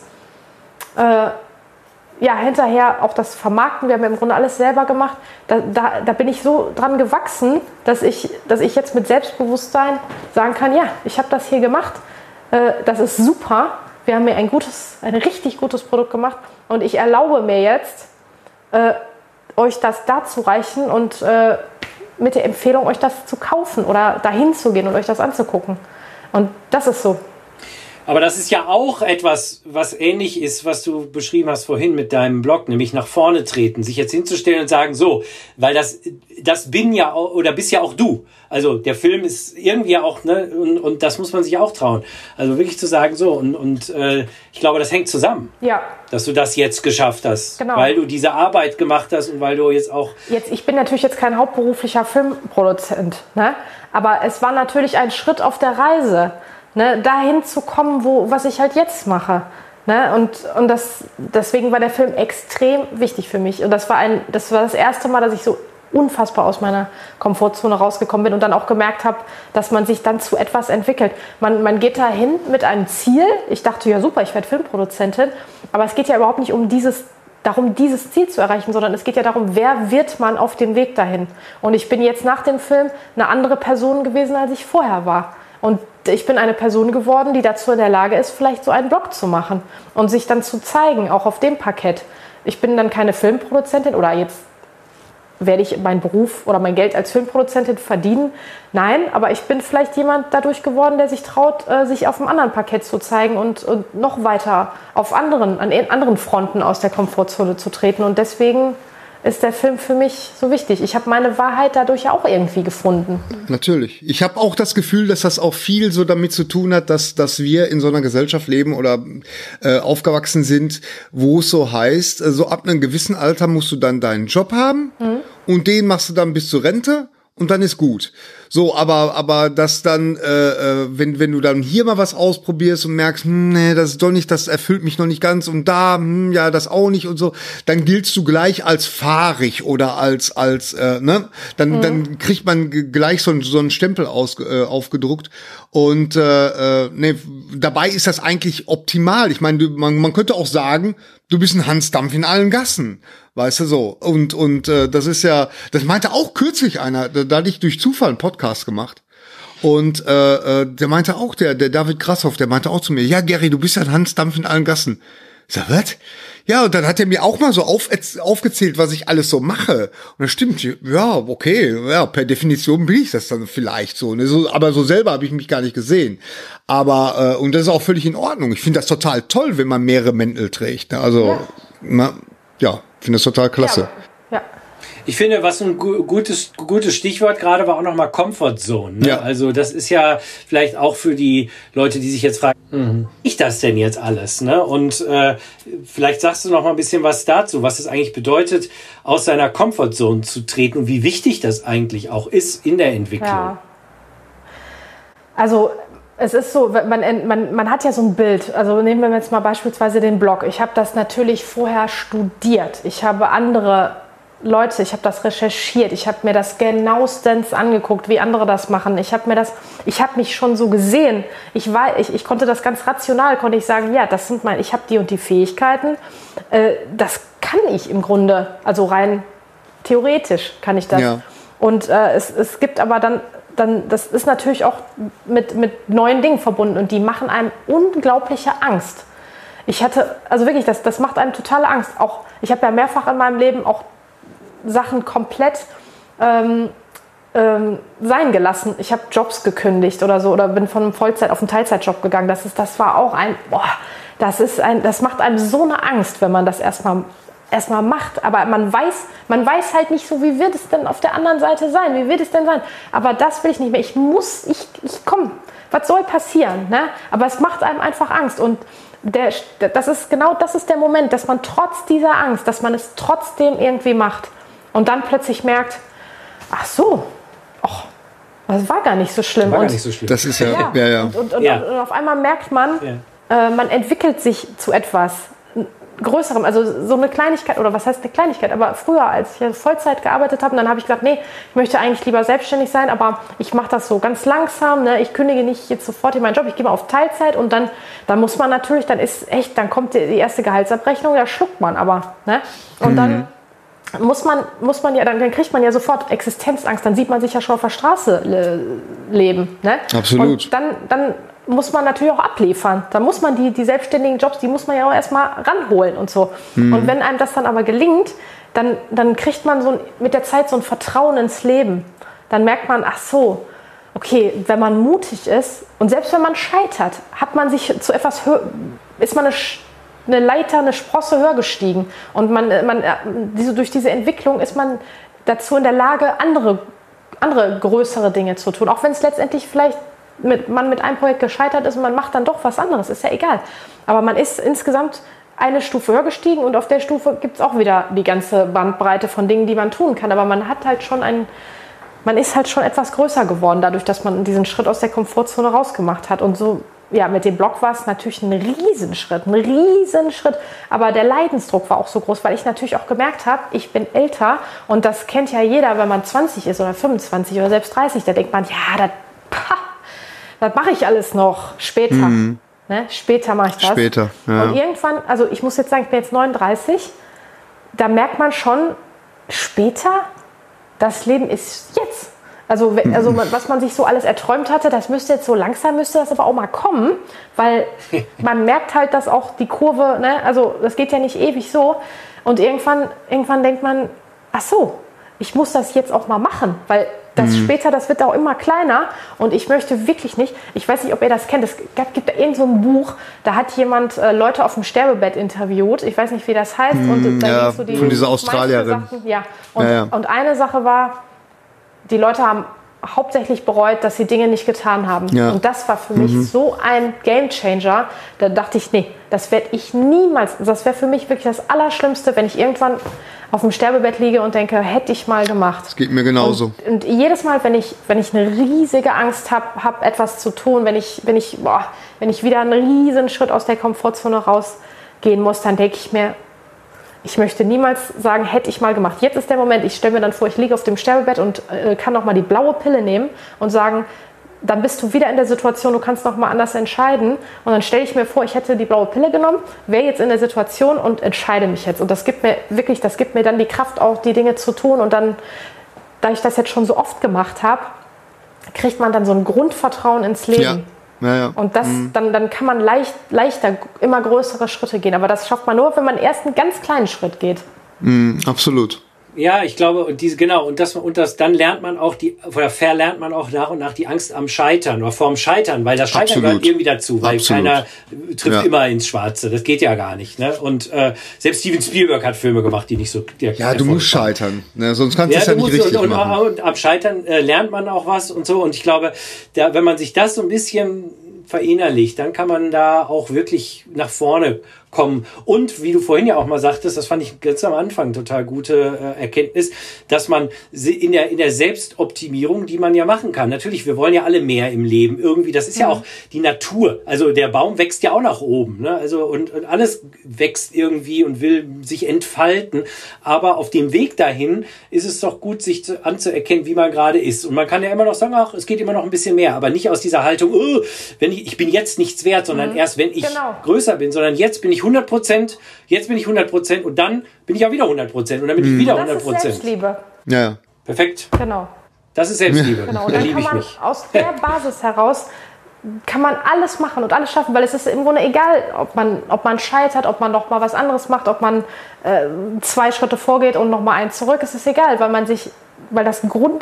Speaker 4: hinterher auch das Vermarkten. Wir haben ja im Grunde alles selber gemacht. Da bin ich so dran gewachsen, dass ich jetzt mit Selbstbewusstsein sagen kann, ja, ich habe das hier gemacht. Das ist super. Wir haben mir ein richtig gutes Produkt gemacht und ich erlaube mir jetzt, euch das darzureichen und mit der Empfehlung, euch das zu kaufen oder dahin zu gehen und euch das anzugucken. Und das ist so.
Speaker 1: Aber das ist ja auch etwas, was ähnlich ist, was du beschrieben hast vorhin mit deinem Blog, nämlich nach vorne treten, sich jetzt hinzustellen und sagen, so, weil das bin ja oder bist ja auch du. Also der Film ist irgendwie auch, ne, und das muss man sich auch trauen. Also wirklich zu sagen, so, und ich glaube, das hängt zusammen.
Speaker 4: Ja.
Speaker 1: Dass du das jetzt geschafft hast.
Speaker 4: Genau.
Speaker 1: Weil du diese Arbeit gemacht hast und weil du jetzt auch...
Speaker 4: Ich bin natürlich jetzt kein hauptberuflicher Filmproduzent, ne? Aber es war natürlich ein Schritt auf der Reise, ne, dahin zu kommen, was ich halt jetzt mache. Ne? Und deswegen war der Film extrem wichtig für mich. Und das war das erste Mal, dass ich so unfassbar aus meiner Komfortzone rausgekommen bin und dann auch gemerkt habe, dass man sich dann zu etwas entwickelt. Man geht dahin mit einem Ziel. Ich dachte, ja super, ich werde Filmproduzentin. Aber es geht ja überhaupt nicht darum, dieses Ziel zu erreichen, sondern es geht ja darum, wer wird man auf dem Weg dahin. Und ich bin jetzt nach dem Film eine andere Person gewesen, als ich vorher war. Und ich bin eine Person geworden, die dazu in der Lage ist, vielleicht so einen Blog zu machen und sich dann zu zeigen, auch auf dem Parkett. Ich bin dann keine Filmproduzentin oder jetzt werde ich meinen Beruf oder mein Geld als Filmproduzentin verdienen. Nein, aber ich bin vielleicht jemand dadurch geworden, der sich traut, sich auf einem anderen Parkett zu zeigen und noch weiter an anderen Fronten aus der Komfortzone zu treten. Und deswegen ist der Film für mich so wichtig. Ich habe meine Wahrheit dadurch ja auch irgendwie gefunden.
Speaker 2: Natürlich. Ich habe auch das Gefühl, dass das auch viel so damit zu tun hat, dass wir in so einer Gesellschaft leben oder aufgewachsen sind, wo es so heißt, so ab einem gewissen Alter musst du dann deinen Job haben und den machst du dann bis zur Rente. Und dann ist gut. So, aber das dann, wenn du dann hier mal was ausprobierst und merkst, nee, das ist doch nicht, das erfüllt mich noch nicht ganz und da, ja, das auch nicht und so, dann giltst du gleich als fahrig oder als ne, dann kriegt man gleich so einen Stempel aufgedruckt und nee, dabei ist das eigentlich optimal. Ich meine, man könnte auch sagen, du bist ein Hans Dampf in allen Gassen. Weißt du so. Und das ist ja, das meinte auch kürzlich einer, da hatte ich durch Zufall einen Podcast gemacht. Und der meinte auch, der David Grashoff, der meinte auch zu mir, ja Gary, du bist ja ein Hans Dampf in allen Gassen. Ich sag, was? Ja, und dann hat er mir auch mal so aufgezählt, was ich alles so mache. Und das stimmt, ja, okay, ja, per Definition bin ich das dann vielleicht so, ne? Aber so selber habe ich mich gar nicht gesehen. Aber, und das ist auch völlig in Ordnung. Ich finde das total toll, wenn man mehrere Mäntel trägt. Ne? Also, ja. Ich finde das total klasse.
Speaker 4: Ja.
Speaker 1: Ich finde, was ein gutes Stichwort gerade war auch nochmal Comfort Zone. Ne?
Speaker 2: Ja.
Speaker 1: Also das ist ja vielleicht auch für die Leute, die sich jetzt fragen, ich das denn jetzt alles? Ne? Und vielleicht sagst du noch mal ein bisschen was dazu, was es eigentlich bedeutet, aus seiner Comfort Zone zu treten und wie wichtig das eigentlich auch ist in der Entwicklung.
Speaker 4: Ja. Also es ist so, man hat ja so ein Bild. Also nehmen wir jetzt mal beispielsweise den Blog. Ich habe das natürlich vorher studiert. Ich habe andere Leute, ich habe das recherchiert. Ich habe mir das genauestens angeguckt, wie andere das machen. Ich habe mich schon so gesehen. Ich konnte das ganz rational, konnte ich sagen, ja, ich habe die und die Fähigkeiten. Das kann ich im Grunde, also rein theoretisch kann ich das. Ja. Und es gibt aber dann, das ist natürlich auch mit neuen Dingen verbunden und die machen einem unglaubliche Angst. Also wirklich, das macht einem totale Angst. Auch, ich habe ja mehrfach in meinem Leben auch Sachen komplett sein gelassen. Ich habe Jobs gekündigt oder so oder bin von einem Vollzeit auf einen Teilzeitjob gegangen. Das war auch das macht einem so eine Angst, wenn man das erstmal macht, aber man weiß halt nicht so, wie wird es denn auf der anderen Seite sein, wie wird es denn sein, aber das will ich nicht mehr, ich komm, was soll passieren, ne? Aber es macht einem einfach Angst und das ist der Moment, dass man trotz dieser Angst, dass man es trotzdem irgendwie macht und dann plötzlich merkt, ach so, das war gar nicht so schlimm.
Speaker 2: Das ist ja.
Speaker 4: Und auf einmal merkt man, man entwickelt sich zu etwas Größerem, also so eine Kleinigkeit, oder was heißt eine Kleinigkeit, aber früher, als ich Vollzeit gearbeitet habe, dann habe ich gesagt, nee, ich möchte eigentlich lieber selbstständig sein, aber ich mache das so ganz langsam, ne? Ich kündige nicht jetzt sofort in meinen Job, ich gehe mal auf Teilzeit und dann muss man natürlich, dann kommt die erste Gehaltsabrechnung, da schluckt man aber, ne? Und dann muss man ja, dann kriegt man ja sofort Existenzangst, dann sieht man sich ja schon auf der Straße leben, ne?
Speaker 2: Absolut.
Speaker 4: Und dann muss man natürlich auch abliefern. Da muss man die selbstständigen Jobs, die muss man ja auch erstmal ranholen und so. Und wenn einem das dann aber gelingt, dann kriegt man mit der Zeit so ein Vertrauen ins Leben. Dann merkt man, ach so, okay, wenn man mutig ist und selbst wenn man scheitert, hat man sich zu etwas ist man eine Leiter, eine Sprosse höher gestiegen. Und durch diese Entwicklung ist man dazu in der Lage, andere größere Dinge zu tun. Auch wenn es letztendlich vielleicht man mit einem Projekt gescheitert ist und man macht dann doch was anderes, ist ja egal. Aber man ist insgesamt eine Stufe höher gestiegen und auf der Stufe gibt es auch wieder die ganze Bandbreite von Dingen, die man tun kann. Aber man ist halt schon etwas größer geworden, dadurch, dass man diesen Schritt aus der Komfortzone rausgemacht hat. Und so, ja, mit dem Blog war es natürlich ein Riesenschritt. Aber der Leidensdruck war auch so groß, weil ich natürlich auch gemerkt habe, ich bin älter und das kennt ja jeder, wenn man 20 ist oder 25 oder selbst 30, da denkt man, ja, das mache ich alles noch später. Ne? Später mache ich das.
Speaker 2: Später, ja.
Speaker 4: Und irgendwann, also ich muss jetzt sagen, ich bin jetzt 39, da merkt man schon, später, das Leben ist jetzt. Also was man sich so alles erträumt hatte, das müsste jetzt so langsam, müsste das aber auch mal kommen, weil man merkt halt, dass auch die Kurve, ne, also das geht ja nicht ewig so. Und irgendwann denkt man, ach so, ich muss das jetzt auch mal machen, weil das später, das wird auch immer kleiner und ich möchte wirklich nicht, ich weiß nicht, ob ihr das kennt, es gibt da irgend so ein Buch, da hat jemand Leute auf dem Sterbebett interviewt, ich weiß nicht, wie das heißt. Und da
Speaker 2: ja,
Speaker 4: so die
Speaker 2: von dieser Australierin.
Speaker 4: Sachen, und eine Sache war, die Leute haben hauptsächlich bereut, dass sie Dinge nicht getan haben. Ja. Und das war für mich so ein Gamechanger. Da dachte ich, nee, das werde ich niemals, das wäre für mich wirklich das Allerschlimmste, wenn ich irgendwann auf dem Sterbebett liege und denke, hätte ich mal gemacht. Das
Speaker 2: geht mir genauso.
Speaker 4: Und jedes Mal, wenn ich eine riesige Angst habe, etwas zu tun, wenn ich wieder einen riesen Schritt aus der Komfortzone rausgehen muss, dann denke ich mir, ich möchte niemals sagen, hätte ich mal gemacht. Jetzt ist der Moment, ich stelle mir dann vor, ich liege auf dem Sterbebett und kann noch mal die blaue Pille nehmen und sagen, dann bist du wieder in der Situation, du kannst noch mal anders entscheiden. Und dann stelle ich mir vor, ich hätte die blaue Pille genommen, wäre jetzt in der Situation und entscheide mich jetzt. Und das gibt mir dann die Kraft, auch die Dinge zu tun. Und dann, da ich das jetzt schon so oft gemacht habe, kriegt man dann so ein Grundvertrauen ins Leben.
Speaker 2: Ja. Ja.
Speaker 4: Und das, dann kann man leichter immer größere Schritte gehen. Aber das schafft man nur, wenn man erst einen ganz kleinen Schritt geht.
Speaker 2: Absolut.
Speaker 1: Ja, ich glaube, und dann lernt man auch verlernt man auch nach und nach die Angst am Scheitern oder vorm Scheitern, weil das Scheitern gehört irgendwie dazu, weil keiner trifft immer ins Schwarze. Das geht ja gar nicht, ne? Und selbst Steven Spielberg hat Filme gemacht, die nicht so.
Speaker 2: Ja, du musst scheitern, ne? Sonst kannst du es ja nicht richtig machen.
Speaker 1: Und am Scheitern lernt man auch was und so. Und ich glaube, wenn man sich das so ein bisschen verinnerlicht, dann kann man da auch wirklich nach vorne kommen. Und wie du vorhin ja auch mal sagtest, das fand ich ganz am Anfang total gute Erkenntnis, dass man in der Selbstoptimierung, die man ja machen kann. Natürlich, wir wollen ja alle mehr im Leben irgendwie. Das ist ja auch die Natur. Also der Baum wächst ja auch nach oben, ne? Also und alles wächst irgendwie und will sich entfalten. Aber auf dem Weg dahin ist es doch gut, sich anzuerkennen, wie man gerade ist. Und man kann ja immer noch sagen, ach, es geht immer noch ein bisschen mehr. Aber nicht aus dieser Haltung, ich bin jetzt nichts wert, sondern erst, wenn ich größer bin, sondern jetzt bin ich 100%, und dann bin ich auch wieder 100% und dann bin ich wieder 100%. Das ist
Speaker 4: Selbstliebe.
Speaker 2: Ja.
Speaker 1: Perfekt.
Speaker 4: Genau.
Speaker 1: Das ist Selbstliebe.
Speaker 4: Genau. Und dann kann man aus der Basis heraus kann man alles machen und alles schaffen, weil es ist im Grunde egal, ob man scheitert, ob man noch mal was anderes macht, ob man 2 Schritte vorgeht und noch mal einen zurück. Es ist egal, weil das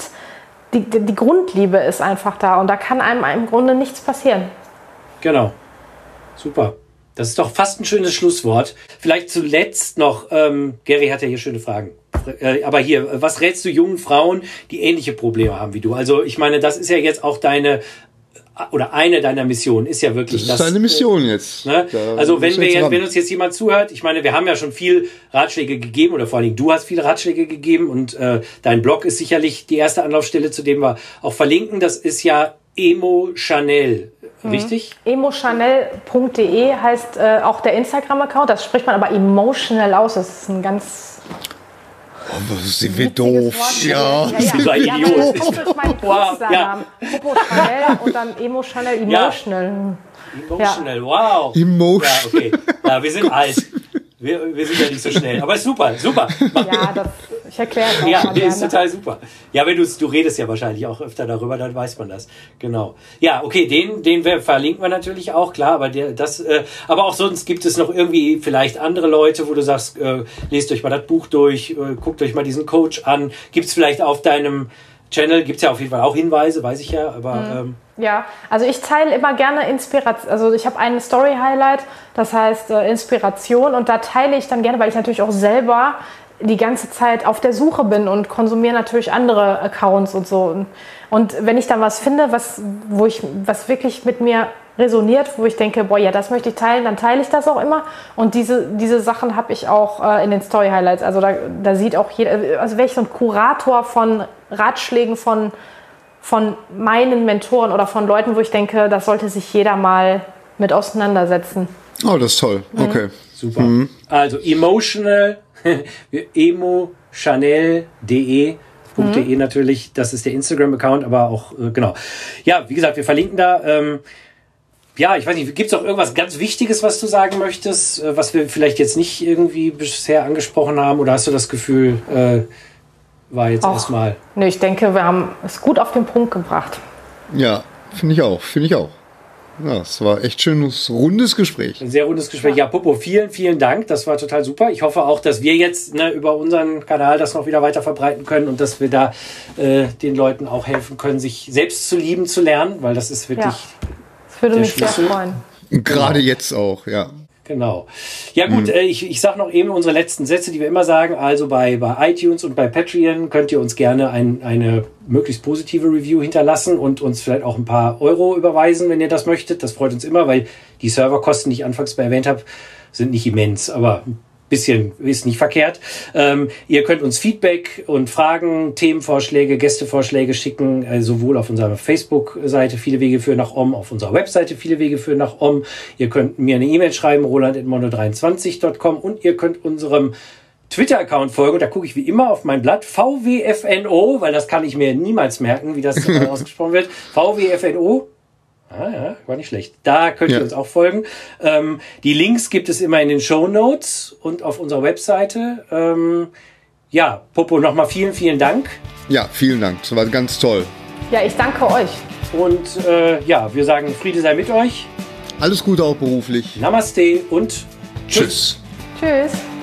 Speaker 4: die Grundliebe ist einfach da und da kann einem im Grunde nichts passieren.
Speaker 1: Genau. Super. Das ist doch fast ein schönes Schlusswort. Vielleicht zuletzt noch, Gary hat ja hier schöne Fragen. Aber hier, was rätst du jungen Frauen, die ähnliche Probleme haben wie du? Also ich meine, das ist ja jetzt auch eine deiner Missionen, ist ja wirklich
Speaker 2: das. Das ist deine Mission jetzt.
Speaker 1: Ne? Also wenn uns jetzt jemand zuhört, ich meine, wir haben ja schon viel Ratschläge gegeben oder vor allen Dingen du hast viele Ratschläge gegeben und dein Blog ist sicherlich die erste Anlaufstelle, zu dem wir auch verlinken. Das ist ja Emo Chanel. Richtig?
Speaker 4: Emochanel.de heißt auch der Instagram-Account. Das spricht man aber emotional aus. Das ist ein ganz...
Speaker 2: sind wir doof.
Speaker 1: Ja. Das ist ein Idiot.
Speaker 4: Das ist mein Künstlernamen. Popo Chanel und dann Emo Chanel, emotional.
Speaker 1: Emotional, wow.
Speaker 2: Emotional.
Speaker 1: Ja, okay. Ja, wir sind alt. Wir sind ja nicht so schnell. Aber super.
Speaker 4: Ja, ich erkläre es auch.
Speaker 1: Ja, nee, ist total super. Ja, wenn du redest ja wahrscheinlich auch öfter darüber, dann weiß man das. Genau. Ja, okay, den verlinken wir natürlich auch, klar, aber aber auch sonst gibt es noch irgendwie vielleicht andere Leute, wo du sagst, lest euch mal das Buch durch, guckt euch mal diesen Coach an. Gibt es vielleicht auf deinem Channel, gibt es ja auf jeden Fall auch Hinweise, weiß ich ja, aber...
Speaker 4: Ja, also ich teile immer gerne Inspiration. Also ich habe einen Story-Highlight, das heißt Inspiration und da teile ich dann gerne, weil ich natürlich auch selber die ganze Zeit auf der Suche bin und konsumiere natürlich andere Accounts und so. Und wenn ich dann was finde, was wirklich mit mir resoniert, wo ich denke, boah, ja, das möchte ich teilen, dann teile ich das auch immer. Und diese Sachen habe ich auch in den Story-Highlights. Also da sieht auch jeder, also wäre ich so ein Kurator von Ratschlägen von meinen Mentoren oder von Leuten, wo ich denke, das sollte sich jeder mal mit auseinandersetzen.
Speaker 2: Oh, das ist toll. Okay.
Speaker 1: Super. Also emochanel.de natürlich, das ist der Instagram-Account, aber auch, genau. Ja, wie gesagt, wir verlinken da. Ja, ich weiß nicht, gibt es auch irgendwas ganz Wichtiges, was du sagen möchtest, was wir vielleicht jetzt nicht irgendwie bisher angesprochen haben, oder hast du das Gefühl, war jetzt erstmal...
Speaker 4: Nee, ich denke, wir haben es gut auf den Punkt gebracht.
Speaker 2: Ja, finde ich auch. Ja, es war echt schönes, rundes Gespräch.
Speaker 1: Ein sehr rundes Gespräch. Ja, Popo, vielen, vielen Dank. Das war total super. Ich hoffe auch, dass wir jetzt über unseren Kanal das noch wieder weiter verbreiten können und dass wir da den Leuten auch helfen können, sich selbst zu lieben, zu lernen, weil das ist wirklich
Speaker 4: das würde mich sehr freuen.
Speaker 2: Gerade jetzt auch, ja.
Speaker 1: Genau. Ja gut, ich sage noch eben unsere letzten Sätze, die wir immer sagen. Also bei iTunes und bei Patreon könnt ihr uns gerne eine möglichst positive Review hinterlassen und uns vielleicht auch ein paar Euro überweisen, wenn ihr das möchtet. Das freut uns immer, weil die Serverkosten, die ich anfangs erwähnt habe, sind nicht immens, aber ein bisschen ist nicht verkehrt. Ihr könnt uns Feedback und Fragen, Themenvorschläge, Gästevorschläge schicken, sowohl auf unserer Facebook-Seite Viele Wege führen nach Om, auf unserer Webseite Viele Wege führen nach Om. Ihr könnt mir eine E-Mail schreiben, roland@mono23.com, und ihr könnt unserem Twitter-Account folgen. Da gucke ich wie immer auf mein Blatt VWFNO, weil das kann ich mir niemals merken, wie das ausgesprochen wird. VWFNO. Ja, war nicht schlecht. Da könnt ihr uns auch folgen. Die Links gibt es immer in den Shownotes und auf unserer Webseite. Popo, nochmal vielen, vielen Dank.
Speaker 2: Ja, vielen Dank. Das war ganz toll.
Speaker 4: Ja, ich danke euch.
Speaker 1: Und wir sagen, Friede sei mit euch.
Speaker 2: Alles Gute auch beruflich.
Speaker 1: Namaste und
Speaker 2: Tschüss.
Speaker 4: Tschüss.